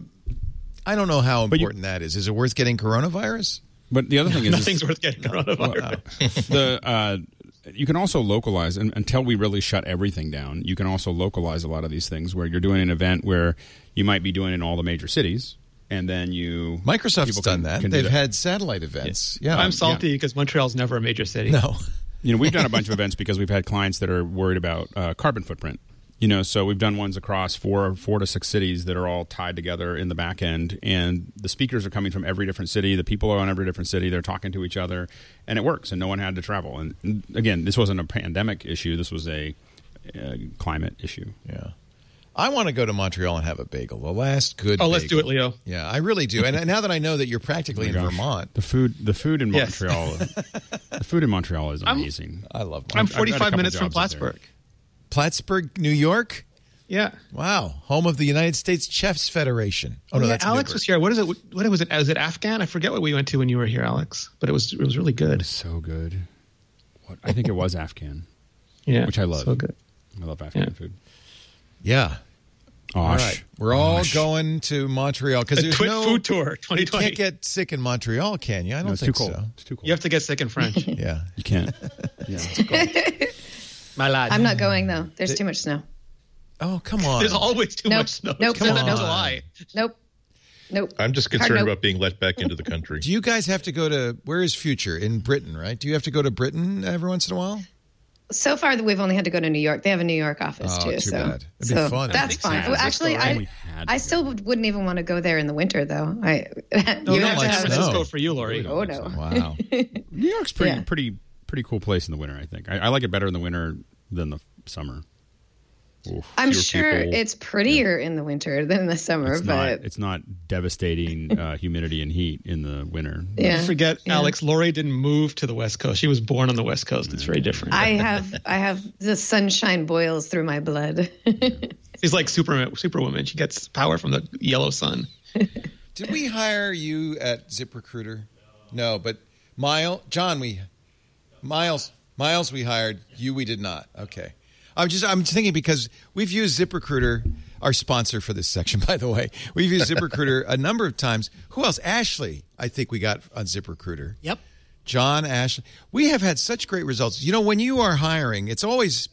A: I don't know how
F: But you-
A: important that is. Is it worth getting coronavirus?
F: But the other thing is,
E: Nothing's
F: is
E: worth getting coronavirus.
F: the uh, you can also localize and, until we really shut everything down. You can also localize a lot of these things where you're doing an event where you might be doing it in all the major cities, and then you
A: Microsoft's
F: people
A: done
F: can-
A: that.
F: can do
A: They've
F: that.
A: had satellite events. Yeah,
E: I'm salty because Montreal's never a major city.
A: No,
F: You know, we've done a bunch of events because we've had clients that are worried about uh, carbon footprint. You know, so we've done ones across four, four to six cities that are all tied together in the back end, and the speakers are coming from every different city. The people are on every different city. They're talking to each other, and it works. And no one had to travel. And, and again, this wasn't a pandemic issue. This was a, a climate issue.
A: yeah. I want to go to Montreal and have a bagel. The last good.
E: Oh, let's
A: bagel.
E: do it, Leo.
A: Yeah, I really do. And now that I know that you're practically in
F: Oh my gosh.
A: Vermont,
F: The food, the food in
E: Yes.
F: Montreal, the food in Montreal is
E: I'm-
F: amazing.
A: I love
E: I'm
A: Montreal.
F: I've got a
E: forty-five
F: couple
E: minutes from
F: jobs up there.
E: Plattsburgh.
A: Plattsburgh, New York.
E: Yeah.
A: Wow. Home of the United States Chefs Federation. Oh, no,
E: yeah,
A: that's
E: Alex
A: Newburgh.
E: was here. What is it? What was it? Was it Afghan? I forget what we went to when you were here, Alex. But it was it was really good.
F: So good. What I think it was Afghan.
E: Yeah.
F: Which I love.
E: So good.
F: I love Afghan
E: Yeah.
F: food.
A: Yeah. All
F: Osh.
A: right. We're all
F: Osh.
A: going to Montreal because
E: A
A: there's
E: Twit
A: no
E: food tour twenty
A: You
E: twenty.
A: can't get sick in Montreal, can you? I don't
F: No, it's
A: think
F: too cold.
A: so.
F: It's too cold.
E: You have to get sick in French.
A: Yeah.
F: You can't. Yeah.
E: My lad.
D: I'm not going though. There's too much snow.
A: Oh, come on.
E: There's always too
D: Nope.
E: much snow.
D: Nope.
E: Come
A: Nope.
E: on.
A: Nope.
E: July.
D: Nope. Nope.
G: I'm just
D: Hard
G: concerned
D: nope.
G: about being let back into the country.
A: Do you guys have to go to where is Future in Britain, right? Do you have to go to Britain every once in a while?
D: So far, we've only had to go to New York. They have a New York office
A: Oh,
D: too.
A: too
D: so,
A: bad. It'd be
D: so
A: fun.
D: that's
E: Big
D: fine.
E: San
D: Well, actually,
F: Francisco,
D: I,
F: we had to
D: I
F: go.
D: still would- wouldn't even want to go there in the winter, though. I
E: No,
A: You
E: not
A: don't
E: San
A: like
E: Francisco
A: snow.
E: for you, Lori.
D: oh no.
A: Wow.
F: New York's pretty,
D: Yeah.
F: pretty, pretty cool place in the winter. I think I, I like it better in the winter than the summer. Oof.
D: I'm
G: Fewer
D: sure
G: people.
D: it's prettier in the winter than the summer,
F: It's
D: but
F: not. It's not devastating uh, humidity and heat in the winter.
D: yeah.
E: Don't forget,
D: Yeah.
E: Alex, Lori didn't move to the West Coast. She was born on the West Coast. It's very different.
D: I have I have the sunshine boils through my blood.
E: She's like Superman, Superwoman. She gets power from the yellow sun.
A: Did we hire you at ZipRecruiter? No, but Miles, John, we Miles, Miles, we hired you. We did not. Okay, I'm just I'm thinking because we've used ZipRecruiter, our sponsor for this section, by the way. We've used ZipRecruiter a number of times. Who else? Ashley, I think we got on ZipRecruiter.
C: Yep.
A: John, Ashley. We have had such great results. You know, when you are hiring, it's always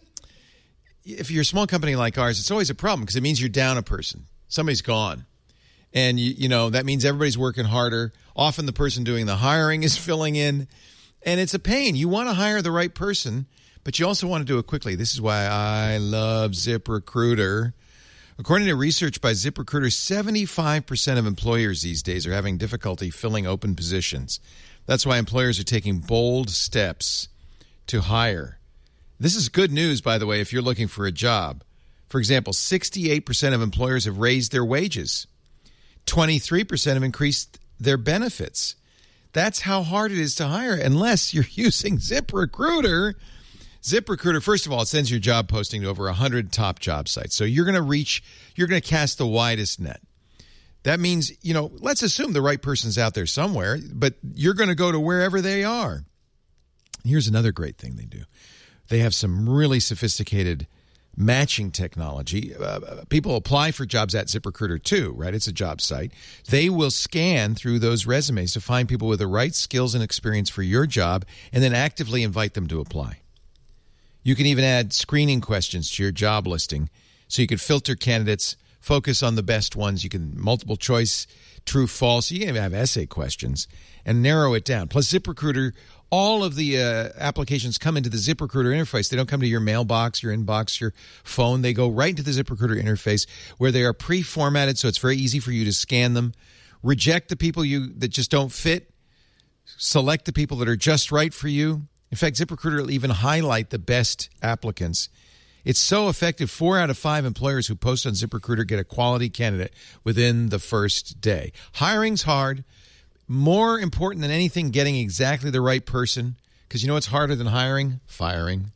A: if you're a small company like ours, it's always a problem because it means you're down a person. Somebody's gone. And, you, you know, that means everybody's working harder. Often the person doing the hiring is filling in. And it's a pain. You want to hire the right person, but you also want to do it quickly. This is why I love ZipRecruiter. According to research by ZipRecruiter, seventy-five percent of employers these days are having difficulty filling open positions. That's why employers are taking bold steps to hire. This is good news, by the way, if you're looking for a job. For example, sixty-eight percent of employers have raised their wages. twenty-three percent have increased their benefits. That's how hard it is to hire unless you're using ZipRecruiter. ZipRecruiter, first of all, it sends your job posting to over one hundred top job sites. So you're going to reach, you're going to cast the widest net. That means, you know, let's assume the right person's out there somewhere, but you're going to go to wherever they are. Here's another great thing they do. They have some really sophisticated matching technology. Uh, people apply for jobs at ZipRecruiter too, right? It's a job site. They will scan through those resumes to find people with the right skills and experience for your job and then actively invite them to apply. You can even add screening questions to your job listing so you can filter candidates, focus on the best ones. You can multiple choice, true, false. You can even have essay questions and narrow it down. Plus ZipRecruiter, all of the uh, applications come into the ZipRecruiter interface. They don't come to your mailbox, your inbox, your phone. They go right into the ZipRecruiter interface where they are pre-formatted, so it's very easy for you to scan them, reject the people you that just don't fit, select the people that are just right for you. In fact, ZipRecruiter will even highlight the best applicants. It's so effective, four out of five employers who post on ZipRecruiter get a quality candidate within the first day. Hiring's hard. More important than anything, getting exactly the right person. Because you know what's harder than hiring? Firing.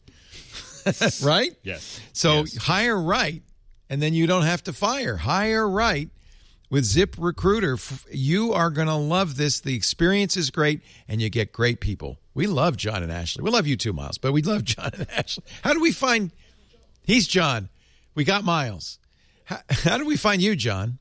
A: Right?
F: Yes.
A: So
F: Yes.
A: hire right, and then you don't have to fire. Hire right with ZipRecruiter. You are going to love this. The experience is great, and you get great people. We love John and Ashley. We love you too, Miles, but we love John and Ashley. How do we find... He's John. We got Miles. How, how do we find you, John?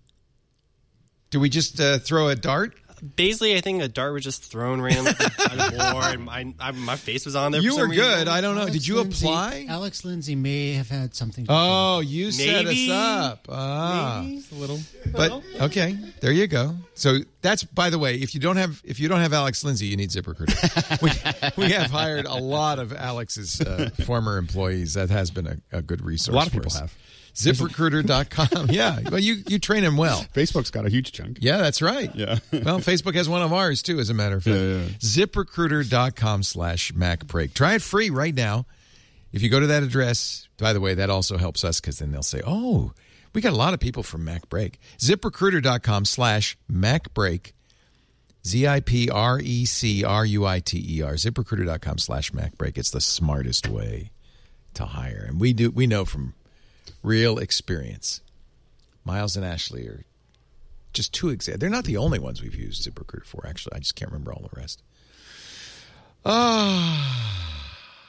A: Do we just uh, throw a dart?
I: Basically, I think a dart was just thrown randomly by the board, and my, I, my face was on there.
A: You
I: for
A: were
I: some
A: good.
I: reason.
A: I don't know.
C: Alex
A: Did you
C: Lindsay-
A: apply?
C: Alex Lindsay may have had something to
A: Oh, you set us
I: Maybe.
A: up. Ah.
I: Maybe a little.
A: But okay, there you go. So that's, by the way, if you don't have if you don't have Alex Lindsay, you need ZipRecruiter. we, we have hired a lot of Alex's uh, former employees. That has been a, a good resource.
F: A lot of
A: for
F: people
A: us.
F: have.
A: ZipRecruiter dot com. Yeah, well, you you train him well.
F: Facebook's got a huge chunk.
A: Yeah, that's right.
F: Yeah.
A: Well, Facebook has one of ours, too, as a matter of fact.
F: Yeah, yeah.
A: ZipRecruiter dot com slash MacBreak. Try it free right now. If you go to that address, by the way, that also helps us because then they'll say, oh, we got a lot of people from MacBreak. ZipRecruiter dot com slash MacBreak. Z I P R E C R U I T E R. ZipRecruiter dot com slash MacBreak. It's the smartest way to hire. And we do we know from real experience. Miles and Ashley are just two examples. They're not the only ones we've used ZipRecruiter for, actually. I just can't remember all the rest. Ah.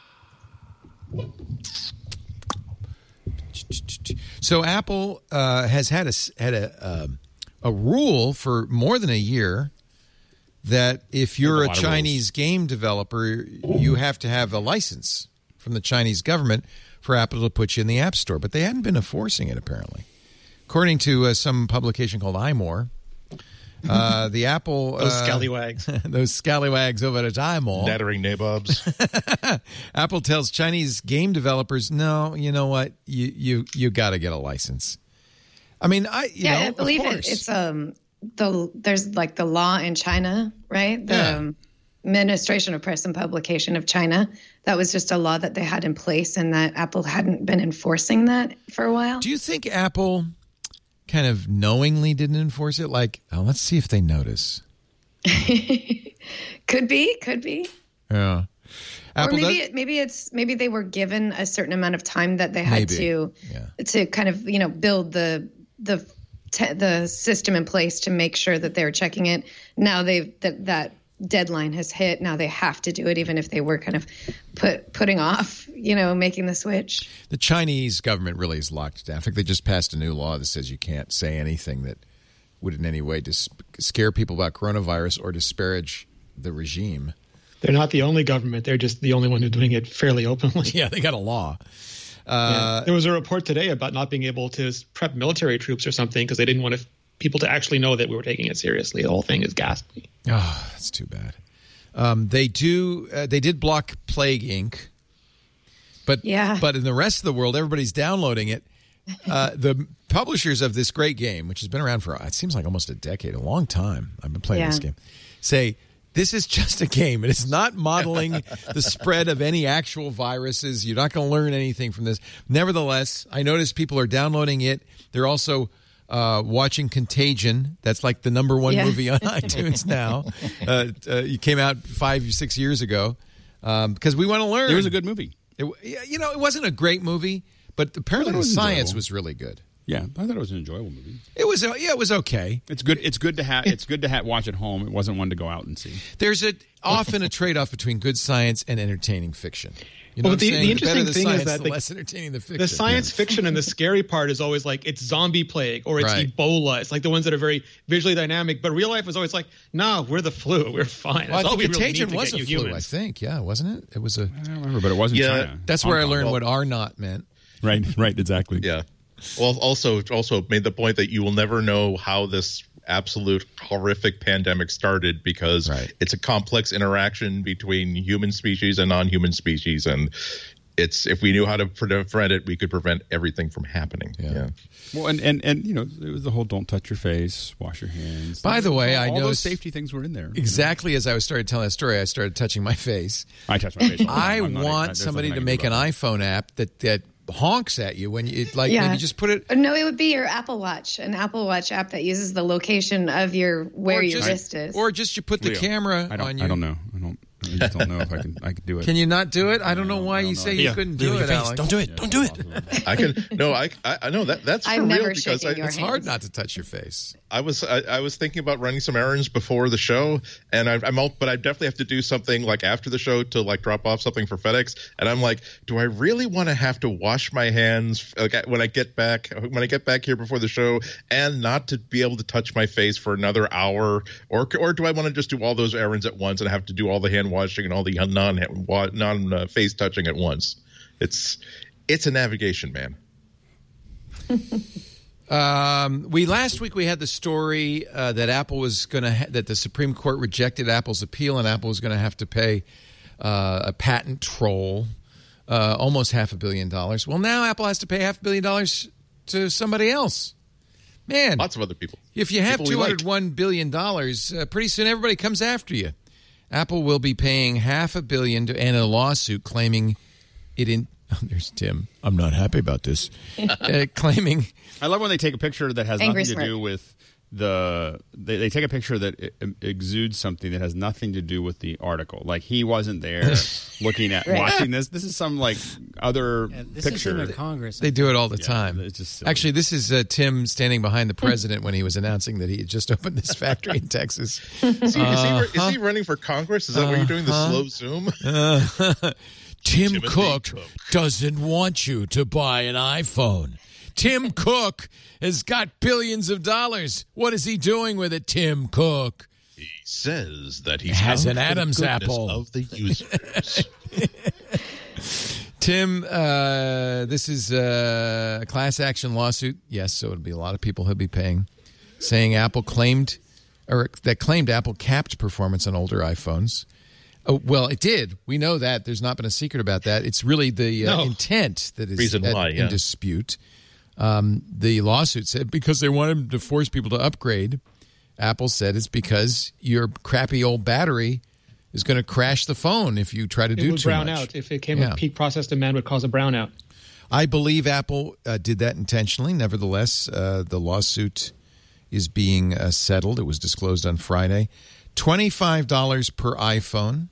A: So Apple uh, has had a had a um, a rule for more than a year that if you're a, a Chinese game developer, you have to have a license from the Chinese government for Apple to put you in the App Store. But they hadn't been enforcing it, apparently. According to uh, some publication called iMore, uh, the Apple...
E: Those
A: uh,
E: scallywags.
A: those scallywags over at iMore.
G: Nattering nabobs.
A: Apple tells Chinese game developers, no, you know what? You you you got to get a license. I mean, I you
D: yeah,
A: know,
D: I believe
A: of
D: it,
A: course.
D: it's um the there's like the law in China, right? The
A: Yeah.
D: um, Administration of Press and Publication of China. That was just a law that they had in place, and that Apple hadn't been enforcing that for a while.
A: Do you think Apple kind of knowingly didn't enforce it? Like, oh, let's see if they notice.
D: Could be, could be.
A: Yeah. Apple
D: or maybe
A: does-
D: it, maybe it's maybe they were given a certain amount of time that they had
A: Maybe.
D: to
A: Yeah.
D: to kind of you know build the the te- the system in place to make sure that they were checking it. Now they've that that deadline has hit. Now they have to do it, even if they were kind of put putting off you know making the switch.
A: The Chinese government really is locked down. In fact, they just passed a new law that says you can't say anything that would in any way dis- scare people about coronavirus or disparage the regime.
E: They're not the only government. They're just the only one who's doing it fairly openly.
A: Yeah, they got a law.
E: Yeah.
A: Uh,
E: There was a report today about not being able to prep military troops or something because they didn't want to, people to actually know that we were taking it seriously. The whole thing is ghastly.
A: Oh, that's too bad. Um, they do. Uh, they did block Plague Incorporated, but
D: Yeah.
A: but in the rest of the world, everybody's downloading it. Uh, the publishers of this great game, which has been around for it seems like almost a decade, a long time. I've been playing
D: Yeah.
A: this game. Say this is just a game. It is not modeling the spread of any actual viruses. You're not going to learn anything from this. Nevertheless, I notice people are downloading it. They're also uh, watching Contagion. That's like the number one
D: Yeah.
A: movie on iTunes now. Uh, uh, it came out five, six years ago because we want to learn.
F: It was a good movie.
A: It, you know, it wasn't a great movie, but apparently
F: Well, it
A: the
F: was
A: science
F: enjoyable.
A: was really good.
F: Yeah, I thought it was an enjoyable movie.
A: It was, uh, yeah, it was okay.
F: It's good. It's good to have. It's good to have, watch at home. It wasn't one to go out and see.
A: There's a often a trade-off between good science and entertaining fiction. You know
E: Well,
A: what
E: the-
A: I'm
E: the
A: saying?
E: interesting
A: better the
E: thing is
A: science,
E: that
A: the
E: the-
A: less entertaining the fiction.
E: The science fiction and the scary part is always like it's zombie plague or it's
A: Right.
E: Ebola. It's like the ones that are very visually dynamic. But real life is always like, no, we're the flu. We're fine.
A: Well, I
E: That's all
A: think
E: we really
A: Contagion
E: need to
A: was
E: get
A: a
E: you
A: flu,
E: humans.
A: I think. Yeah, wasn't it? It was a.
F: I don't remember, but it wasn't
G: Yeah,
F: China.
A: That's
F: Hong
A: where I
F: Kong.
A: learned
G: Well-
A: what R naught meant.
F: Right. Right. Exactly.
G: Yeah. Well, also also made the point that you will never know how this absolute horrific pandemic started because
A: Right.
G: it's a complex interaction between human species and non-human species, and it's if we knew how to prevent it, we could prevent everything from happening.
A: Yeah.
G: Yeah.
F: Well, and, and, and you know, it was the whole "don't touch your face, wash your hands."
A: By the way,
F: all
A: I
F: those
A: noticed-
F: safety things were in there.
A: Exactly as I was started telling that story, I started touching my face.
F: I touched my face. all the
A: I
F: time. I'm not-
A: want
F: there's
A: somebody
F: nothing
A: to
F: I can
A: make
F: do
A: an
F: about
A: iPhone app that that honks at you when you like
D: Yeah.
A: maybe just put it.
D: No, it would be your Apple Watch, an Apple Watch app that uses the location of your where
A: or
D: your
A: just,
D: wrist is.
A: or just you put the
F: Leo,
A: camera
F: I don't,
A: on you.
F: I don't know. I don't. I just don't know if I can. I can do it.
A: Can you not do it? I don't know why
F: I don't
A: you
F: know.
A: say you
F: Yeah.
A: couldn't
I: Leo,
A: do
I: your
A: it,
I: face.
A: Alex.
I: Don't do it. Don't do it.
G: I can no, I I, I know that that's for
D: I've
G: real
D: never
G: because
D: shaken
G: I,
D: your
A: It's
D: hand.
A: hard not to touch your face.
G: I was I, I was thinking about running some errands before the show, and I, I'm all, but I definitely have to do something like after the show to like drop off something for FedEx, and I'm like, do I really want to have to wash my hands like when I get back when I get back here before the show, and not to be able to touch my face for another hour, or or do I want to just do all those errands at once and have to do all the hand washing and all the non non uh, face touching at once? It's it's a navigation, man.
A: Um, we last week we had the story uh, that Apple was going to ha- that the Supreme Court rejected Apple's appeal, and Apple was going to have to pay uh, a patent troll uh, almost half a billion dollars. Well, now Apple has to pay half a billion dollars to somebody else. Man,
G: Lots of other people.
A: if you have
G: People we
A: two
G: like.
A: hundred one billion dollars, uh, pretty soon everybody comes after you. Apple will be paying half a billion to end a lawsuit claiming it in. Oh, there's Tim. I'm not happy about this. uh, claiming
F: I love when they take a picture that has
D: Angry
F: nothing to
D: smirk.
F: do with the they, they take a picture that exudes something that has nothing to do with the article. Like he wasn't there looking at
D: Right.
F: watching this. This is some like other
C: Yeah, this
F: picture.
C: is in a Congress.
A: They do it all the
F: Yeah,
A: time.
F: it's just silly.
A: Actually, this is uh, Tim standing behind the president when he was announcing that he had just opened this factory in Texas.
G: Is he, is, he,
A: Uh-huh.
G: is he running for Congress? Is that what you're doing? The slow Zoom?
A: Tim
G: Timothy
A: Cook,
G: Cook.
A: doesn't want you to buy an iPhone. Tim Cook has got billions of dollars. What is he doing with it, Tim Cook?
G: He says that he's
A: Has
G: out
A: an
G: for the
A: Adam's
G: goodness
A: apple.
G: of the users.
A: Tim, uh, this is uh, a class action lawsuit. Yes, so it'll be a lot of people who'll be paying, saying Apple claimed, or that claimed Apple capped performance on older iPhones. Oh, well, it did. We know that. There's not been a secret about that. It's really the uh,
G: No.
A: intent that is
G: Reason
A: at-
G: why,
A: in
G: yeah.
A: dispute. Um, the lawsuit said because they wanted to force people to upgrade. Apple said it's because your crappy old battery is going to crash the phone if you try to
E: It
A: do
E: would
A: too
E: brown
A: much.
E: out. If it came
A: Yeah.
E: with peak process demand, would cause a brownout.
A: I believe Apple uh, did that intentionally. Nevertheless, uh, the lawsuit is being uh, settled. It was disclosed on Friday. twenty-five dollars per iPhone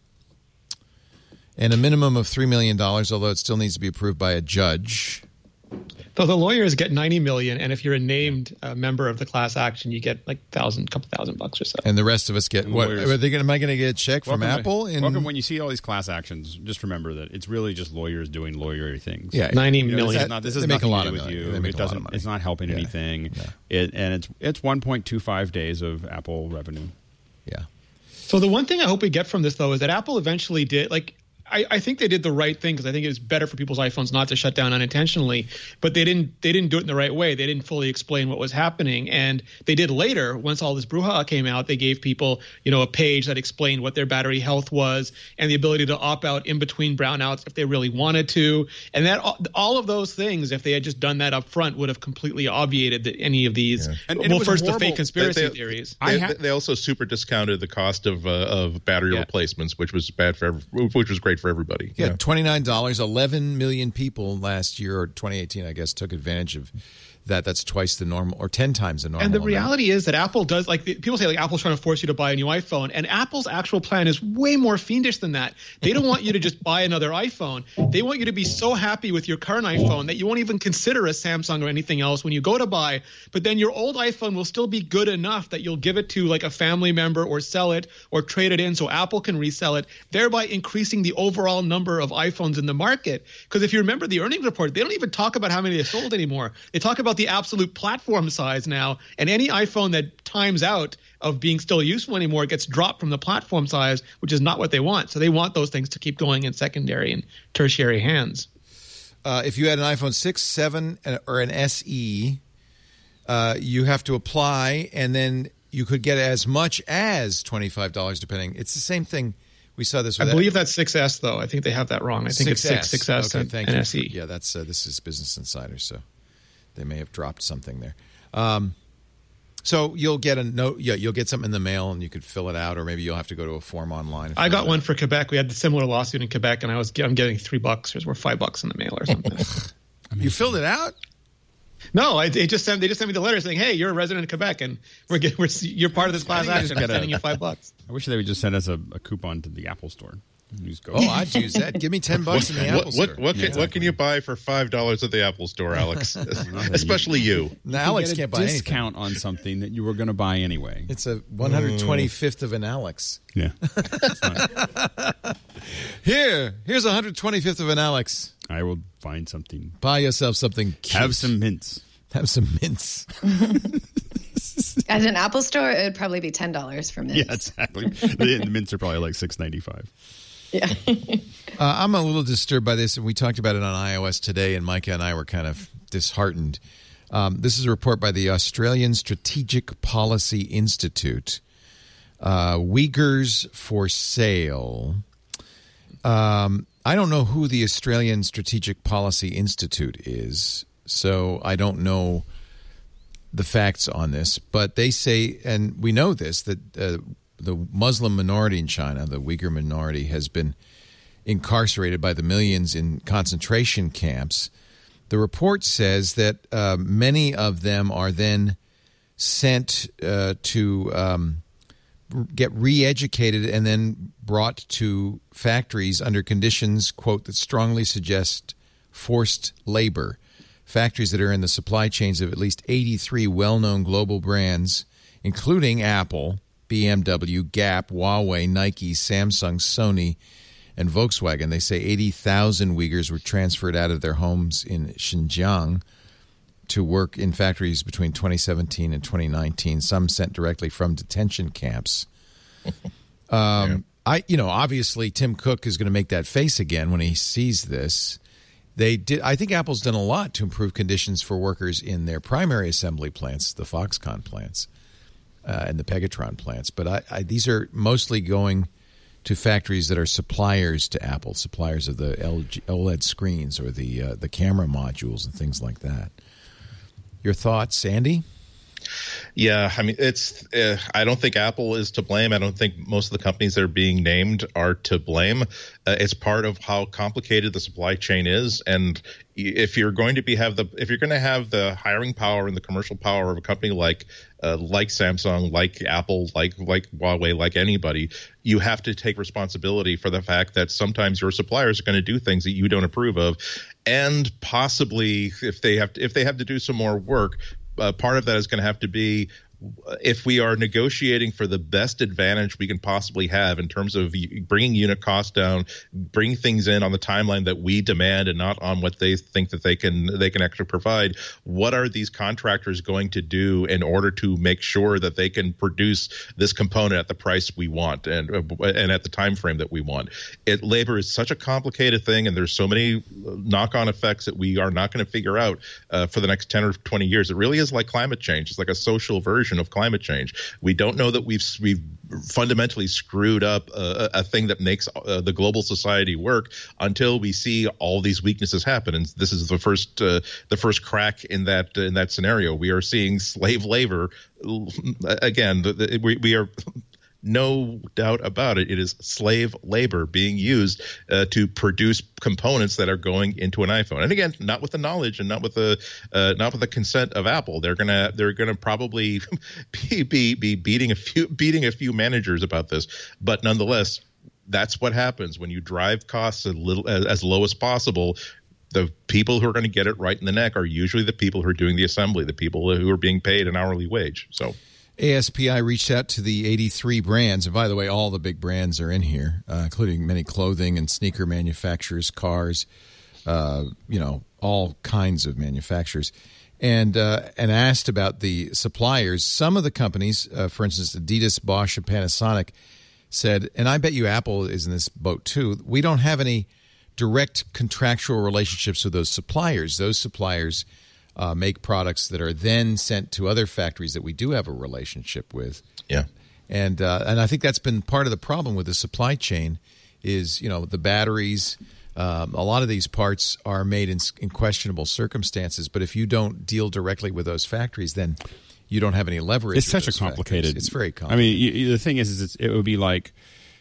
A: and a minimum of three million dollars, although it still needs to be approved by a judge.
E: Though the lawyers get ninety million, and if you're a named uh, member of the class action, you get like thousand, couple thousand bucks or so.
A: And the rest of us get what?
F: Lawyers.
A: Are they gonna, am I going to get a check from
F: Welcome
A: Apple?
F: To,
A: in-
F: welcome when you see all these class actions. Just remember that it's really just lawyers doing lawyery things.
A: Yeah,
E: Ninety
F: You know, this
E: million.
F: is not, this
A: They
F: is
A: make a
F: nothing
A: lot
F: to
A: of
F: do with
A: money.
F: you.
A: They make
F: It
A: a lot of
F: doesn't.
A: money.
F: It's not helping
A: Yeah.
F: anything.
A: No.
F: It, and it's it's one point two five days of Apple revenue.
A: Yeah.
E: So the one thing I hope we get from this, though, is that Apple eventually did, like, I, I think they did the right thing because I think it was better for people's iPhones not to shut down unintentionally, but they didn't they didn't do it in the right way. They didn't fully explain what was happening. And they did later, once all this brouhaha came out, they gave people, you know, a page that explained what their battery health was and the ability to opt out in between brownouts if they really wanted to. And that all of those things, if they had just done that up front, would have completely obviated the, any of these.
F: And- and it
E: well,
F: was
E: first, the
F: horrible.
E: fake conspiracy
G: They- they-
E: theories.
F: I
G: They,
F: ha-
G: they also super discounted the cost of uh, of battery
E: Yeah.
G: replacements, which was bad for every, which was great for everybody.
A: Yeah, twenty-nine dollars. eleven million people last year, or twenty eighteen, I guess, took advantage of that. That's twice the normal, or ten times the normal.
E: And the
A: amount.
E: reality is that Apple does, like, the, people say, like, Apple's trying to force you to buy a new iPhone, and Apple's actual plan is way more fiendish than that. They don't want you to just buy another iPhone. They want you to be so happy with your current iPhone that you won't even consider a Samsung or anything else when you go to buy. But then your old iPhone will still be good enough that you'll give it to, like, a family member or sell it or trade it in so Apple can resell it, thereby increasing the overall number of iPhones in the market. Because if you remember the earnings report, they don't even talk about how many they sold anymore. They talk about the absolute platform size now, and any iPhone that times out of being still useful anymore gets dropped from the platform size, which is not what they want. So they want those things to keep going in secondary and tertiary hands.
A: Uh, if you had an iPhone six, seven, uh, or an S E, uh, you have to apply, and then you could get as much as twenty-five dollars, depending. It's the same thing. We saw this
E: I
A: with
E: believe that's six S, though. I think they have that wrong. I think it's six, six S,
A: Okay,
E: and,
A: thank
E: and
A: you.
E: S E.
A: Yeah, that's uh, this is Business Insider, so they may have dropped something there. Um, so you'll get a note. Yeah, you'll get something in the mail, and you could fill it out, or maybe you'll have to go to a form online. and
E: I
A: fill
E: got
A: it
E: one
A: out.
E: for Quebec. We had the similar lawsuit in Quebec, and I was I'm getting three bucks. There's worth five bucks in the mail or something.
A: You filled it out?
E: No, I, it just sent, they just sent me the letter saying, "Hey, you're a resident of Quebec, and we're, get, we're you're part of this class
F: think I just
E: action. I'm
F: gotta-
E: sending you five bucks."
F: I wish they would just send us a, a coupon to the Apple Store. You just go.
A: Oh, I'd use that. Give me ten bucks in the Apple
G: What
A: Store.
G: what what can,
F: Yeah,
G: what can you buy for five dollars at the Apple Store, Alex? Especially you.
A: Now,
F: You
A: Alex
F: get a
A: can't buy anything.
F: discount on something that you were going to buy anyway.
A: It's a one hundred twenty-fifth of an Alex.
F: Yeah.
A: Here, here's a one hundred twenty-fifth of an Alex.
F: I will find something.
A: Buy yourself something cute.
F: Have some mints.
A: Have some mints.
D: At an Apple store, it would probably be ten dollars for mints.
F: Yeah, exactly. the, the mints are probably like six ninety five.
D: Yeah.
A: Uh, I'm a little disturbed by this, and we talked about it on iOS today, and Micah and I were kind of disheartened. Um, this is a report by the Australian Strategic Policy Institute. Uh, Uyghurs for sale. Um, I don't know who the Australian Strategic Policy Institute is, so I don't know the facts on this. But they say, and we know this, that uh, the Muslim minority in China, the Uyghur minority, has been incarcerated by the millions in concentration camps. The report says that uh, many of them are then sent uh, to um, get re-educated and then brought to factories under conditions, quote, that strongly suggest forced labor. Factories that are in the supply chains of at least eighty-three well-known global brands, including Apple, B M W, Gap, Huawei, Nike, Samsung, Sony, and Volkswagen. They say eighty thousand Uyghurs were transferred out of their homes in Xinjiang to work in factories between twenty seventeen and twenty nineteen, some sent directly from detention camps. um, yeah. I, you know, obviously Tim Cook is going to make that face again when he sees this. They did. I think Apple's done a lot to improve conditions for workers in their primary assembly plants, the Foxconn plants, uh, and the Pegatron plants. But I, I, these are mostly going to factories that are suppliers to Apple, suppliers of the L G, OLED screens or the uh, the camera modules and things like that. Your thoughts, Sandy?
G: Yeah, I mean, it's. Uh, I don't think Apple is to blame. I don't think most of the companies that are being named are to blame. Uh, it's part of how complicated the supply chain is, and if you're going to be have the if you're going to have the hiring power and the commercial power of a company like uh, like Samsung, like Apple, like like Huawei, like anybody, you have to take responsibility for the fact that sometimes your suppliers are going to do things that you don't approve of, and possibly if they have to, if they have to do some more work. Uh, part of that is going to have to be if we are negotiating for the best advantage we can possibly have in terms of bringing unit costs down, bringing things in on the timeline that we demand and not on what they think that they can they can actually provide. What are these contractors going to do in order to make sure that they can produce this component at the price we want and uh, and at the time frame that we want? It labor is such a complicated thing, and there's so many knock-on effects that we are not going to figure out uh, for the next ten or twenty years. It really is like climate change. It's like a social version of climate change. We don't know that we've we've fundamentally screwed up a, a thing that makes uh, the global society work until we see all these weaknesses happen. And this is the first uh, the first crack in that in that scenario. We are seeing slave labor again. The, the, we, we are. No doubt about it. It is slave labor being used uh, to produce components that are going into an iPhone. And again, not with the knowledge and not with the uh, not with the consent of Apple. They're gonna they're gonna probably be, be be beating a few beating a few managers about this. But nonetheless, that's what happens when you drive costs a little as, as low as possible. The people who are going to get it right in the neck are usually the people who are doing the assembly, the people who are being paid an hourly wage. So.
A: A S P I reached out to the eighty-three brands, and by the way, all the big brands are in here, uh, including many clothing and sneaker manufacturers, cars, uh, you know, all kinds of manufacturers, and uh, and asked about the suppliers. Some of the companies, uh, for instance, Adidas, Bosch, and Panasonic, said, and I bet you Apple is in this boat too, we don't have any direct contractual relationships with those suppliers. Those suppliers Uh, make products that are then sent to other factories that we do have a relationship with.
G: Yeah,
A: and uh, and I think that's been part of the problem with the supply chain is, you know, the batteries. Um, a lot of these parts are made in, in questionable circumstances, but if you don't deal directly with those factories, then you don't have any leverage.
F: It's such a complicated.
A: Factories. It's very complicated.
F: I mean, you, the thing is, is it's, it would be like.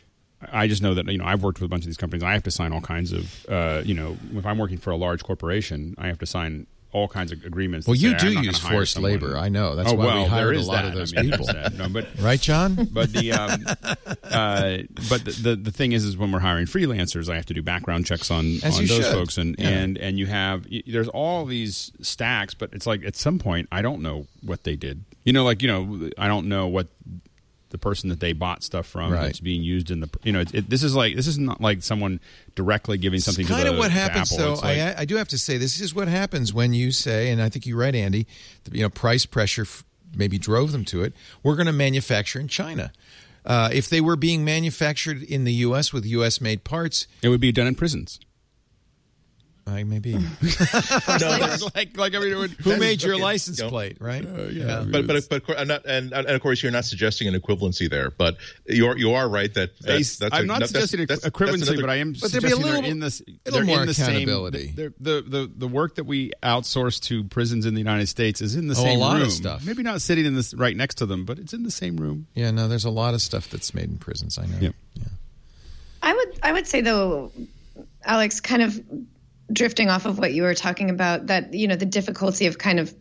F: I just know that, you know, I've worked with a bunch of these companies. I have to sign all kinds of, uh, you know, if I'm working for a large corporation, I have to sign all kinds of agreements.
A: Well, you
F: say,
A: do use forced labor. I know. That's
F: oh,
A: why
F: well,
A: we hired a
F: a
A: lot
F: that.
A: of those
F: I mean,
A: people.
F: no, but,
A: right, John?
F: But the um, uh, but the, the the thing is, is when we're hiring freelancers, I have to do background checks on,
A: As
F: on
A: you
F: those
A: should.
F: folks, and,
A: Yeah.
F: and and you have there's all these stacks, but it's like at some point I don't know what they did. You know, like you know, I don't know what the person that they bought stuff from
A: Right.
F: that's being used in the you know it, it, this is like this is not like someone directly giving something
A: It's
F: to
A: kind
F: the
A: of what
F: to
A: happens,
F: Apple.
A: though.
F: It's like,
A: I, I do have to say, this is what happens when you say, and I think you're right, Andy. You know, price pressure f- maybe drove them to it. We're going to manufacture in China. Uh, if they were being manufactured in the U S with U S made parts,
F: it would be done in prisons.
A: I maybe.
G: no, that's,
F: like like I mean, it would,
A: Who
G: That
A: made
G: is-
A: your
G: okay,
A: license
G: you know,
A: plate, right?
F: Uh, yeah, I mean,
G: but but
F: it's-
G: but I'm not, and and of course you're not suggesting an equivalency there, but you are you are right that that's, that's
F: I'm
G: a,
F: not
G: that's,
F: suggesting
G: that's, that's
F: equivalency,
G: another-
F: but I am
A: But there'd be a
F: suggesting
A: little-
F: they're in this.
A: little
F: They're
A: more
F: in the
A: accountability.
F: Same, they're- the, the the work that we outsource to prisons in the United States is in the
A: Oh, a
F: same
A: lot of
F: room.
A: stuff.
F: Maybe not sitting in this right next to them, but it's in the same room.
A: Yeah, no, there's a lot of stuff that's made in prisons. I know.
F: Yep.
A: Yeah.
D: I would I would say though, Alex, kind of drifting off of what you were talking about, that you know the difficulty of kind of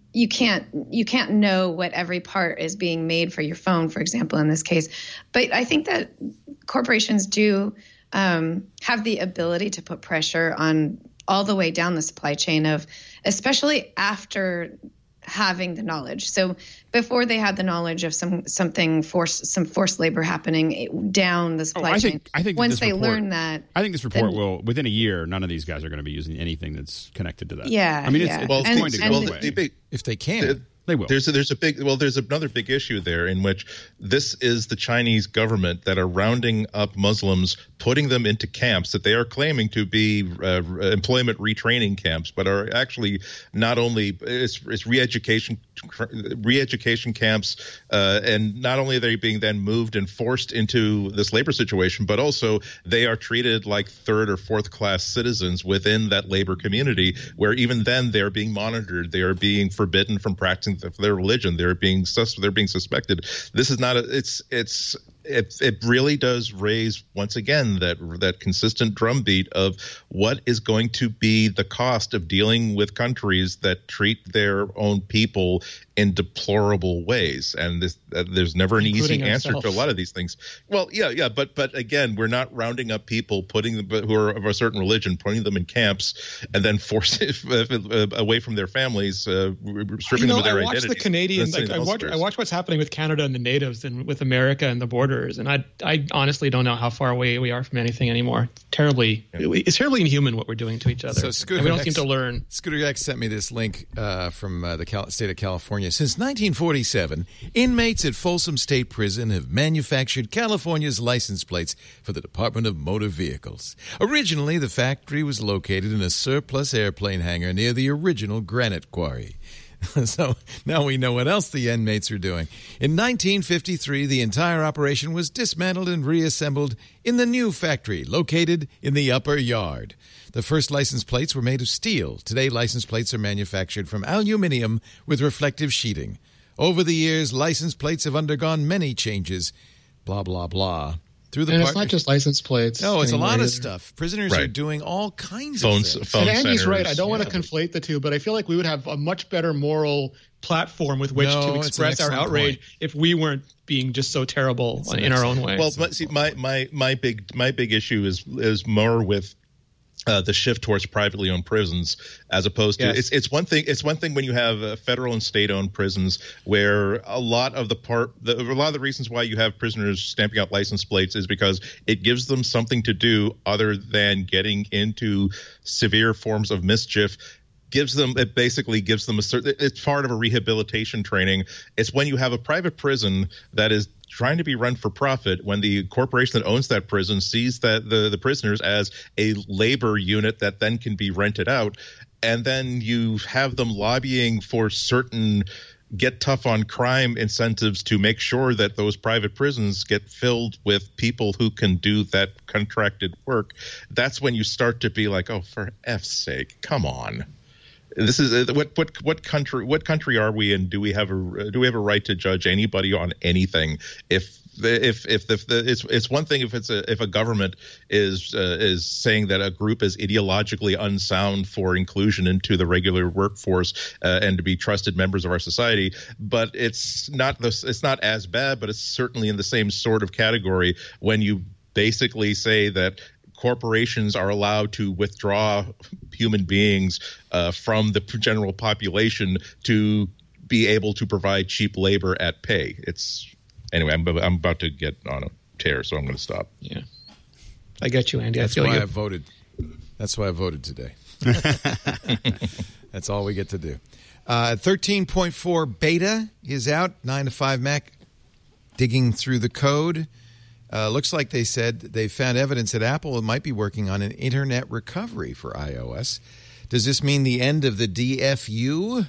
D: you can't you can't know what every part is being made for your phone, for example, in this case. But I think that corporations do um, have the ability to put pressure on all the way down the supply chain of, especially after having the knowledge. So before they had the knowledge of some something forced some forced labor happening down the supply
F: oh, I
D: chain.
F: Think, I think
D: once they
F: report,
D: learn that,
F: I think this report
D: then,
F: will within a year. None of these guys are going to be using anything that's connected to that.
D: Yeah,
F: I mean,
D: yeah.
F: it's,
G: well,
F: it's
D: and,
F: going to
D: and
F: go
D: the,
F: away
G: the big,
A: if they can.
G: The,
F: They will.
G: There's a, there's a big well there's another big issue there in which this is the Chinese government that are rounding up Muslims, putting them into camps that they are claiming to be uh, employment retraining camps, but are actually not only it's, it's re-education re-education camps, uh, and not only are they being then moved and forced into this labor situation, but also they are treated like third or fourth class citizens within that labor community, where even then they're being monitored, they are being forbidden from practicing their religion, they're being sus- they're being suspected. This is not a, it's it's it it really does raise once again that that consistent drumbeat of what is going to be the cost of dealing with countries that treat their own people in deplorable ways, and this, uh, there's never an
E: Including
G: easy answer
E: ourselves.
G: to a lot of these things. Well, yeah, yeah, but but again, we're not rounding up people, putting them who are of a certain religion, putting them in camps, and then forcing away from their families, uh, stripping
E: you know,
G: them of their
E: I watch
G: identity.
E: the Canadian, like, I watch, I watch what's happening with Canada and the natives and with America and the borders, and I, I honestly don't know how far away we are from anything anymore. Terribly, it's terribly inhuman what we're doing to each other.
A: So Scooter
E: and we don't
A: X,
E: seem to learn.
A: Scooter X sent me this link uh, from uh, the Cal- state of California. Since nineteen forty-seven, inmates at Folsom State Prison have manufactured California's license plates for the Department of Motor Vehicles. Originally, the factory was located in a surplus airplane hangar near the original granite quarry. So now we know what else the inmates are doing. In nineteen fifty-three, the entire operation was dismantled and reassembled in the new factory located in the upper yard. The first license plates were made of steel. Today, license plates are manufactured from aluminum with reflective sheeting. Over the years, license plates have undergone many changes. Blah, blah, blah. Through the
E: And
A: part-
E: it's not just license plates.
A: No, it's a lot
E: anymore
A: of
E: either.
A: stuff. Prisoners
G: Right.
A: are doing all kinds
G: Phones,
A: of things.
G: phone
E: And Andy's
G: centers.
E: right. I don't want to
G: Yeah.
E: conflate the two, but I feel like we would have a much better moral platform with which
A: No,
E: to
A: it's an
E: express our
A: excellent
E: outrage
A: point.
E: if we weren't being just so terrible
A: It's an
E: in our own
A: excellent-
E: way.
G: Well, but see, my my my big my big issue is is more with uh, the shift towards privately owned prisons, as opposed to
E: Yes.
G: it's it's one thing it's one thing when you have uh, federal and state owned prisons where a lot of the part the, a lot of the reasons why you have prisoners stamping out license plates is because it gives them something to do other than getting into severe forms of mischief. Gives them it basically gives them a certain it's part of a rehabilitation training. It's when you have a private prison that is trying to be run for profit, when the corporation that owns that prison sees that the, the prisoners as a labor unit that then can be rented out, and then you have them lobbying for certain get tough on crime incentives to make sure that those private prisons get filled with people who can do that contracted work. That's when you start to be like, oh, for F's sake, come on. This is uh, what what what country what country are we in? Do we have a do we have a right to judge anybody on anything? If if if the, the it's it's one thing if it's a if a government is uh, is saying that a group is ideologically unsound for inclusion into the regular workforce uh, and to be trusted members of our society, but it's not this it's not as bad, but it's certainly in the same sort of category when you basically say that corporations are allowed to withdraw human beings uh, from the general population to be able to provide cheap labor at pay. It's anyway. I'm, I'm about to get on a tear, so I'm going to stop.
E: Yeah, I get you, Andy.
A: That's
E: I feel
A: why
E: you.
A: I voted. That's why I voted today. That's all we get to do. Uh, thirteen point four beta is out. nine to five Mac digging through the code. Uh, looks like they said they found evidence that Apple might be working on an internet recovery for iOS. Does this mean the end of the D F U?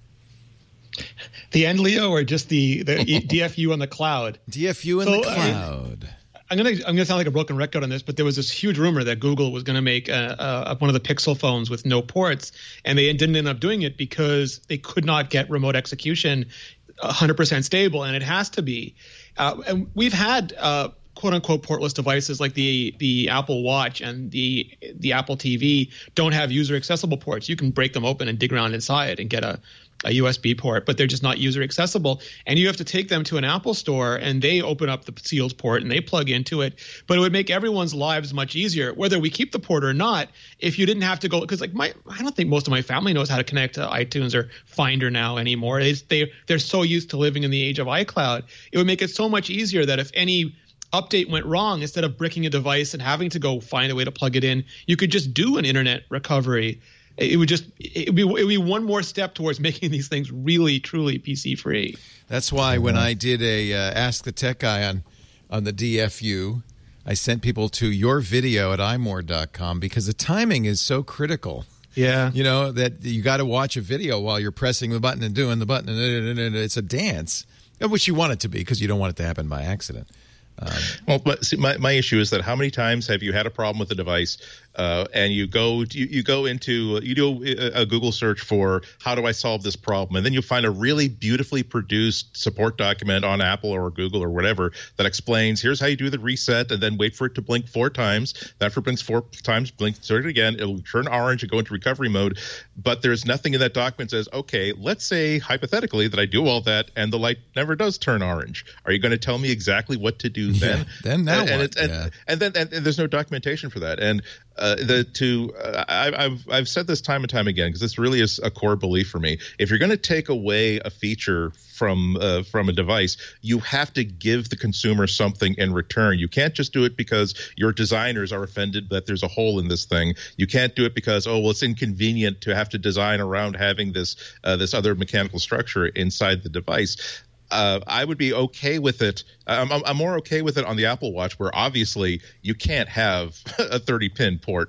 E: The end, Leo, or just the, the D F U on the cloud?
A: D F U in
E: So,
A: the
E: uh,
A: cloud.
E: I'm gonna I'm gonna sound like a broken record on this, but there was this huge rumor that Google was gonna make a, a, one of the Pixel phones with no ports, and they didn't end up doing it because they could not get remote execution one hundred percent stable, and it has to be. Uh, and we've had uh, quote unquote portless devices like the the Apple Watch and the the Apple T V don't have user accessible ports. You can break them open and dig around inside and get a a U S B port, but they're just not user accessible. And you have to take them to an Apple store and they open up the sealed port and they plug into it. But it would make everyone's lives much easier, whether we keep the port or not, if you didn't have to go, because like my, I don't think most of my family knows how to connect to iTunes or Finder now anymore. They, they, they're so used to living in the age of iCloud. It would make it so much easier that if any update went wrong, instead of bricking a device and having to go find a way to plug it in, you could just do an internet recovery. It would just it would be, it would be one more step towards making these things really, truly P C free.
A: That's why when I did a uh, Ask the Tech Guy on, on the D F U, I sent people to your video at i more dot com because the timing is so critical.
E: Yeah.
A: You know, that you got to watch a video while you're pressing the button and doing the button. And it's a dance, which you want it to be because you don't want it to happen by accident. Um,
G: well, but see, my, my issue is that how many times have you had a problem with the device uh, and you go you, you go into you do a, a Google search for how do I solve this problem, and then you find a really beautifully produced support document on Apple or Google or whatever that explains here's how you do the reset, and then wait for it to blink four times. That for blinks four times, blink start it again, it'll turn orange and go into recovery mode. But there's nothing in that document that says, okay, let's say hypothetically that I do all that and the light never does turn orange. Are you going to tell me exactly what to do then?
A: Yeah, then now
G: and, and,
A: what?
G: It, and,
A: yeah.
G: and then and, and there's no documentation for that. And uh, the to uh, I, I've I've said this time and time again because this really is a core belief for me. If you're going to take away a feature from uh, from a device, you have to give the consumer something in return. You can't just do it because your designers are offended that there's a hole in this thing. You can't do it because oh well it's inconvenient to have to design around having this uh, this other mechanical structure inside the device. Uh, I would be okay with it. I'm, I'm more okay with it on the Apple Watch, where obviously you can't have a thirty pin port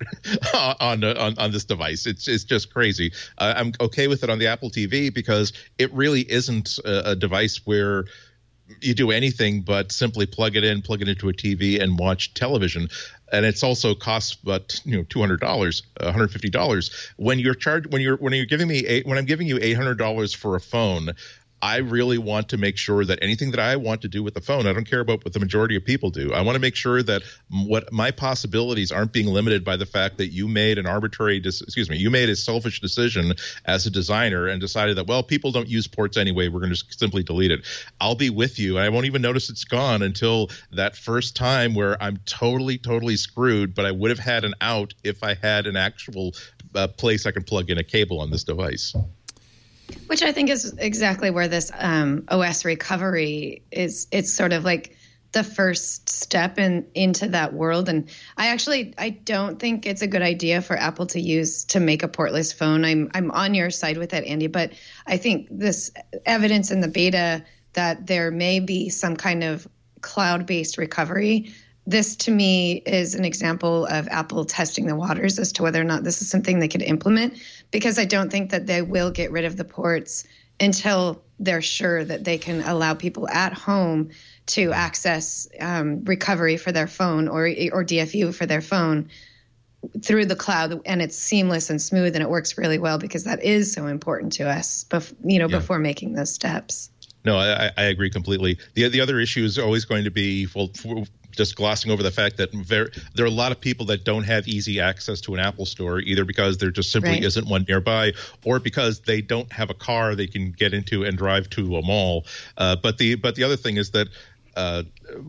G: on on, on this device. It's it's just crazy. Uh, I'm okay with it on the Apple T V because it really isn't a, a device where you do anything but simply plug it in, plug it into a T V, and watch television. And it's also costs but you know two hundred dollars, one hundred fifty dollars. When you're charged, when you're when you're giving me eight, when I'm giving you eight hundred dollars for a phone, I really want to make sure that anything that I want to do with the phone, I don't care about what the majority of people do. I want to make sure that what my possibilities aren't being limited by the fact that you made an arbitrary, excuse me, you made a selfish decision as a designer and decided that, well, people don't use ports anyway. We're going to just simply delete it. I'll be with you, and I won't even notice it's gone until that first time where I'm totally, totally screwed, but I would have had an out if I had an actual uh, place I could plug in a cable on this device.
D: Which I think is exactly where this um, O S recovery is. It's sort of like the first step in into that world. And I actually I don't think it's a good idea for Apple to use to make a portless phone. I'm I'm on your side with that, Andy. But I think this evidence in the beta that there may be some kind of cloud-based recovery. This, to me, is an example of Apple testing the waters as to whether or not this is something they could implement, because I don't think that they will get rid of the ports until they're sure that they can allow people at home to access um, recovery for their phone or or D F U for their phone through the cloud, and it's seamless and smooth, and it works really well because that is so important to us, bef- you know, yeah. before making those steps.
G: No, I, I agree completely. The the other issue is always going to be, well, for, just glossing over the fact that there, there are a lot of people that don't have easy access to an Apple store, either because there just simply
D: right. isn't
G: one nearby, or because they don't have a car they can get into and drive to a mall. Uh, but the but the other thing is that uh,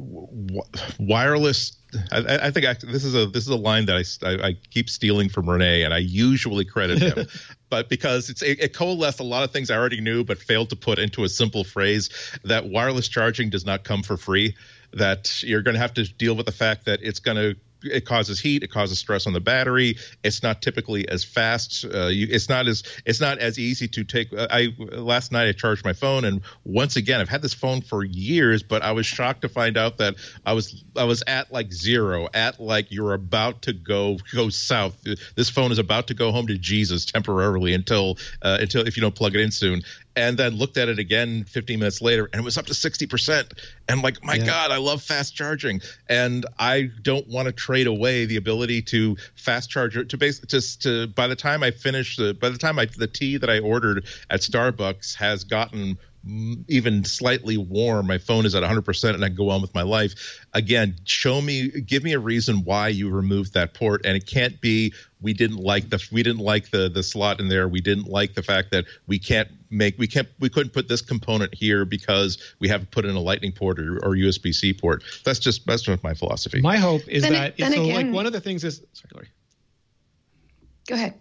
G: w- wireless. I, I think I, this is a this is a line that I, I, I keep stealing from Renee, and I usually credit him. But because it's it, it coalesced a lot of things I already knew, but failed to put into a simple phrase that wireless charging does not come for free. That you're going to have to deal with the fact that it's going to it causes heat, it causes stress on the battery. It's not typically as fast. Uh, you, it's not as it's not as easy to take. I last night I charged my phone, and once again I've had this phone for years, but I was shocked to find out that I was I was at like zero, at like you're about to go go south. This phone is about to go home to Jesus temporarily until uh, until if you don't plug it in soon. And then looked at it again fifteen minutes later, and it was up to sixty percent. And I'm like, my yeah. God, I love fast charging. And I don't want to trade away the ability to fast charge it. To base, just to, by the time I finish, the, by the time I, the tea that I ordered at Starbucks has gotten even slightly warm, my phone is at one hundred percent and I can go on with my life. Again, show me, give me a reason why you removed that port. And it can't be we didn't like the we didn't like the the slot in there. We didn't like the fact that we can't make we can't we couldn't put this component here because we have to put in a Lightning port or, or U S B C port. That's just that's just my philosophy.
E: My hope is
D: then,
E: that
D: then
E: so
D: again,
E: like one of the things is sorry, Lori.
D: Go ahead.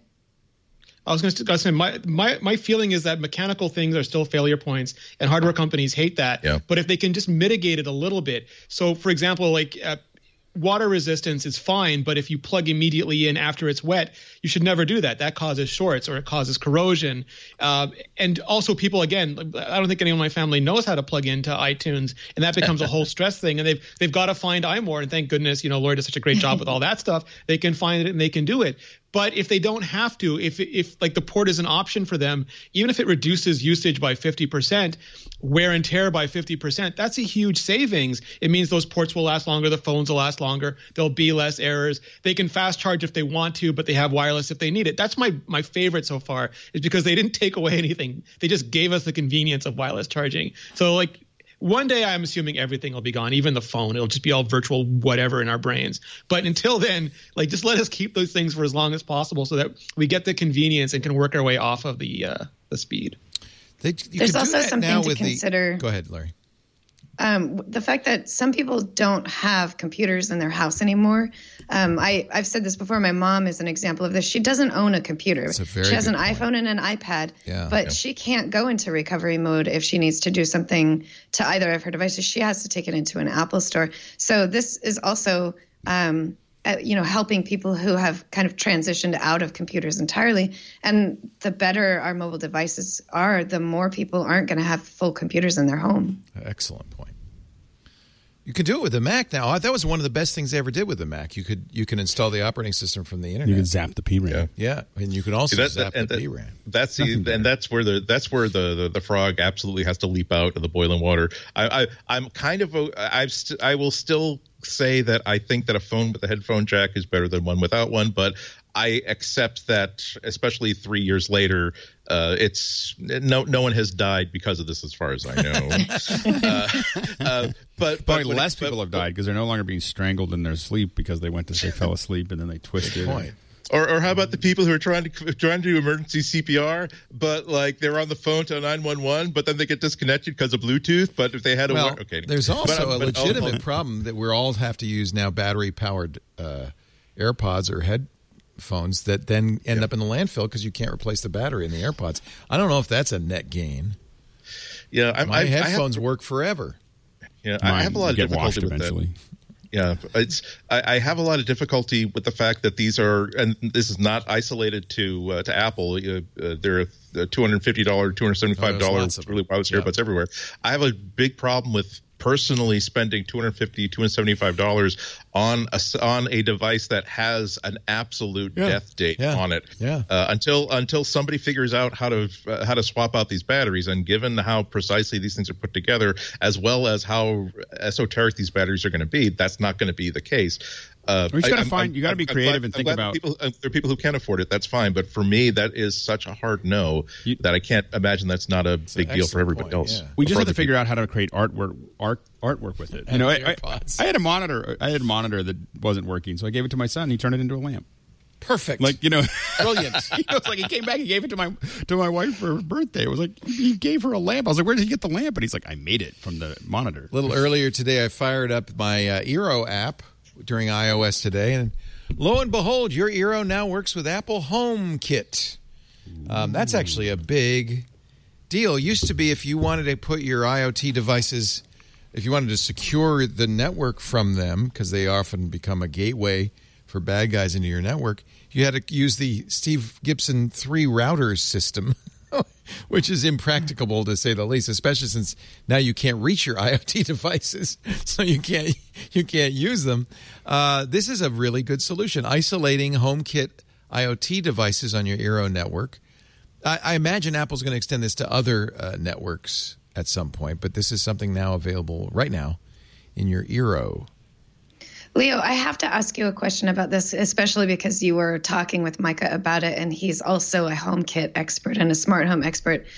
E: I was going to say my, my my feeling is that mechanical things are still failure points, and hardware companies hate that.
G: Yeah.
E: But if they can just mitigate it a little bit, so for example, like uh, water resistance is fine, but if you plug immediately in after it's wet, you should never do that. That causes shorts or it causes corrosion. Uh, and also, people again, I don't think anyone in my family knows how to plug into iTunes, and that becomes a whole stress thing. And they've they've got to find iMore, and thank goodness, you know, Lori does such a great job with all that stuff. They can find it and they can do it. But if they don't have to, if if like the port is an option for them, even if it reduces usage by fifty percent, wear and tear by fifty percent, that's a huge savings. It means those ports will last longer, the phones will last longer, there'll be less errors. They can fast charge if they want to, but they have wireless if they need it. That's my my favorite so far, is because they didn't take away anything. They just gave us the convenience of wireless charging. So like, one day I'm assuming everything will be gone, even the phone. It'll just be all virtual whatever in our brains. But until then, like, just let us keep those things for as long as possible so that we get the convenience and can work our way off of the uh, the speed.
A: They,
D: There's also something to consider.
A: The, go ahead, Larry.
D: Um, the fact that some people don't have computers in their house anymore. Um, I, I've said this before. My mom is an example of this. She doesn't own a computer.
A: That's a very
D: she has
A: good
D: an
A: point.
D: iPhone and an iPad,
A: Yeah.
D: but
A: Yeah.
D: she can't go into recovery mode if she needs to do something to either of her devices. She has to take it into an Apple store. So this is also, um, uh, you know, helping people who have kind of transitioned out of computers entirely. And the better our mobile devices are, the more people aren't going to have full computers in their home.
A: Excellent point. You can do it with the Mac now. That was one of the best things they ever did with the Mac. You could you can install the operating system from the internet.
F: You can zap the P RAM.
A: Yeah, and you can also
G: See, that-
A: zap
G: that-
A: the
G: that-
A: P RAM.
G: That's the, and that's where the that's where the, the, the frog absolutely has to leap out of the boiling water. I, I I'm kind of a, I've st- I will still say that I think that a phone with a headphone jack is better than one without one, but I accept that, especially three years later, uh, it's no no one has died because of this, as far as I know. uh, uh, but
F: Probably
G: but
F: less
G: it,
F: people
G: but,
F: have died because they're no longer being strangled in their sleep because they went to they fell asleep and then they twisted.
A: Point.
G: Or, or how about the people who are trying to trying to do emergency C P R, but like they're on the phone to nine one one, but then they get disconnected because of Bluetooth. But if they had a
A: Well,
G: work, okay.
A: there's
G: But,
A: also
G: uh,
A: a
G: but-
A: legitimate
G: oh,
A: problem that we all have to use now battery-powered uh, AirPods or headphones that then end up in the landfill because you can't replace the battery in the AirPods. I don't know if that's a net gain.
G: Yeah, I,
A: My
G: I,
A: headphones
G: I have,
A: work forever.
G: Yeah, I have a lot of
F: get
G: difficulty
F: washed
G: with
F: eventually.
G: that. Yeah, it's I, I have a lot of difficulty with the fact that these are, and this is not isolated to uh, to Apple. Uh, uh, they're two hundred fifty dollars, two hundred seventy-five
A: Oh, there's
G: dollars
A: lots of them.
G: really wireless
A: Yeah.
G: earbuds everywhere. I have a big problem with personally spending two hundred fifty dollars, two hundred seventy-five dollars on a on a device that has an absolute
A: Yeah.
G: death date
A: Yeah.
G: on it.
A: Yeah.
G: Uh, until until somebody figures out how to uh, how to swap out these batteries, and given how precisely these things are put together, as well as how esoteric these batteries are going to be, that's not going to be the case. Uh,
F: We just gotta
G: I- I'm-
F: find-
G: I'm-
F: you gotta be
G: I'm
F: creative
G: glad-
F: and
G: I'm
F: think
G: glad
F: about-
G: people. Uh, there are people who can afford it. That's fine, but for me, that is such a hard no
F: You-
G: that I can't imagine that's not a
A: an
G: big deal for
A: excellent
G: everybody
A: point,
G: else.
A: yeah.
F: We just
G: For
F: have to
G: other
F: figure out how to create artwork art artwork with it. You know, I, I,
A: AirPods.
F: I had a monitor. I had a monitor that wasn't working, so I gave it to my son. And he turned it into a lamp.
A: Perfect.
F: Like you know,
A: Brilliant.
F: you know, it's like he came back and gave it to my to my wife for her birthday. It was like he gave her a lamp. I was like, where did he get the lamp? And he's like, I made it from the monitor.
A: A little earlier today, I fired up my uh, Eero app during iOS today, and lo and behold, your Eero now works with Apple HomeKit. Um, that's actually a big deal. Used to be if you wanted to put your IoT devices, if you wanted to secure the network from them, because they often become a gateway for bad guys into your network, you had to use the Steve Gibson three routers system, which is impracticable to say the least, especially since now you can't reach your IoT devices, so you can't you can't use them. Uh, this is a really good solution, isolating HomeKit IoT devices on your Eero network. I, I imagine Apple's going to extend this to other uh, networks at some point, but this is something now available right now in your Eero.
D: Leo, I have to ask you a question about this, especially because you were talking with Micah about it, and he's also a HomeKit expert and a smart home expert.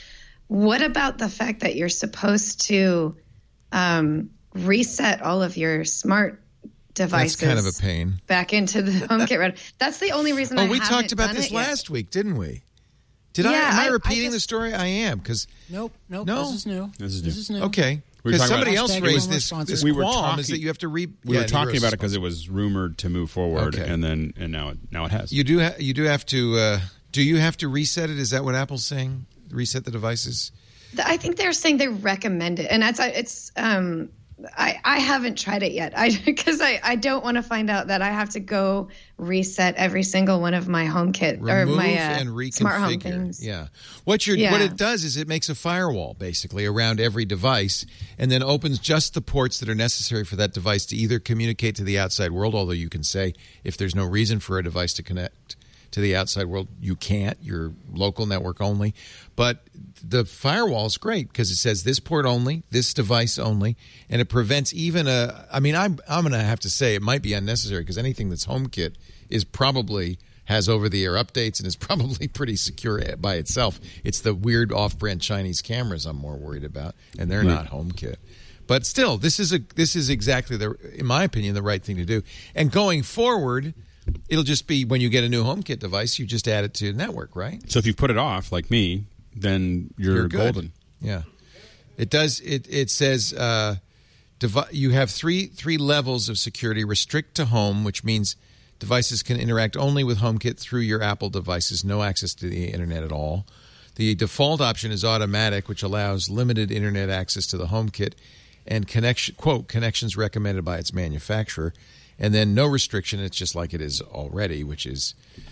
D: what about the fact that you're supposed to um, reset all of your smart devices?
A: That's kind of a pain.
D: Back into the HomeKit router. That's the only reason
A: oh,
D: I
A: we
D: haven't
A: talked about
D: done
A: this
D: it yet.
A: last week, didn't we? Did
D: Yeah,
A: I? Am I,
D: I- I
A: repeating
D: just-
A: the story? I am, because
C: Nope, nope.
A: No?
C: This is new.
F: This is new.
C: This is new.
A: okay.
F: We were
A: Because
F: talking
A: somebody
F: about-
A: else
C: Hashtag
A: raised
C: no
A: this,
C: responses.
A: this
F: We were
A: qualm is
F: talking-
A: that you have to re.
F: We
A: yeah,
F: were talking
A: Nero's
F: about it because it
A: responsible.
F: was rumored to move forward,
A: Okay.
F: and then and now it now it has.
A: You do. Ha- you do have to. Uh, do you have to reset it? Is that what Apple's saying? Reset the devices.
D: I think they're saying they recommend it, and that's it's. Um, I I haven't tried it yet. I because I, I don't want to find out that I have to go reset every single one of my HomeKit or
A: Remove
D: my uh,
A: and
D: smart home
A: reconfigure.
D: things.
A: Yeah. What you're
D: Yeah.
A: what it does is it makes a firewall basically around every device, and then opens just the ports that are necessary for that device to either communicate to the outside world. Although you can say if there's no reason for a device to connect to the outside world, you can't. Your local network only. But the firewall is great because it says this port only, this device only, and it prevents even a. I mean, I'm I'm going to have to say it might be unnecessary because anything that's HomeKit is probably has over-the-air updates and is probably pretty secure by itself. It's the weird off-brand Chinese cameras I'm more worried about, and they're
F: Right.
A: not HomeKit. But still, this is a this is exactly the, in my opinion, the right thing to do. And going forward, it'll just be when you get a new HomeKit device, you just add it to the network, right?
F: So if you put it off, like me, then you're,
A: You're good.
F: golden.
A: Yeah, it does. It it says uh, devi- you have three three levels of security. Restrict to home, which means devices can interact only with HomeKit through your Apple devices, no access to the internet at all. The default option is automatic, which allows limited internet access to the HomeKit and connection quote connections recommended by its manufacturer. And then no restriction. It's just like it is already, which is.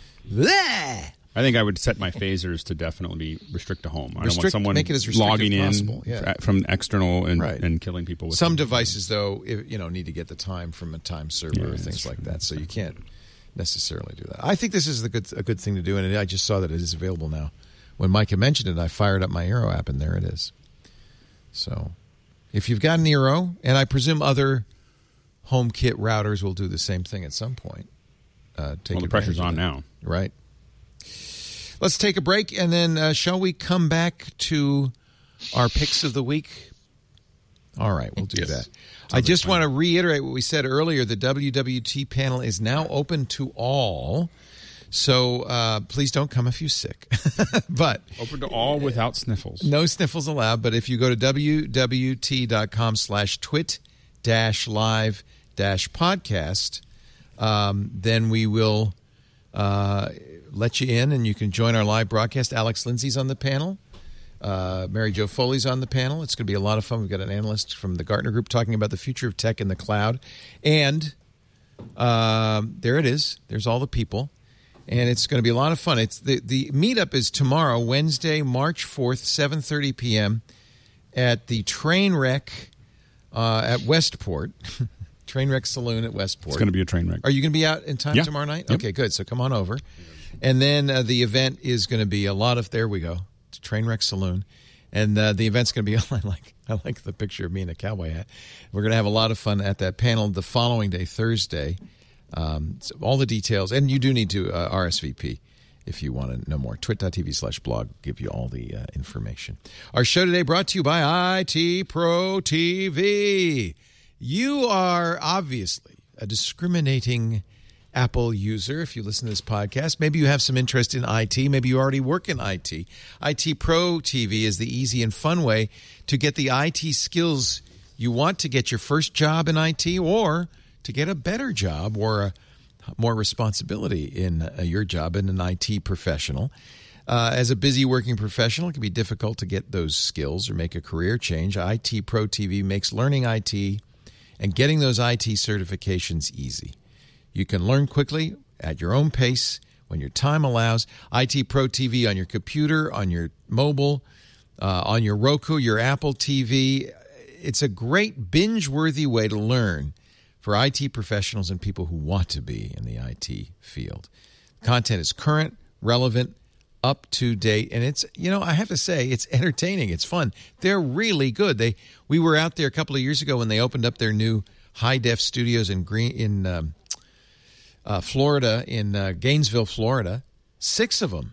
A: Bleh!
F: I think I would set my phasers to definitely be restrict to home. I don't want
A: Restrict-
F: someone
A: make it as restrictive
F: logging
A: as possible,
F: in
A: yeah.
F: f- from external and,
A: Right.
F: and killing people. With
A: Some
F: them.
A: devices, though, if, you know, need to get the time from a time server
F: Yeah,
A: or
F: that's
A: things like
F: true.
A: that. So you can't necessarily do that. I think this is the good, a good thing to do, and I just saw that it is available now. When Micah mentioned it, I fired up my Eero app, and there it is. So if you've got an Eero, and I presume other HomeKit routers will do the same thing at some point. Uh, take
F: Well, the
A: advantage
F: pressure's
A: of
F: on
A: that.
F: now.
A: Right. Let's take a break, and then uh, shall we come back to our picks of the week? All right, we'll do
G: Yes.
A: that. I just want to reiterate what we said earlier. The W W T panel is now open to all, so uh, please don't come if you're sick. But
F: Open to all without sniffles.
A: no sniffles allowed. But if you go to W W T dot com slash twit dash live dash podcast, um, then we will uh, let you in and you can join our live broadcast. Alex Lindsay's on the panel. Uh, Mary Jo Foley's on the panel. It's going to be a lot of fun. We've got an analyst from the Gartner Group talking about the future of tech in the cloud. And um, there it is. There's all the people. And it's going to be a lot of fun. It's the, the meetup is tomorrow, Wednesday, March fourth, seven thirty p.m. at the Trainwreck uh, at Westport. Trainwreck Saloon at Westport.
F: It's going to be a train wreck.
A: Are you going to be out in time
F: Yeah.
A: tomorrow night?
F: Yep.
A: Okay, good. So come on over. And then uh, the event is going to be a lot of, there we go, Trainwreck Saloon. And uh, the event's going to be, I like I like the picture of me in a cowboy hat. We're going to have a lot of fun at that panel the following day, Thursday. Um, so all the details. And you do need to uh, R S V P if you want to know more. twit.tv slash blog give you all the uh, information. Our show today brought to you by I T Pro T V. You are obviously a discriminating Apple user if you listen to this podcast. Maybe you have some interest in I T. Maybe you already work in I T. I T Pro T V is the easy and fun way to get the I T skills you want to get your first job in I T or to get a better job or a more responsibility in uh, your job in an I T professional. Uh, as a busy working professional, it can be difficult to get those skills or make a career change. I T Pro T V makes learning I T and getting those I T certifications easy. You can learn quickly at your own pace when your time allows. I T Pro T V on your computer, on your mobile, uh, on your Roku, your Apple T V. It's a great binge-worthy way to learn for I T professionals and people who want to be in the I T field. Content is current, relevant, up to date, and it's, you know, I have to say, it's entertaining. It's fun. They're really good. They we were out there a couple of years ago when they opened up their new high-def studios in Green in um, uh, Florida, in uh, Gainesville, Florida. Six of them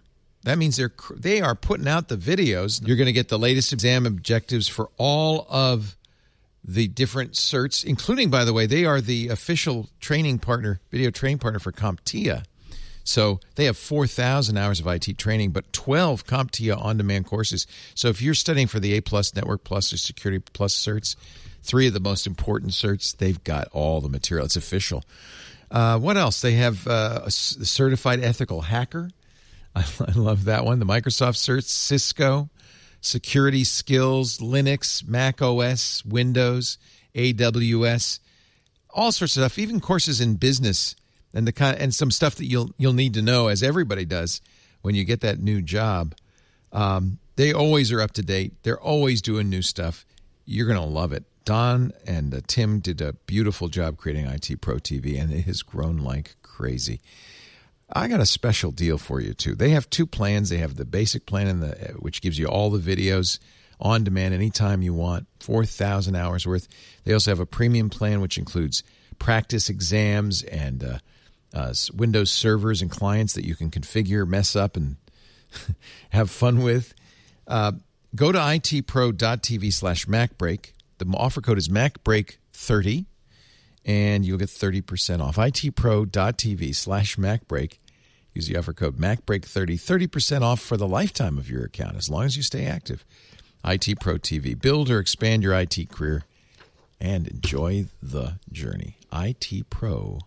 A: That means they're they are putting out the videos. You're going to get the latest exam objectives for all of the different certs, including, by the way, they are the official training partner, video training partner for CompTIA. So they have four thousand hours of I T training, but twelve CompTIA on-demand courses. So if you're studying for the A+, Network Plus, or Security Plus certs, three of the most important certs, they've got all the material. It's official. Uh, what else? They have uh, a certified ethical hacker. I, I love that one. The Microsoft certs, Cisco, security skills, Linux, Mac O S, Windows, A W S, all sorts of stuff, even courses in business and the kind and some stuff that you'll you'll need to know, as everybody does when you get that new job. Um, they always are up to date. They're always doing new stuff. You're going to love it. Don and uh, Tim did a beautiful job creating I T Pro T V, and it has grown like crazy. I got a special deal for you, too. They have two plans. They have the basic plan, and the which gives you all the videos on demand anytime you want, four thousand hours worth. They also have a premium plan, which includes practice exams and uh, uh, Windows servers and clients that you can configure, mess up, and have fun with. Uh, go to itpro.tv slash MacBreak. The offer code is MacBreak thirty, and you'll get thirty percent off. itpro.tv slash MacBreak. Use the offer code MacBreak thirty, thirty percent off for the lifetime of your account, as long as you stay active. I T Pro T V. Build or expand your I T career and enjoy the journey. itpro.tv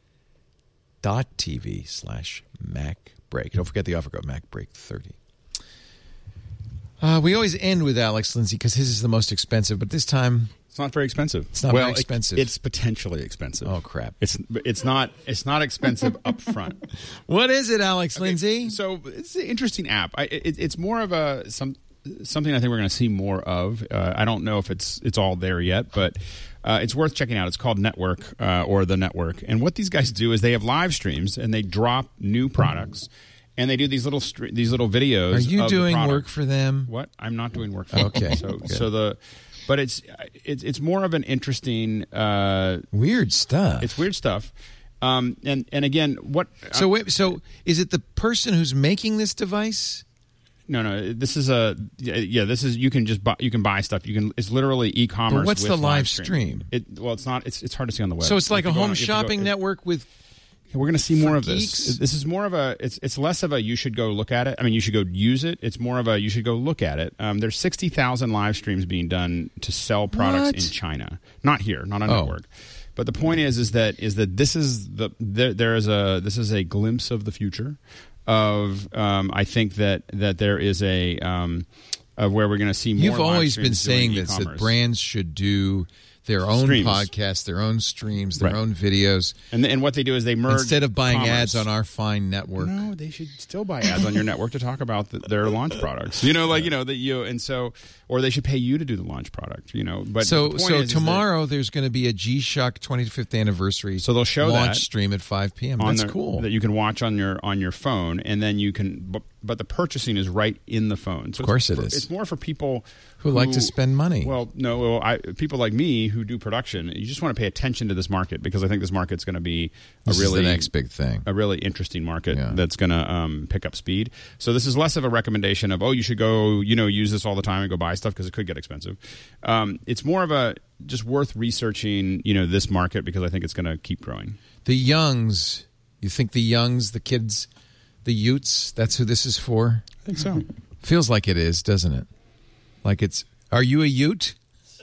A: slash MacBreak. Don't forget the offer code MacBreak thirty. Uh, we always end with Alex Lindsay because his is the most expensive, but this time
F: it's not very expensive.
A: It's not
F: well,
A: very expensive.
F: It, it's potentially expensive.
A: Oh crap!
F: It's it's not it's not expensive up front.
A: What is it, Alex okay, Lindsay?
F: So it's an interesting app. I, it, it's more of a some something I think we're going to see more of. Uh, I don't know if it's it's all there yet, but uh, it's worth checking out. It's called Network uh, or The Network, and what these guys do is they have live streams and they drop new products. And they do these little stre- these little videos.
A: Are you
F: of
A: doing
F: the
A: work for them?
F: What? I'm not doing work for them.
A: Okay.
F: So so the, but it's it's it's more of an interesting uh,
A: weird stuff.
F: It's weird stuff. Um, and and again, what?
A: So wait. So is it the person who's making this device?
F: No, no. This is a yeah. This is you can just buy, you can buy stuff. You can. It's literally e-commerce.
A: But what's
F: with
A: the live
F: stream?
A: stream?
F: It, well, it's not. It's it's hard to see on the web.
A: So it's like
F: a
A: home shopping
F: go,
A: network with.
F: We're going to see more of
A: geeks?
F: this. This is more of a. It's it's less of a. You should go look at it. I mean, you should go use it. It's more of a. You should go look at it. Um, there's sixty thousand live streams being done to sell products
A: what?
F: in China. Not here. Not on
A: oh.
F: network. But the point is, is that is that this is the there, there is a this is a glimpse of the future. Of um, I think that that there is a um, of where we're going to see more.
A: You've
F: live
A: always been
F: streams
A: saying
F: doing
A: this
F: e-commerce.
A: that brands should do their own
F: Streams.
A: podcasts, their own streams, their
F: Right.
A: own videos.
F: And and what they do is they merge
A: instead of buying
F: commerce.
A: ads on our fine network.
F: No, they should still buy ads on your network to talk about the, their launch products. You know, like you know that you and so, or they should pay you to do the launch product. You know, but
A: so
F: the point
A: so
F: is, is
A: tomorrow that, there's going to be a G-Shock twenty-fifth anniversary.
F: So they'll show
A: launch
F: that
A: stream at five p.m.
F: on
A: That's
F: the,
A: cool.
F: that you can watch on your on your phone, and then you can. But, but the purchasing is right in the phone. So
A: of course
F: it's,
A: it is.
F: It's more for people
A: who, who like to spend money.
F: Well, no, well, I, people like me who do production. You just want to pay attention to this market because I think this market's going to be a
A: this
F: really
A: is the next big thing.
F: a really interesting market
A: Yeah.
F: that's going to um, pick up speed. So this is less of a recommendation of, oh, you should go, you know, use this all the time and go buy stuff because it could get expensive. Um, it's more of a just worth researching, you know, this market because I think it's going to keep growing.
A: The youngs, you think the youngs, the kids, the Utes, that's who this is for?
F: I think so.
A: Feels like it is, doesn't it? Like it's, are you a Ute?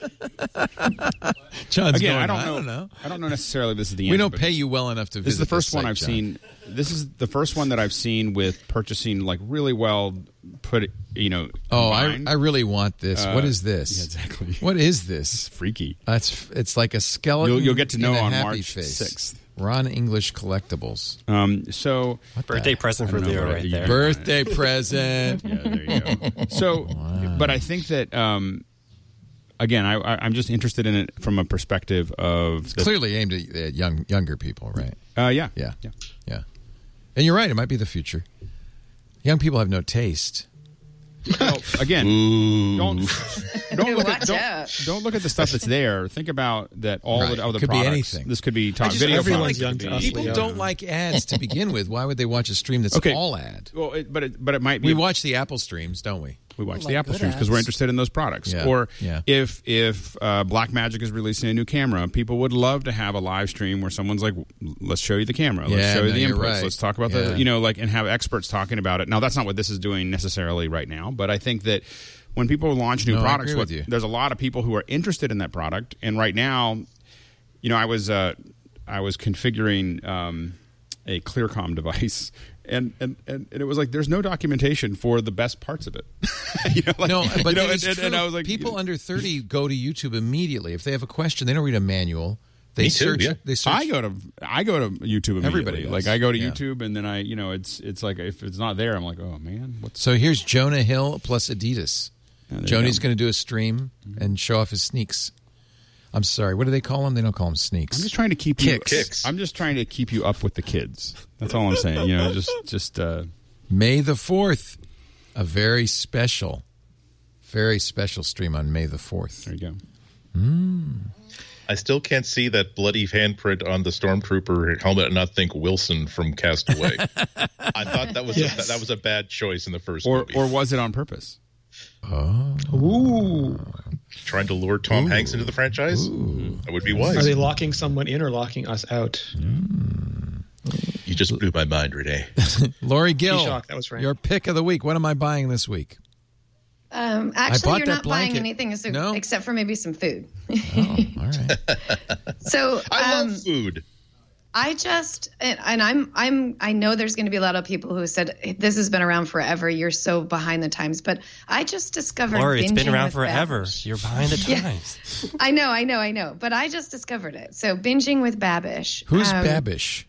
A: John's
F: Again,
A: going,
F: I don't
A: I
F: know.
A: don't know.
F: I don't know necessarily this is the answer.
A: We don't
F: but
A: pay you well enough to visit
F: This is the first one
A: site,
F: I've
A: John.
F: seen. This is the first one that I've seen with purchasing like really well put, you know.
A: Oh, I,
F: combined.
A: I really want this.
F: Uh,
A: what is this?
F: yeah, exactly.
A: What is this?
F: Freaky.
A: That's it's like a skeleton.
F: You'll, you'll get to know
A: in a
F: on
A: happy
F: March
A: face.
F: sixth.
A: Ron English Collectibles.
F: Um, so
I: Birthday present for
F: I don't know
I: Leo
F: what I-
I: right
F: you-
I: there.
A: Birthday present.
F: Yeah, there you go. So, but I think that um, again, I, I, I'm just interested in it from a perspective of the,
A: Clearly aimed at, at young younger people, right?
F: Uh, yeah,
A: Yeah.
F: yeah.
A: Yeah. And you're right. It might be the future. Young people have no taste.
F: Well, again,
G: Ooh.
F: don't don't look
D: Watch
F: at don't,
D: out.
F: don't look at the stuff that's there. Think about that all
A: Right.
F: the other
A: Could be
F: products.
A: anything.
F: This could be
A: I
F: talk
A: just-
F: video.
E: everyone's
F: products.
E: young
F: It could
E: to
F: be-
E: us,
A: People
E: Leo.
A: don't like ads to begin with. Why would they watch a stream that's
F: Okay.
A: all ad?
F: Well, it, but it, but it might be.
A: We watch the Apple streams, don't we?
F: We watch
C: Like
F: the Apple
C: good
F: streams because we're
C: ads.
F: interested in those products.
A: Yeah,
F: Or
A: yeah.
F: if if uh, Blackmagic is releasing a new camera, people would love to have a live stream where someone's like, "Let's show you the camera. Let's
A: Yeah,
F: show you
A: no,
F: the
A: you're
F: inputs.
A: right.
F: Let's talk about
A: Yeah.
F: the you know like and have experts talking about it." Now, that's not what this is doing necessarily right now, but I think that when people launch new
A: No, I
F: products,
A: agree
F: what,
A: with you.
F: there's a lot of people who are interested in that product, and right now, you know, I was uh, I was configuring um, a Clearcom device. And, and and and it was like there's no documentation for the best parts of it. you know, like,
A: No, but
F: you know,
A: it's
F: and, and,
A: true.
F: and I was like,
A: people
F: you know,
A: under thirty go to YouTube immediately. If they have a question, they don't read a manual. They
G: Me too,
A: search.
G: yeah.
A: They search.
F: I go to I go to YouTube immediately.
A: Everybody does.
F: Like I go to
A: Yeah.
F: YouTube and then I you know it's it's like if it's not there I'm like oh man what's
A: So here's Jonah Hill plus Adidas.
F: Yeah, there you
A: Joni's
F: go.
A: going to do a stream and show off his sneaks. I'm sorry. What do they call them? They don't call them sneaks.
F: I'm just trying to keep
A: Kicks.
F: you
G: Kicks.
F: I'm just trying to keep you up with the kids. That's all I'm saying. You know just just uh,
A: May the fourth, a very special, very special stream on May the fourth.
F: there you go.
G: I still can't see that bloody handprint on the Stormtrooper helmet and not think Wilson from Castaway. I thought that was
E: Yes.
G: a, that was a bad choice in the first
F: Or
G: movie.
F: or was it on purpose?
E: Ooh.
G: Trying to lure Tom Hanks into the franchise? That would be wise.
E: Are they locking someone in or locking us out?
G: You just blew my mind, Renee.
A: Lori Gill,
E: shocked, that was right.
A: your pick of the week. What am I buying this week?
D: Um,
A: bought
D: actually, you're
A: that
D: not
A: blanket.
D: buying anything so,
A: No?
D: except for maybe some food.
A: Oh, all right.
D: So
G: I
D: um,
G: love food.
D: I just and, and I'm I'm I know there's going to be a lot of people who said this has been around forever. You're so behind the times, but I just discovered.
I: Lori, it's been
D: binging
I: around
D: with
I: forever.
D: Babish.
I: You're behind the
D: Yeah.
I: times.
D: I know, I know, I know, but I just discovered it. So binging with Babish.
A: Who's
D: Um,
A: Babish?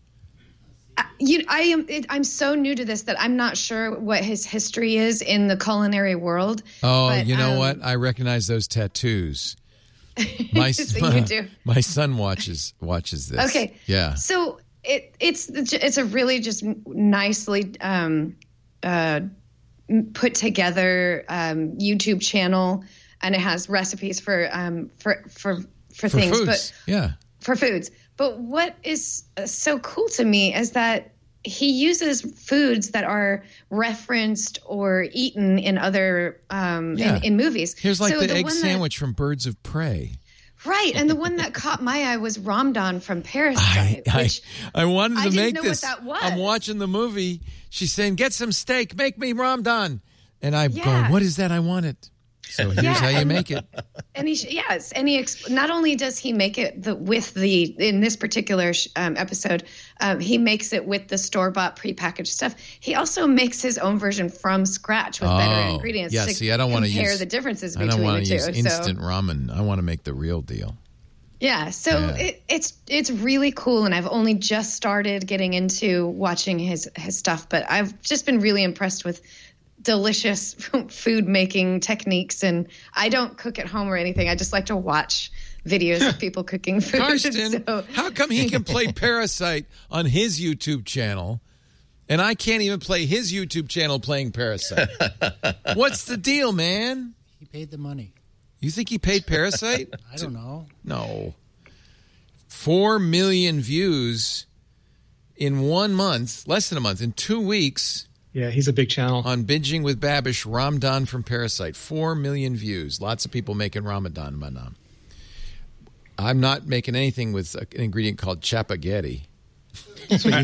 D: You, I am. It, I'm so new to this that I'm not sure what his history is in the culinary world.
A: Oh,
D: but,
A: you know
D: um,
A: what? I recognize those tattoos. My
D: So you do.
A: my son watches watches this.
D: Okay.
A: Yeah.
D: So it it's it's a really just nicely um, uh, put together um, YouTube channel, and it has recipes for um, for for for,
A: For
D: things,
A: foods.
D: but
A: yeah.
D: for foods. But what is uh, so cool to me is that he uses foods that are referenced or eaten in other um,
A: Yeah.
D: in, in movies.
A: Here's like
D: So
A: the, egg
D: one that-
A: sandwich from Birds of Prey.
D: right? And the one that caught my eye was Ramdan from Parasite,
A: I,
D: which
A: I, I wanted
D: I
A: to
D: didn't
A: make
D: know what
A: this.
D: that was.
A: I'm watching the movie. She's saying, "Get some steak, make me Ramdan," and I'm
D: Yeah.
A: going, "What is that? I want it." So here's
D: Yeah,
A: how you
D: and-
A: make it.
D: And he, yes, and he exp- not only does he make it the, with the in this particular sh- um, episode, um, he makes it with the store bought prepackaged stuff. He also makes his own version from scratch with better
A: Oh,
D: ingredients.
A: yeah,
D: to
A: see, I don't wanna
D: compare
A: use-
D: the differences
A: I
D: between
A: don't want
D: the
A: to
D: two.
A: use instant
D: So
A: ramen. I want to make the real deal.
D: yeah, so
A: Yeah.
D: It, it's it's really cool, and I've only just started getting into watching his his stuff, but I've just been really impressed with delicious food making techniques. And I don't cook at home or anything. I just like to watch videos of people cooking food.
A: Karsten,
D: So-
A: how come he can play Parasite on his YouTube channel, and I can't even play his YouTube channel playing Parasite? What's the deal, man?
C: He paid the money.
A: You think he paid Parasite?
C: I don't know.
A: No. Four million views in one month, less than a month, in two weeks
E: Yeah, he's a big channel.
A: on Binging with Babish, Ramdan from Parasite. Four million views. Lots of people making Ramadan, Manam. I'm not making anything with an ingredient called chapagetti.
E: That's what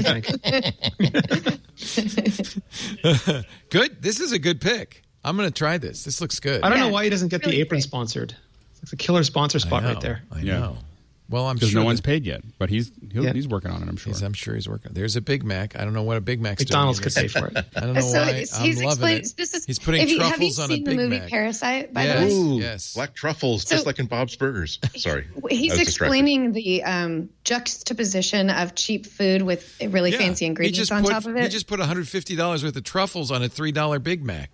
E: you think.
A: Good. This is a good pick. I'm going to try this. This looks good.
E: I don't
D: Yeah,
E: know why he doesn't get
D: really
E: the apron
D: great.
E: sponsored. It's a killer sponsor
A: I
E: spot
A: know,
E: right there.
A: I
F: Yeah.
A: know. Well, I'm
F: Because
A: sure
F: no one's
A: that-
F: paid yet, but he's he'll,
E: Yeah.
F: he's working on it. I'm sure.
A: He's- I'm sure he's working. There's a Big Mac. I don't know what a Big Mac's
E: McDonald's
A: doing.
E: could pay for it.
A: I don't know
D: So
A: why.
D: he's,
A: I'm
D: he's
A: loving
D: explained.
A: it.
D: This is,
A: He's putting
D: have you,
A: truffles
D: have you
A: on a
D: seen
A: Big
D: the movie
A: Mac.
D: Parasite? By
A: Yes.
D: the way,
G: Ooh,
A: yes.
G: black truffles,
D: So-
G: just like in Bob's Burgers. Sorry.
D: he's
G: I was distracted.
D: explaining the um, juxtaposition of cheap food with really
A: Yeah.
D: fancy
A: He
D: ingredients
A: just
D: on
A: put,
D: top of
A: He
D: it.
A: just put one hundred fifty dollars worth of truffles on a three dollar Big Mac.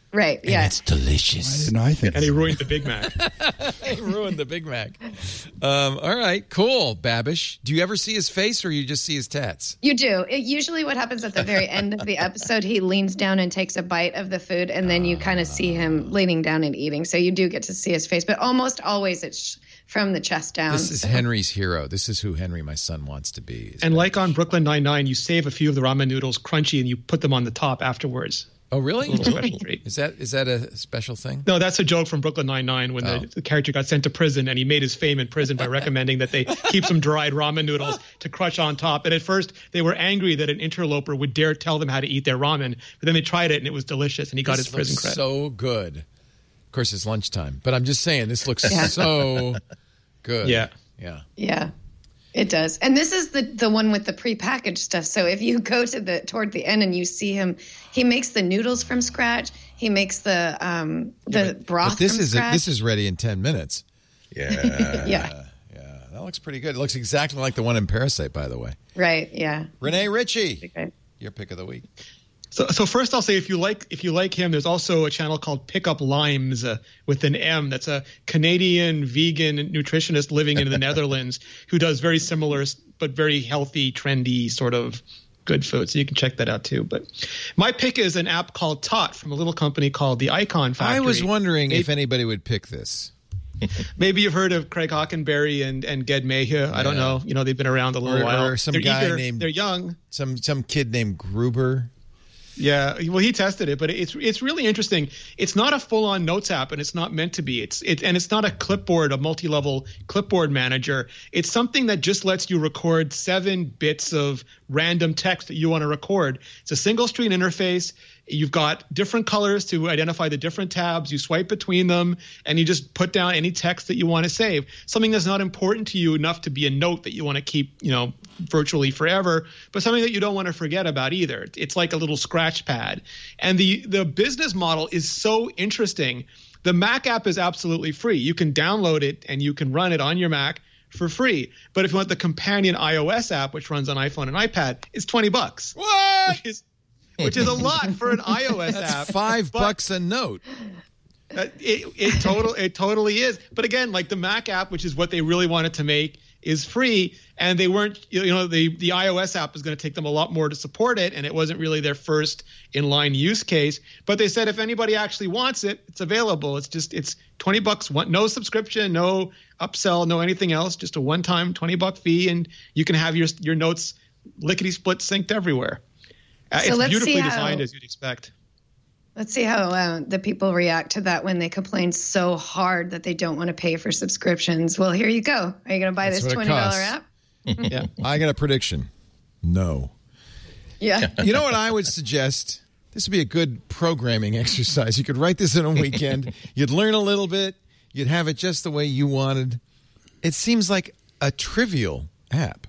D: Right.
H: And
D: Yeah.
H: it's delicious.
F: didn't I think?
E: And he ruined the Big Mac.
A: He ruined the Big Mac. Um, all right, cool, Babish. Do you ever see his face, or you just see his tats?
D: You do. It, usually what happens at the very end of the episode, he leans down and takes a bite of the food, and then you kind of see him leaning down and eating. So you do get to see his face, but almost always it's from the chest down.
A: This is
D: so.
A: Henry's hero. This is who Henry, my son, wants to be.
E: And like on Brooklyn Nine-Nine, you save a few of the ramen noodles crunchy and you put them on the top afterwards.
A: Oh, really?
E: A little special treat.
A: Is that is that a special thing?
E: No, that's a joke from Brooklyn Nine-Nine when
A: Oh.
E: the, the character got sent to prison and he made his fame in prison by recommending that they keep some dried ramen noodles to crush on top. And at first, they were angry that an interloper would dare tell them how to eat their ramen. But then they tried it and it was delicious and he got
A: This
E: his prison
A: looks
E: credit.
A: so good. Of course, it's lunchtime, but I'm just saying this looks
D: Yeah.
A: so good.
E: Yeah.
A: Yeah.
D: Yeah, it does. And this is the the one with the prepackaged stuff. So if you go to the toward the end and you see him, he makes the noodles from scratch. He makes the um the
A: Yeah, but-
D: broth
A: but this
D: from
A: is
D: scratch.
A: this is ready in ten minutes.
G: Yeah.
D: yeah,
A: Yeah, that looks pretty good. It looks exactly like the one in Parasite, by the way.
D: right. Yeah.
A: Renee Ritchie,
D: Okay.
A: your pick of the week.
E: So, so first I'll say if you like if you like him, there's also a channel called Pick Up Limes uh, with an M. That's a Canadian vegan nutritionist living in the Netherlands who does very similar but very healthy, trendy sort of good food. So you can check that out too. But my pick is an app called Tot from a little company called the Icon Factory.
A: I was wondering
E: Maybe-
A: if anybody would pick this.
E: Maybe you've heard of Craig Hockenberry and and Ged Mayhew. I don't
A: Yeah.
E: know. You know they've been around a little
A: Or-
E: while.
A: or some
E: they're
A: guy
E: eager,
A: named-
E: They're young.
A: Some some kid named Gruber.
E: Yeah, well, he tested it, but it's it's really interesting. It's not a full-on notes app, and it's not meant to be. It's it and it's not a clipboard, a multi-level clipboard manager. It's something that just lets you record seven bits of random text that you want to record. It's a single-screen interface. You've got different colors to identify the different tabs. You swipe between them, and you just put down any text that you want to save. Something that's not important to you enough to be a note that you want to keep, you know, virtually forever, but something that you don't want to forget about either. It's like a little scratch pad. And the the business model is so interesting. The Mac app is absolutely free. You can download it and you can run it on your Mac for free. But if you want the companion iOS app, which runs on iPhone and iPad, it's twenty bucks.
A: What?
E: Which is which is a lot for an iOS
A: That's
E: app.
A: five
E: but-
A: bucks a note.
E: uh, it it total it totally is. But again, like the Mac app, which is what they really wanted to make, is free, and they weren't. You know, the the iOS app is going to take them a lot more to support it, and it wasn't really their first in line use case. But they said if anybody actually wants it, it's available. It's just it's twenty bucks, one, no subscription, no upsell, no anything else, just a one time twenty buck fee, and you can have your your notes lickety split synced everywhere. Uh,
D: So
E: it's
D: let's see
E: beautifully
D: how-
E: designed as you'd expect.
D: Let's see how uh, the people react to that when they complain so hard that they don't want to pay for subscriptions. Well, here you go. Are you going to buy
A: That's
D: this
A: what it
D: twenty dollars
A: costs.
D: app?
E: Yeah.
A: I got a prediction. No.
D: Yeah.
A: You know what I would suggest? This would be a good programming exercise. You could write this in a weekend. You'd learn a little bit. You'd have it just the way you wanted. It seems like a trivial app.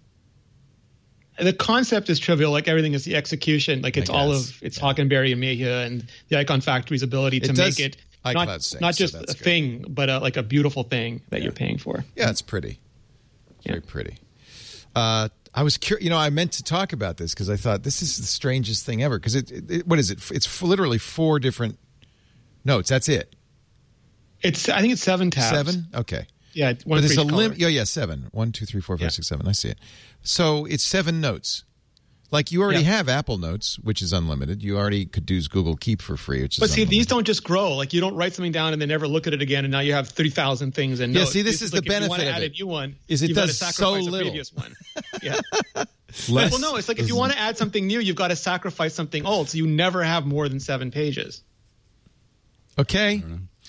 E: The concept is trivial, like everything is the execution. Like it's
A: I
E: all
A: guess,
E: of it's Hockenberry and Mayhew and the Icon Factory's ability to
A: It
E: make
A: does
E: it
A: iCloud
E: not,
A: sync,
E: not
A: so
E: just
A: that's
E: a
A: good.
E: thing, but a, like a beautiful thing that you're paying for.
A: Yeah, it's pretty.
E: Yeah.
A: Very pretty. Uh, I was curious. You know, I meant to talk about this because I thought this is the strangest thing ever. Because it, it, it, what is it? It's f- literally four different notes. That's it.
E: It's I think it's seven tabs.
A: Seven. Okay.
E: Yeah, one
A: But
E: for
A: there's a
E: each color.
A: limit. Yeah, yeah, seven. One, two, three, four, five,
E: Yeah.
A: six, seven. I see it. So it's seven notes. Like you already
E: Yeah.
A: have Apple Notes, which is unlimited. You already could use Google Keep for free, which is
E: But see,
A: unlimited.
E: these don't just grow. Like you don't write something down and then never look at it again, and now you have three thousand things in
A: Yeah,
E: notes.
A: see, this is the
E: like if you want
A: benefit
E: to
A: of
E: add
A: it,
E: a new one,
A: is it
E: you've got to
A: does so
E: sacrifice a
A: little.
E: previous one. Yeah.
A: Less
E: Well, no, it's like if you want to add something new, you've got to sacrifice something old, so you never have more than seven pages.
A: Okay.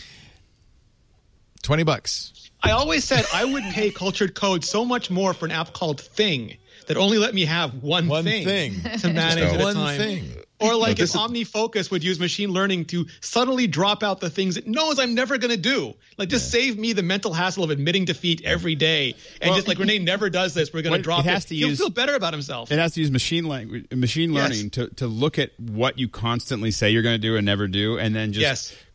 A: Twenty bucks.
E: I always said I would pay Cultured Code so much more for an app called Thing that only let me have one,
A: One
E: thing,
A: thing.
E: to manage
G: Just
E: at a
A: one
E: time.
A: thing.
E: Or like
G: this
E: if OmniFocus would use machine learning to subtly drop out the things it knows I'm never going to do. Like just save me the mental hassle of admitting defeat every day. And
F: Well,
E: just like Renee never does this, we're going
F: Well,
E: to drop
F: it has to
E: He'll
F: use-
E: feel better about himself.
F: It has to use machine language, machine
E: Yes.
F: learning to, to look at what you constantly say you're going to do and never do, and then just
E: Yes.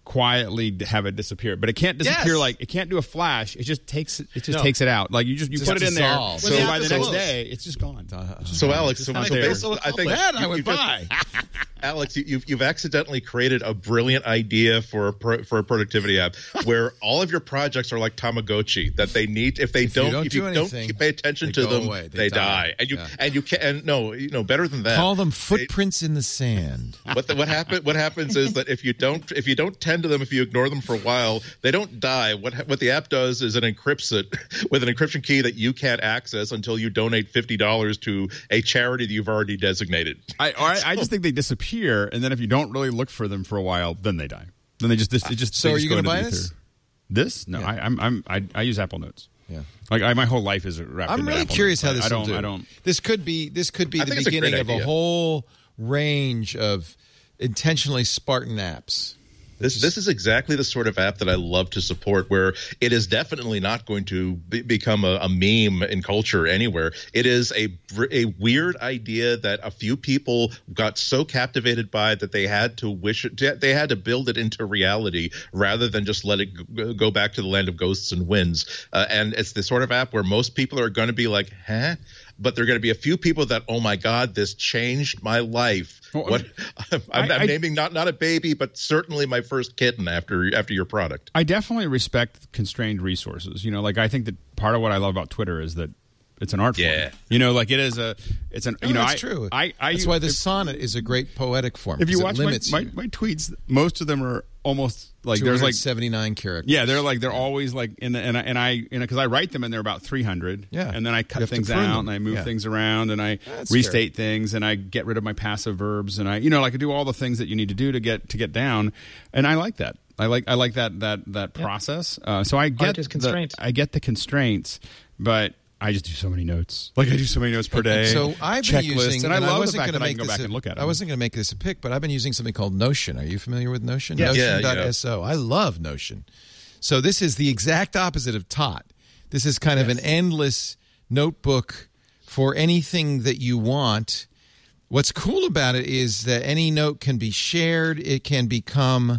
F: quietly have it disappear, but it can't disappear
A: Yes.
F: like it can't do a flash. It just takes it just
A: No.
F: takes it out. Like you just you
A: Just
F: put it in there.
A: dissolves.
F: So
E: When the
F: by
E: app
F: the
E: is
F: next
E: closed.
F: day, it's just gone.
G: So Alex, so,
F: not
G: so
F: there.
G: basically, I think
A: That I
G: you-
A: would
G: you've just-
A: buy.
G: Alex, you, you've you've accidentally created a brilliant idea for a pro, for a productivity app where all of your projects are like Tamagotchi. That they need if they
A: If you
G: don't,
A: don't
G: if you
A: do
G: don't
A: anything,
G: pay attention
A: they
G: to
A: go
G: them,
A: away. They
G: they,
A: die.
G: die. And you
A: Yeah.
G: and you can and no, you know better than that.
A: Call them footprints in the sand.
G: What the, what happen, What happens is that if you don't if you don't tend to them, if you ignore them for a while, they don't die. What ha- what the app does is it encrypts it with an encryption key that you can't access until you donate fifty dollars to a charity that you've already designated.
F: I, or I I just think they disappear, and then if you don't really look for them for a while, then they die. Then they just this it just.
A: So
F: they
A: are
F: just
A: you
F: go
A: gonna
F: into
A: buy
F: the
A: this?
F: ether. This? No,
A: Yeah.
F: I, I'm I'm I, I use Apple Notes.
A: Yeah.
F: Like I, my whole life is wrapped.
A: I'm
F: into
A: really
F: Apple
A: curious
F: Notes.
A: how this
F: I don't.
A: will do.
F: I don't.
A: This could be this could be
G: I
A: the
G: think it's a great
A: beginning of a
G: idea.
A: whole range of intentionally Spartan apps.
G: This this is exactly the sort of app that I love to support, where it is definitely not going to be, become a, a meme in culture anywhere. It is a a weird idea that a few people got so captivated by that they had to wish it, they had to build it into reality rather than just let it g- go back to the land of ghosts and winds. Uh, and it's the sort of app where most people are going to be like, huh? But there are going to be a few people that, oh my God, this changed my life.
F: Well,
G: what I'm, I'm
F: I- I-
G: naming not not a baby, but certainly my first kitten after after your product.
F: I definitely respect constrained resources. You know, like I think that part of what I love about Twitter is that it's an art form.
G: Yeah.
F: You know, like it is a, it's an,
A: No,
F: you know,
A: that's
F: I,
A: true.
F: I, I,
A: that's why the
F: if,
A: sonnet is a great poetic form.
F: if you
A: 'cause it
F: watch my,
A: limits
F: my,
A: you.
F: my tweets, most of them are almost like there's like
A: seventy-nine characters.
F: yeah, they're like they're always like in the, and I and I you know because I write them and they're about three hundred.
A: Yeah.
F: and then I
A: You
F: cut
A: have to
F: things
A: prune
F: out
A: them.
F: and I move
A: Yeah.
F: things around and I
A: That's
F: restate things and I get rid of my passive verbs and I you know like I do all the things that you need to do to get to get down, and I like that. I like I like that that that process. Uh, so I get
E: is
F: the,
E: constraint.
F: I get the constraints, but I just do so many notes. Like I do so many notes per day.
A: So I've been
F: checklists,
A: using,
F: and I love the
A: wasn't
F: fact
A: gonna
F: that I
A: make
F: can go
A: this
F: back
A: a-
F: and look at it.
A: I wasn't going to make this a pick, but I've been using something called Notion. Are you familiar with Notion?
E: Yes.
G: Yeah,
A: Notion
G: yeah.
A: dot so. I love Notion. So this is the exact opposite of Tot. This is kind of an endless notebook for anything that you want. What's cool about it is that any note can be shared. It can become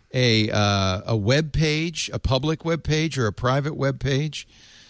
A: a uh, a web page, a public web page, or a private web page.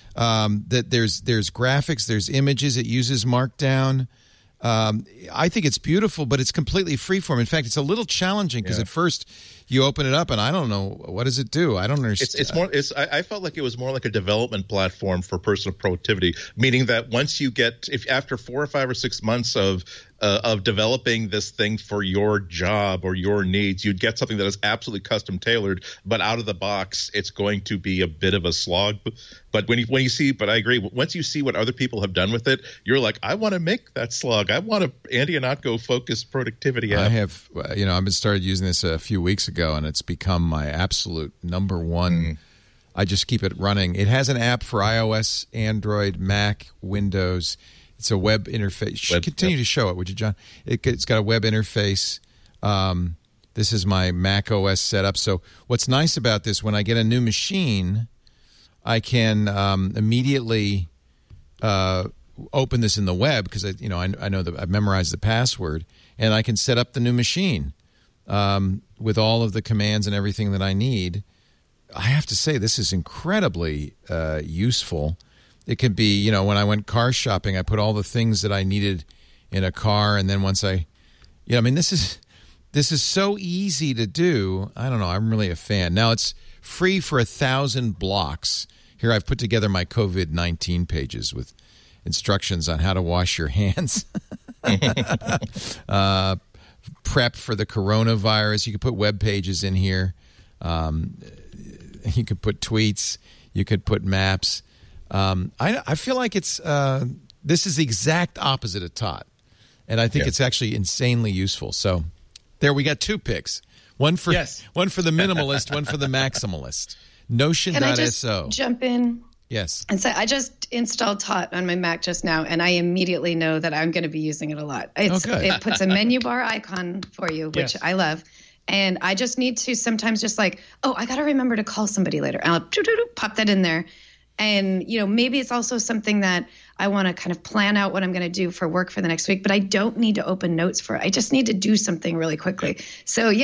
A: Um, that there's there's graphics, there's images. It uses Markdown. Um, I think it's beautiful, but it's completely freeform. In fact, it's a little challenging because
G: Yeah.
A: at first you open it up and I don't know, what does it do? I don't understand.
G: It's it's more. It's I, I felt like it was more like a development platform for personal productivity, meaning that once you get, if after four or five or six months of uh, of developing this thing for your job or your needs, you'd get something that is absolutely custom tailored. But out of the box, it's going to be a bit of a slog. But when you when you see, but I agree. Once you see what other people have done with it, you're like, I want to make that slog. I want to Andy Ihnatko focused productivity app.
A: I have, uh, you know, I've been started using this a few weeks ago, and it's become my absolute number one.
G: Mm.
A: I just keep it running. It has an app for iOS, Android, Mac, Windows. It's a web interface.
G: Web,
A: Continue
G: yep.
A: to show it, would you, John? It, it's got a web interface. Um, this is my Mac O S setup. So what's nice about this, when I get a new machine, I can um, immediately uh, open this in the web because I, you know, I, I know that I've memorized the password, and I can set up the new machine um, with all of the commands and everything that I need. I have to say, this is incredibly uh, useful. It could be, you know, when I went car shopping, I put all the things that I needed in a car, and then once I, you know, I mean, this is this is so easy to do. I don't know. I'm really a fan. Now it's free for a thousand blocks. Here I've put together my COVID nineteen pages with instructions on how to wash your hands. uh, prep for the coronavirus. You could put web pages in here. Um, you could put tweets. You could put maps. Um, I, I feel like it's uh, this is the exact opposite of Tot, and I think
G: Yeah.
A: it's actually insanely useful. So there, we got two picks. One for
E: Yes.
A: one for the minimalist, one for the maximalist. Notion
D: Can I
A: dot
D: just
A: so.
D: jump in
A: Yes.
D: and say I just installed Tot on my Mac just now, and I immediately know that I'm going to be using it a lot. It's,
A: Oh, good.
D: It puts a menu bar icon for you, which
E: Yes.
D: I love. And I just need to sometimes just like, oh, I got to remember to call somebody later. And I'll doo-doo-doo, pop that in there. And, you know, maybe it's also something that I want to kind of plan out what I'm going to do for work for the next week, but I don't need to open notes for it. I just need to do something really quickly. So, yeah,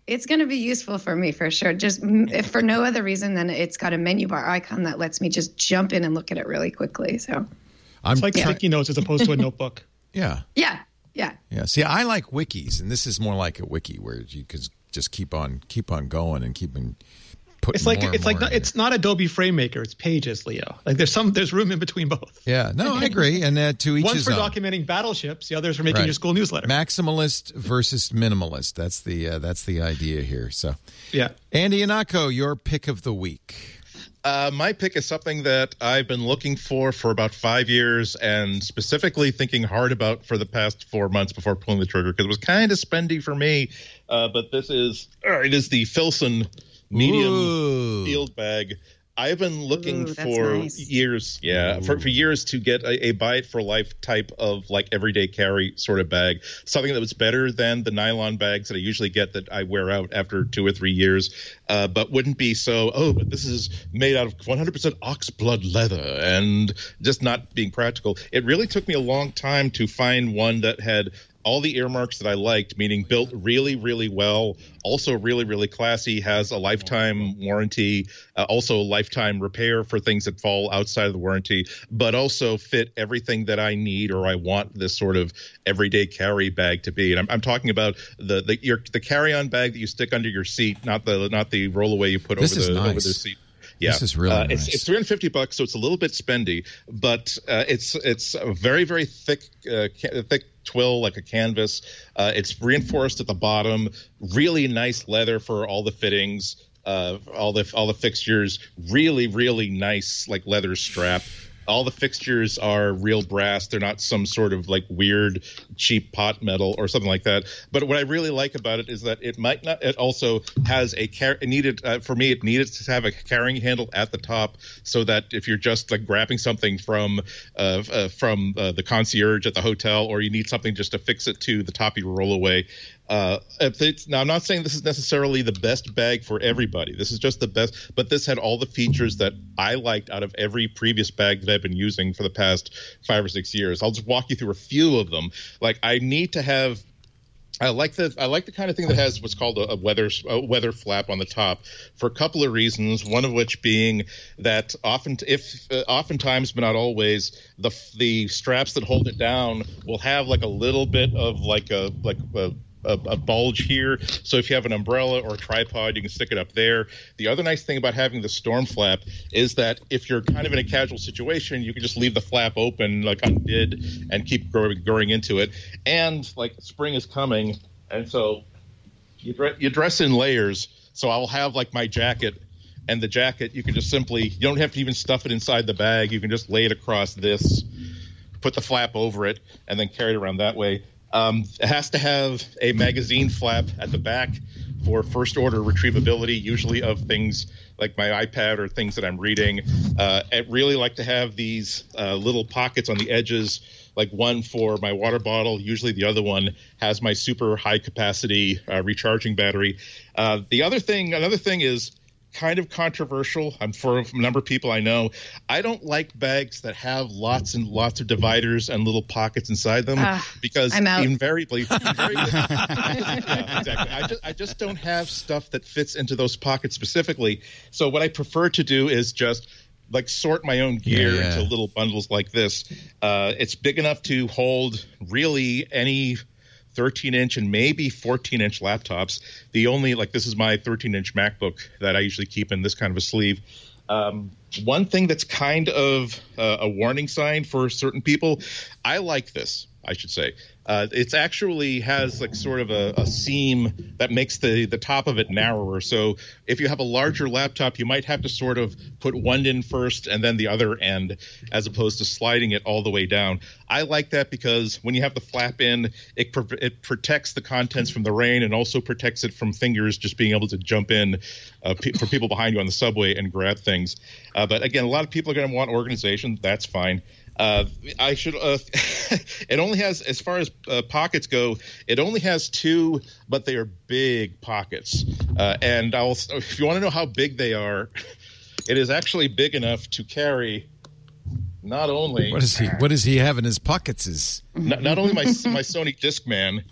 D: it's going to be useful for me for sure. Just m- if for no other reason than it's got a menu bar icon that lets me just jump in and look at it really quickly. So
A: I'm
E: it's like
A: try-
E: sticky notes as opposed to a notebook.
A: Yeah.
D: yeah, yeah.
A: Yeah. See, I like wikis, and this is more like a wiki where you can just keep on keep on going and keep on putting
E: It's like
A: more and
E: it's like
A: more
E: not,
A: in
E: it's not Adobe FrameMaker. It's Pages, Leo. Like there's some there's room in between both.
A: Yeah. No, I agree. And uh, to each
E: One's
A: his
E: for
A: own.
E: documenting battleships. The other's for making
A: Right.
E: your school newsletter.
A: Maximalist versus minimalist. That's the uh, that's the idea here. So,
E: Yeah.
A: Andy Anako, your pick of the week.
G: Uh, my pick is something that I've been looking for for about five years and specifically thinking hard about for the past four months before pulling the trigger because it was kind of spendy for me. Uh, but this is uh, it is the Filson medium
A: Ooh.
G: field bag. I've been looking
D: Ooh, that's
G: for
D: nice.
G: years, yeah, for, for years to get a, a buy it for life type of like everyday carry sort of bag, something that was better than the nylon bags that I usually get that I wear out after two or three years, uh, but wouldn't be so, oh, but this is made out of one hundred percent oxblood leather and just not being practical. It really took me a long time to find one that had all the earmarks that I liked, meaning built really, really well, also really, really classy, has a lifetime warranty, uh, also lifetime repair for things that fall outside of the warranty, but also fit everything that I need or I want this sort of everyday carry bag to be. And I'm, I'm talking about the the, your, the carry-on bag that you stick under your seat, not the not the rollaway you put
A: This
G: over
A: is
G: the
A: nice.
G: over the seat. Yeah,
A: This is really
G: uh,
A: nice.
G: It's, it's three hundred fifty bucks, so it's a little bit spendy, but uh, it's it's a very very thick uh, ca- thick twill like a canvas. Uh, it's reinforced at the bottom, really nice leather for all the fittings, uh, all the all the fixtures. Really really nice like leather strap. All the fixtures are real brass. They're not some sort of like weird cheap pot metal or something like that. But what I really like about it is that it might not. It also has a car- it needed uh, for me. It needed to have a carrying handle at the top so that if you're just like grabbing something from uh, uh, from uh, the concierge at the hotel, or you need something just to fix it to the top of your rollaway. Uh, if it's, now, I'm not saying this is necessarily the best bag for everybody. This is just the best, but this had all the features that I liked out of every previous bag that I've been using for the past five or six years. I'll just walk you through a few of them. Like I need to have. I like the I like the kind of thing that has what's called a, a weather a weather flap on the top for a couple of reasons. One of which being that often, if uh, oftentimes but not always, the the straps that hold it down will have like a little bit of like a like a A, a bulge here, so if you have an umbrella or a tripod, you can stick it up there. The other nice thing about having the storm flap is that if you're kind of in a casual situation, you can just leave the flap open, like undid, and keep growing, growing into it. And like spring is coming, and so you, dre- you dress in layers. So I'll have like my jacket, and the jacket you can just simply, you don't have to even stuff it inside the bag. You can just lay it across this, put the flap over it, and then carry it around that way. Um, it has to have a magazine flap at the back for first order retrievability, usually of things like my iPad or things that I'm reading. Uh, I'd really like to have these uh, little pockets on the edges, like one for my water bottle. Usually the other one has my super high capacity uh, recharging battery. Uh, the other thing, another thing is kind of controversial. I'm for a number of people I know. I don't like bags that have lots and lots of dividers and little pockets inside them
D: uh,
G: because
D: I'm out.
G: invariably, invariably yeah, exactly. I just, I just don't have stuff that fits into those pockets specifically. So what I prefer to do is just like sort my own gear
A: Yeah, yeah.
G: into little bundles like this. Uh, it's big enough to hold really any thirteen inch and maybe fourteen inch laptops. The only, like, this is my thirteen inch MacBook that I usually keep in this kind of a sleeve. Um, one thing that's kind of uh, a warning sign for certain people, I like this, I should say. Uh, it's actually has like sort of a, a seam that makes the, the top of it narrower. So if you have a larger laptop, you might have to sort of put one in first and then the other end, as opposed to sliding it all the way down. I like that because when you have the flap in, it pro- it protects the contents from the rain and also protects it from fingers just being able to jump in uh, pe- for people behind you on the subway and grab things. Uh, but again, a lot of people are going to want organization. That's fine. Uh, I should. Uh, it only has, as far as uh, pockets go, it only has two, but they are big pockets. Uh, and I'll, if you want to know how big they are, it is actually big enough to carry not only
A: What does he? What does he have in his pockets? Is
G: not, not only my my Sony Discman,
A: oh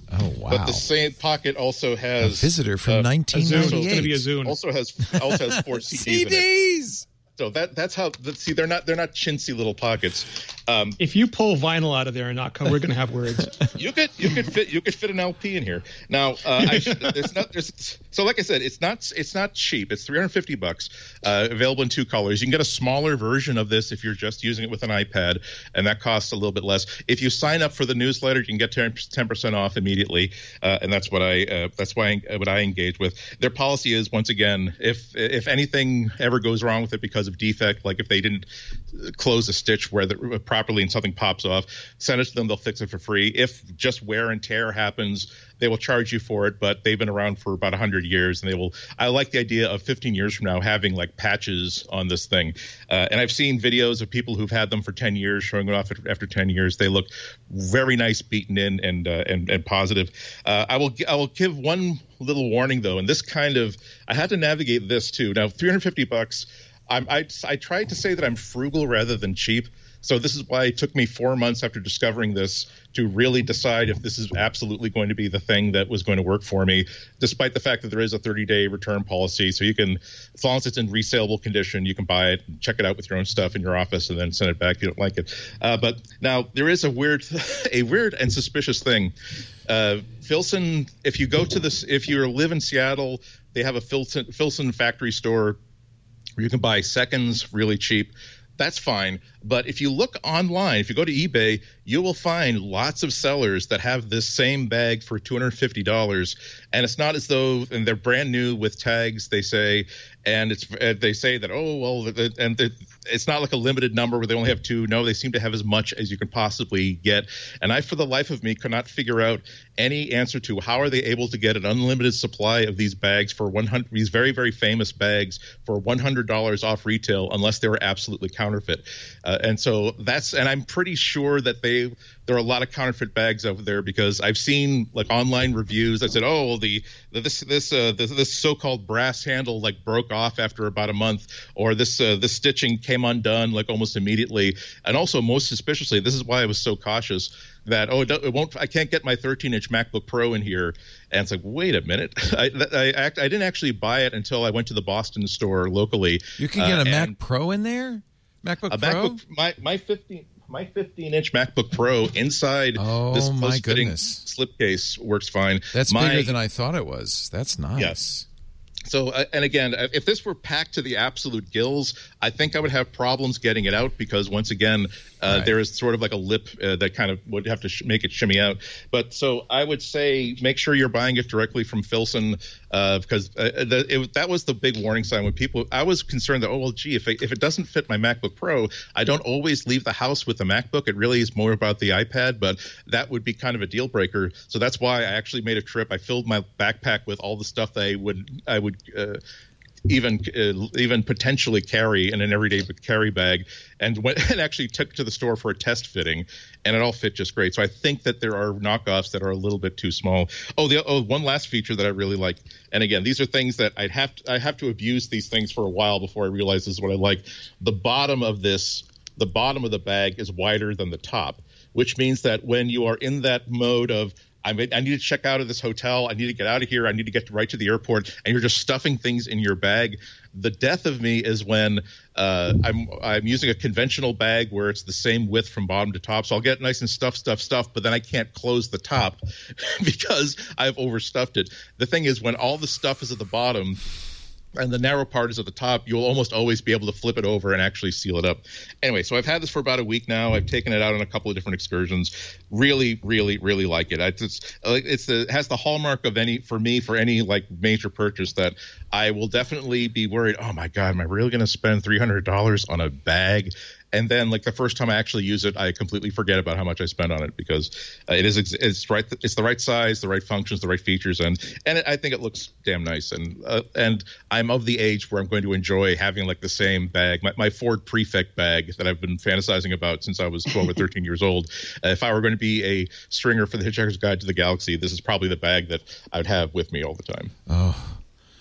A: Wow.
G: But the same pocket also has
A: A visitor from
G: uh,
A: nineteen
E: Zune. It's
A: ninety-eight.
E: going to be a Zune.
G: Also has also has four C Ds. in it.
A: C Ds.
G: So that that's how. See, they're not they're not chintzy little pockets. Um,
E: If you pull vinyl out of there and not come, we're going to have words.
G: you could you could fit you could fit an L P in here. Now, uh, I should, there's not there's so like I said, it's not it's not cheap. It's three hundred fifty bucks. Uh, available in two colors. You can get a smaller version of this if you're just using it with an iPad, and that costs a little bit less. If you sign up for the newsletter, you can get ten percent off immediately, uh, and that's what I uh, that's why I, what I engage with. Their policy is, once again, if if anything ever goes wrong with it because of defect, like if they didn't close a stitch where the, properly and something pops off, send it to them. They'll fix it for free. If just wear and tear happens, they will charge you for it, but they've been around for about one hundred years, and they will. I like the idea of fifteen years from now having like patches on this thing, uh, and I've seen videos of people who've had them for ten years showing it off after ten years. They look very nice, beaten in, and uh, and and positive. Uh, I will I will give one little warning though, and this kind of I had to navigate this too. Now, three hundred fifty bucks. I'm, I I tried to say that I'm frugal rather than cheap. So this is why it took me four months after discovering this to really decide if this is absolutely going to be the thing that was going to work for me, despite the fact that there is a thirty-day return policy. So you can, as long as it's in resaleable condition, you can buy it, check it out with your own stuff in your office, and then send it back if you don't like it. Uh, but now there is a weird, a weird and suspicious thing. Uh, Filson, if you go to this, if you live in Seattle, they have a Filson, Filson factory store where you can buy seconds really cheap. That's fine. But if you look online, if you go to eBay, you will find lots of sellers that have this same bag for two hundred fifty dollars. And it's not as though, and they're brand new with tags, they say, and it's they say that, oh, well, and it's not like a limited number where they only have two. No, they seem to have as much as you can possibly get. And I, for the life of me, could not figure out any answer to how are they able to get an unlimited supply of these bags for one hundred, these very, very famous bags for one hundred dollars off retail, unless they were absolutely counterfeit. Uh, and so that's, and I'm pretty sure that they, there are a lot of counterfeit bags out there, because I've seen like online reviews that said, oh, well, the, the this this uh, this, this so-called brass handle like broke off after about a month, or this uh, this stitching came undone like almost immediately. And also, most suspiciously, this is why I was so cautious that oh, it, it won't, I can't get my thirteen inch MacBook Pro in here. And it's like, wait a minute, I I, act, I didn't actually buy it until I went to the Boston store locally.
A: You can get uh, a Mac Pro in there, MacBook
G: a
A: Pro.
G: MacBook, my my fifteen. My fifteen inch MacBook Pro inside
A: oh,
G: this
A: my
G: close-fitting
A: goodness.
G: slipcase works fine.
A: That's
G: my,
A: bigger than I thought it was. That's nice.
G: Yes. So, uh, and again, if this were packed to the absolute gills, I think I would have problems getting it out, because once again, uh, right. there is sort of like a lip uh, that kind of would have to sh- make it shimmy out. But so I would say make sure you're buying it directly from Filson, uh, because uh, the, it, that was the big warning sign when people, I was concerned that, oh, well, gee, if it, if it doesn't fit my MacBook Pro, I don't always leave the house with the MacBook. It really is more about the iPad, but that would be kind of a deal breaker. So that's why I actually made a trip. I filled my backpack with all the stuff that I would, I would, Uh, even uh, even potentially carry in an everyday carry bag, and went and actually took to the store for a test fitting, and it all fit just great. So I think that there are knockoffs that are a little bit too small. Oh, the oh one last feature that I really like, and again, these are things that I'd have to, I have to abuse these things for a while before I realize this is what I like. The bottom of this, the bottom of the bag is wider than the top, which means that when you are in that mode of I need to check out of this hotel, I need to get out of here, I need to get right to the airport, and you're just stuffing things in your bag. The death of me is when uh, I'm I'm using a conventional bag where it's the same width from bottom to top. So I'll get nice and stuff, stuff, stuff, but then I can't close the top because I've overstuffed it. The thing is, when all the stuff is at the bottom and the narrow part is at the top, you'll almost always be able to flip it over and actually seal it up. Anyway, so I've had this for about a week now. I've taken it out on a couple of different excursions. Really, really, really like it. It's it's the, it has the hallmark of any, for me, for any like major purchase, that I will definitely be worried, oh my God, am I really going to spend three hundred dollars on a bag? And then, like the first time I actually use it, I completely forget about how much I spent on it, because uh, it is it's right it's the right size, the right functions, the right features, and and it, I think it looks damn nice. And uh, and I'm of the age where I'm going to enjoy having like the same bag, my, my Ford Prefect bag that I've been fantasizing about since I was twelve or thirteen years old. Uh, if I were going to be a stringer for the Hitchhiker's Guide to the Galaxy, this is probably the bag that I'd have with me all the time.
A: Oh,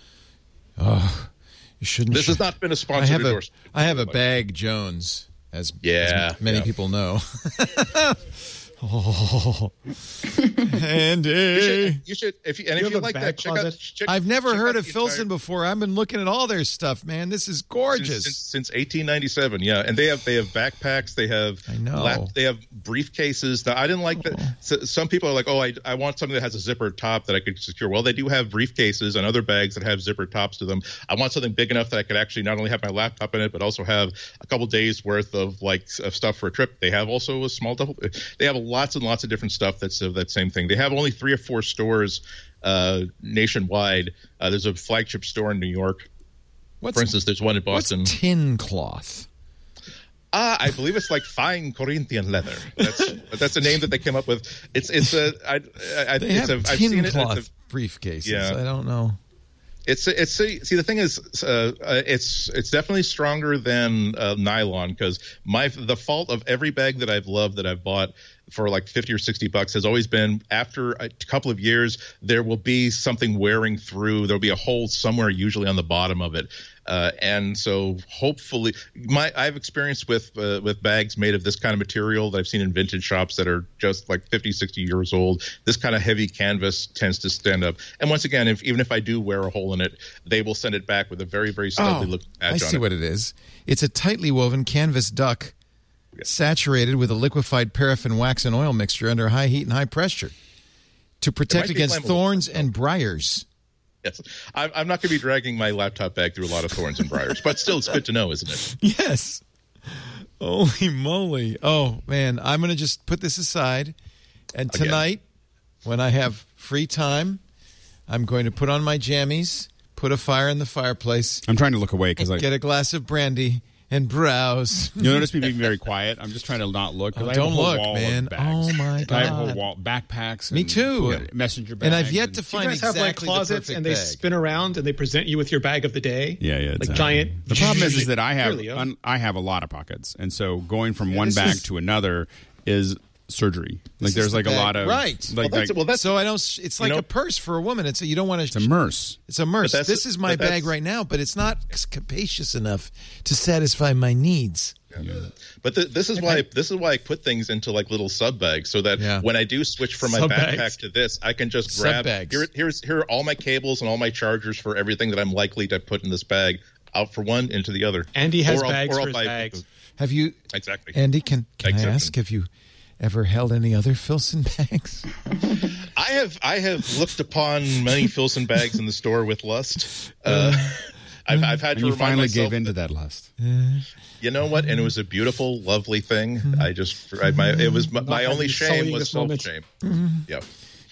A: oh, you shouldn't.
G: This
A: sh-
G: has not been a sponsored
A: I have
G: endorsement.
A: A, I have a bag Jones. As,
G: yeah,
A: as many
G: yeah.
A: people know.
H: Oh, Andy.
G: You should, you should if you, and
E: You
G: if
E: have
G: you
E: a
G: like
E: bag
G: that, check out,
E: closet?
G: check,
H: I've never
G: check
H: heard
G: out
H: of
G: the
H: Filson
G: entire-
H: before. I've been looking at all their stuff, man. This is gorgeous.
G: Since, since eighteen ninety-seven, yeah, and they have they have backpacks, they have
H: I know.
G: lap, they have briefcases. Now, I didn't like that. So, some people are like, oh, I, I want something that has a zipper top that I could secure. Well, they do have briefcases and other bags that have zipper tops to them. I want something big enough that I could actually not only have my laptop in it, but also have a couple days worth of like of stuff for a trip. They have also a small double. They have lots and lots of different stuff that's of that same thing. They have only three or four stores uh, nationwide. Uh, there's a flagship store in New York.
H: What's,
G: For instance, there's one in Boston.
H: What's tin cloth?
G: Ah, I believe it's like fine Corinthian leather. That's that's a name that they came up with. It's it's a I, I,
H: They
G: it's
H: have
G: a, I've
H: tin
G: seen it.
H: cloth
G: It's a,
H: briefcases.
G: Yeah.
H: I don't know.
G: It's it's see the thing is uh, uh, it's it's definitely stronger than uh, nylon because my the fault of every bag that I've loved that I've bought for like fifty or sixty bucks has always been after a couple of years there will be something wearing through. There'll be a hole somewhere, usually on the bottom of it. Uh, and so hopefully my I've experienced with uh, with bags made of this kind of material that I've seen in vintage shops that are just like fifty, sixty years old. This kind of heavy canvas tends to stand up. And once again, if even if I do wear a hole in it, they will send it back with a very, very snugly
H: Oh,
G: looking
H: I
G: badge
H: see
G: on it.
H: what it is. It's a tightly woven canvas duck saturated with a liquefied paraffin wax and oil mixture under high heat and high pressure to protect
G: be
H: against
G: flammable.
H: thorns and briars.
G: Yes, I'm, I'm not going to be dragging my laptop bag through a lot of thorns and briars, but still, it's good to know, isn't it?
H: Yes. Holy moly. Oh, man. I'm going to just put this aside. And
G: Again.
H: tonight, when I have free time, I'm going to put on my jammies, put a fire in the fireplace,
F: I'm trying to look away because I
H: get a glass of brandy, and browse.
F: You'll notice me being very quiet. I'm just trying to not look. 'cause
H: Oh,
F: I have a
H: don't
F: whole
H: look,
F: wall
H: man.
F: Of bags.
H: Oh, my
F: I have a whole
H: God.
F: wall backpacks.
H: Me
F: and
H: too.
F: Messenger bags.
H: And I've yet
F: and-
H: to
E: You
H: find
E: guys have like
H: exactly the
E: closets
H: perfect
E: and they
H: bag.
E: spin around and they present you with your bag of the day.
F: Yeah, yeah.
E: Like
F: exactly.
E: giant.
F: The problem is, is that I have
E: Here, Leo.
F: un, I have a lot of pockets, and so going from one
H: this
F: bag
H: is-
F: to another is surgery. Like
H: This
F: there's
H: is the
F: like a
H: bag.
F: lot of
H: Right.
F: Like,
G: Well, that's,
F: like
G: well, that's
H: So I don't. It's like
G: know-
H: a purse for a woman. It's a, you don't want to.
F: it's a merce.
H: It's a merce.
G: But that's-
H: This is my
G: but that's-
H: bag right now, but it's not capacious enough to satisfy my needs.
G: But th- this is why this is why I put things into like little sub bags so that
H: Yeah.
G: when I do switch from my
E: Sub-bags.
G: backpack to this, I can just grab
H: Sub-bags.
G: here. Here's here are all my cables and all my chargers for everything that I'm likely to put in this bag out for one into the other.
E: Andy has
G: Or I'll-
E: bags
G: or I'll
E: for his
G: buy-
E: bags.
H: Have you,
G: Exactly.
H: Andy? Can can I
G: Exception.
H: ask? Have you ever held any other Filson bags?
G: I have I have looked upon many Filson bags in the store with lust. Uh, I've I've had
F: And
G: to
F: you
G: remind
F: finally
G: myself
F: gave in to
G: that,
F: that lust.
G: you know what, and it was a beautiful, lovely thing. I just I, my it was my, my
E: Not
G: only
E: having
G: shame
E: sullying
G: was
E: this
G: self
E: moment.
G: shame. Yeah.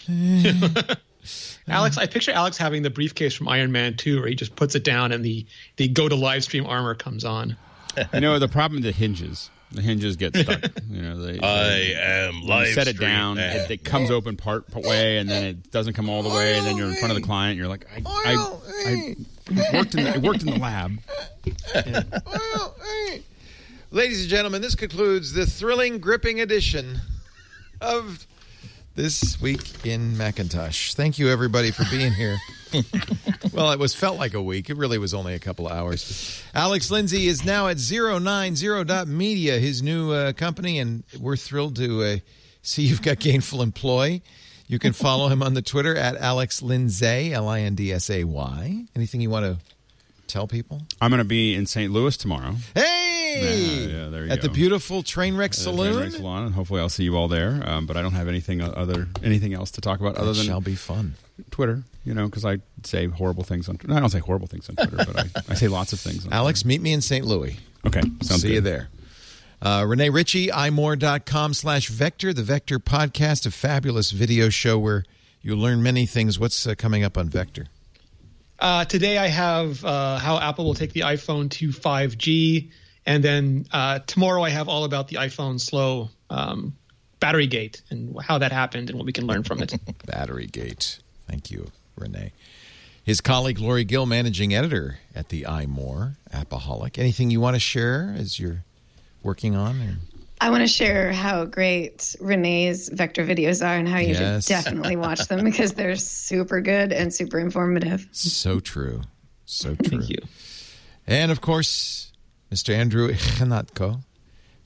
E: Alex, I picture Alex having the briefcase from Iron Man two, where he just puts it down and the the go to live stream armor comes on.
F: You know the problem? The hinges. The hinges get stuck. You know they.
G: I
F: they-
G: am
F: you
G: live.
F: set it
G: stream
F: down.
G: man.
F: It, it comes open part, part way, and then it doesn't come all the way, and then you're in front of the client. You're like, I, I, I it worked in the, it worked in the lab.
H: Well, hey. Ladies and gentlemen, this concludes the thrilling, gripping edition of This Week in Macintosh. Thank you, everybody, for being here. Well, it was felt like a week. It really was only a couple of hours. Alex Lindsay is now at zero nine zero dot media, his new uh, company, and we're thrilled to uh, see you've got gainful employ. You can follow him on the Twitter at Alex Lindsay, L I N D S A Y. Anything you want to tell people?
F: I'm going to be in Saint Louis tomorrow.
H: Hey!
F: Yeah, yeah, there you
H: at
F: go.
H: the beautiful Trainwreck Saloon.
F: Trainwreck Salon, and hopefully I'll see you all there. Um, but I don't have anything other anything else to talk about other
H: That
F: than
H: shall be fun.
F: Twitter. You know, because I say horrible things on. No, I don't say horrible things on Twitter, but I, I say lots of things. On
H: Alex, meet me in Saint Louis.
F: Twitter. Okay, sounds
H: See
F: good.
H: you there. Uh, Renee Ritchie, imore.com slash Vector, the Vector podcast, a fabulous video show where you learn many things. What's uh, coming up on Vector?
E: Uh, today I have uh, how Apple will take the iPhone to five G, and then uh, tomorrow I have all about the iPhone slow um, battery gate and how that happened and what we can learn from it.
H: Battery Gate. Thank you, Renee. His colleague Lori Gill, managing editor at the iMore, Appaholic. Anything you want to share as you're working on? Or?
D: I want to share how great Renee's Vector videos are and how you
H: Yes.
D: should definitely watch them because they're super good and super informative.
H: So true. So true.
E: Thank you.
H: And, of course, Mister Andrew Ichanatko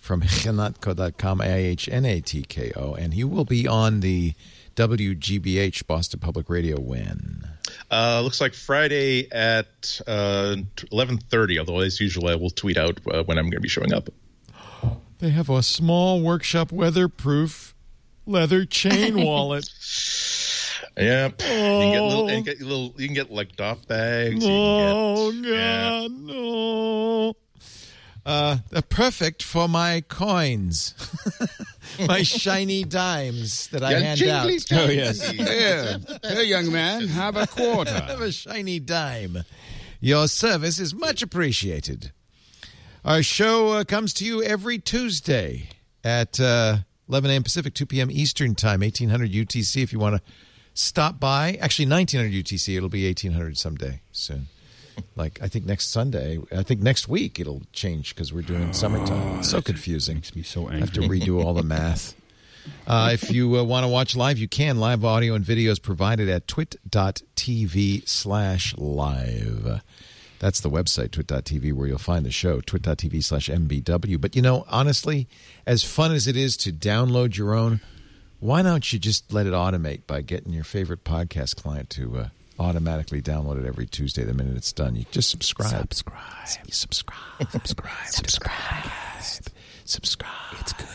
H: from ihnatko dot com, I H N A T K O, and he will be on the W G B H, Boston Public Radio, when?
G: Uh, looks like Friday at uh, eleven thirty, although as usual I will tweet out uh, when I'm going to be showing up.
H: They have a small workshop weatherproof leather chain wallet.
G: Yep.
H: Oh.
G: You can get little, you can get little, you can get like doff bags.
H: Oh,
G: you can get,
H: God, yeah. no. Uh, they're perfect for my coins, my shiny dimes that I
G: Yeah,
H: hand
G: jingly
H: out.
G: dimes.
F: Oh, yes. Here, here, young man, have a quarter.
H: Have a shiny dime. Your service is much appreciated. Our show uh, comes to you every Tuesday at uh, eleven a.m. Pacific, two p.m. Eastern Time, eighteen hundred U T C if you want to stop by. Actually, nineteen hundred U T C. It'll be eighteen hundred someday soon. Like, I think next Sunday, I think next week it'll change because we're doing summertime. It's so confusing.
F: Makes me so angry.
H: I have to redo all the math. Uh, if you uh, want to watch live, you can. Live audio and video is provided at twit.tv slash live. That's the website, twit.tv, where you'll find the show, twit.tv slash MBW. But, you know, honestly, as fun as it is to download your own, why don't you just let it automate by getting your favorite podcast client to uh, automatically download it every Tuesday the minute it's done? You just subscribe. Subscribe. Subscribe. Subscribe. Subscribe. Subscribe. It's good.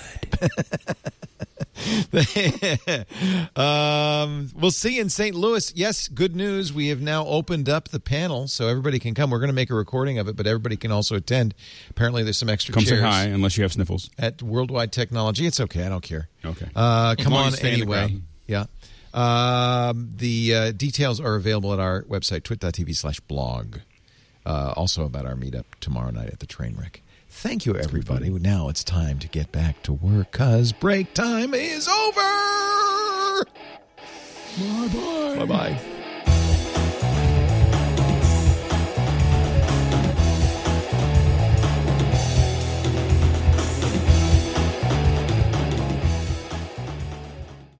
H: um, we'll see you in Saint Louis. Yes, good news. We have now opened up the panel so everybody can come. We're going to make a recording of it, but everybody can also attend. Apparently, there's some extra
F: Come
H: chairs.
F: say hi, unless you have sniffles.
H: At Worldwide Technology. It's okay. I don't care.
F: Okay.
H: Uh, come
F: long
H: on
F: as you stay in the
H: anyway.
F: crowd.
H: Yeah. Um, the uh, details are available at our website, twit.tv slash blog. Uh, also about our meetup tomorrow night at the Trainwreck. Thank you, everybody. Now it's time to get back to work because break time is over. Bye-bye. Bye-bye.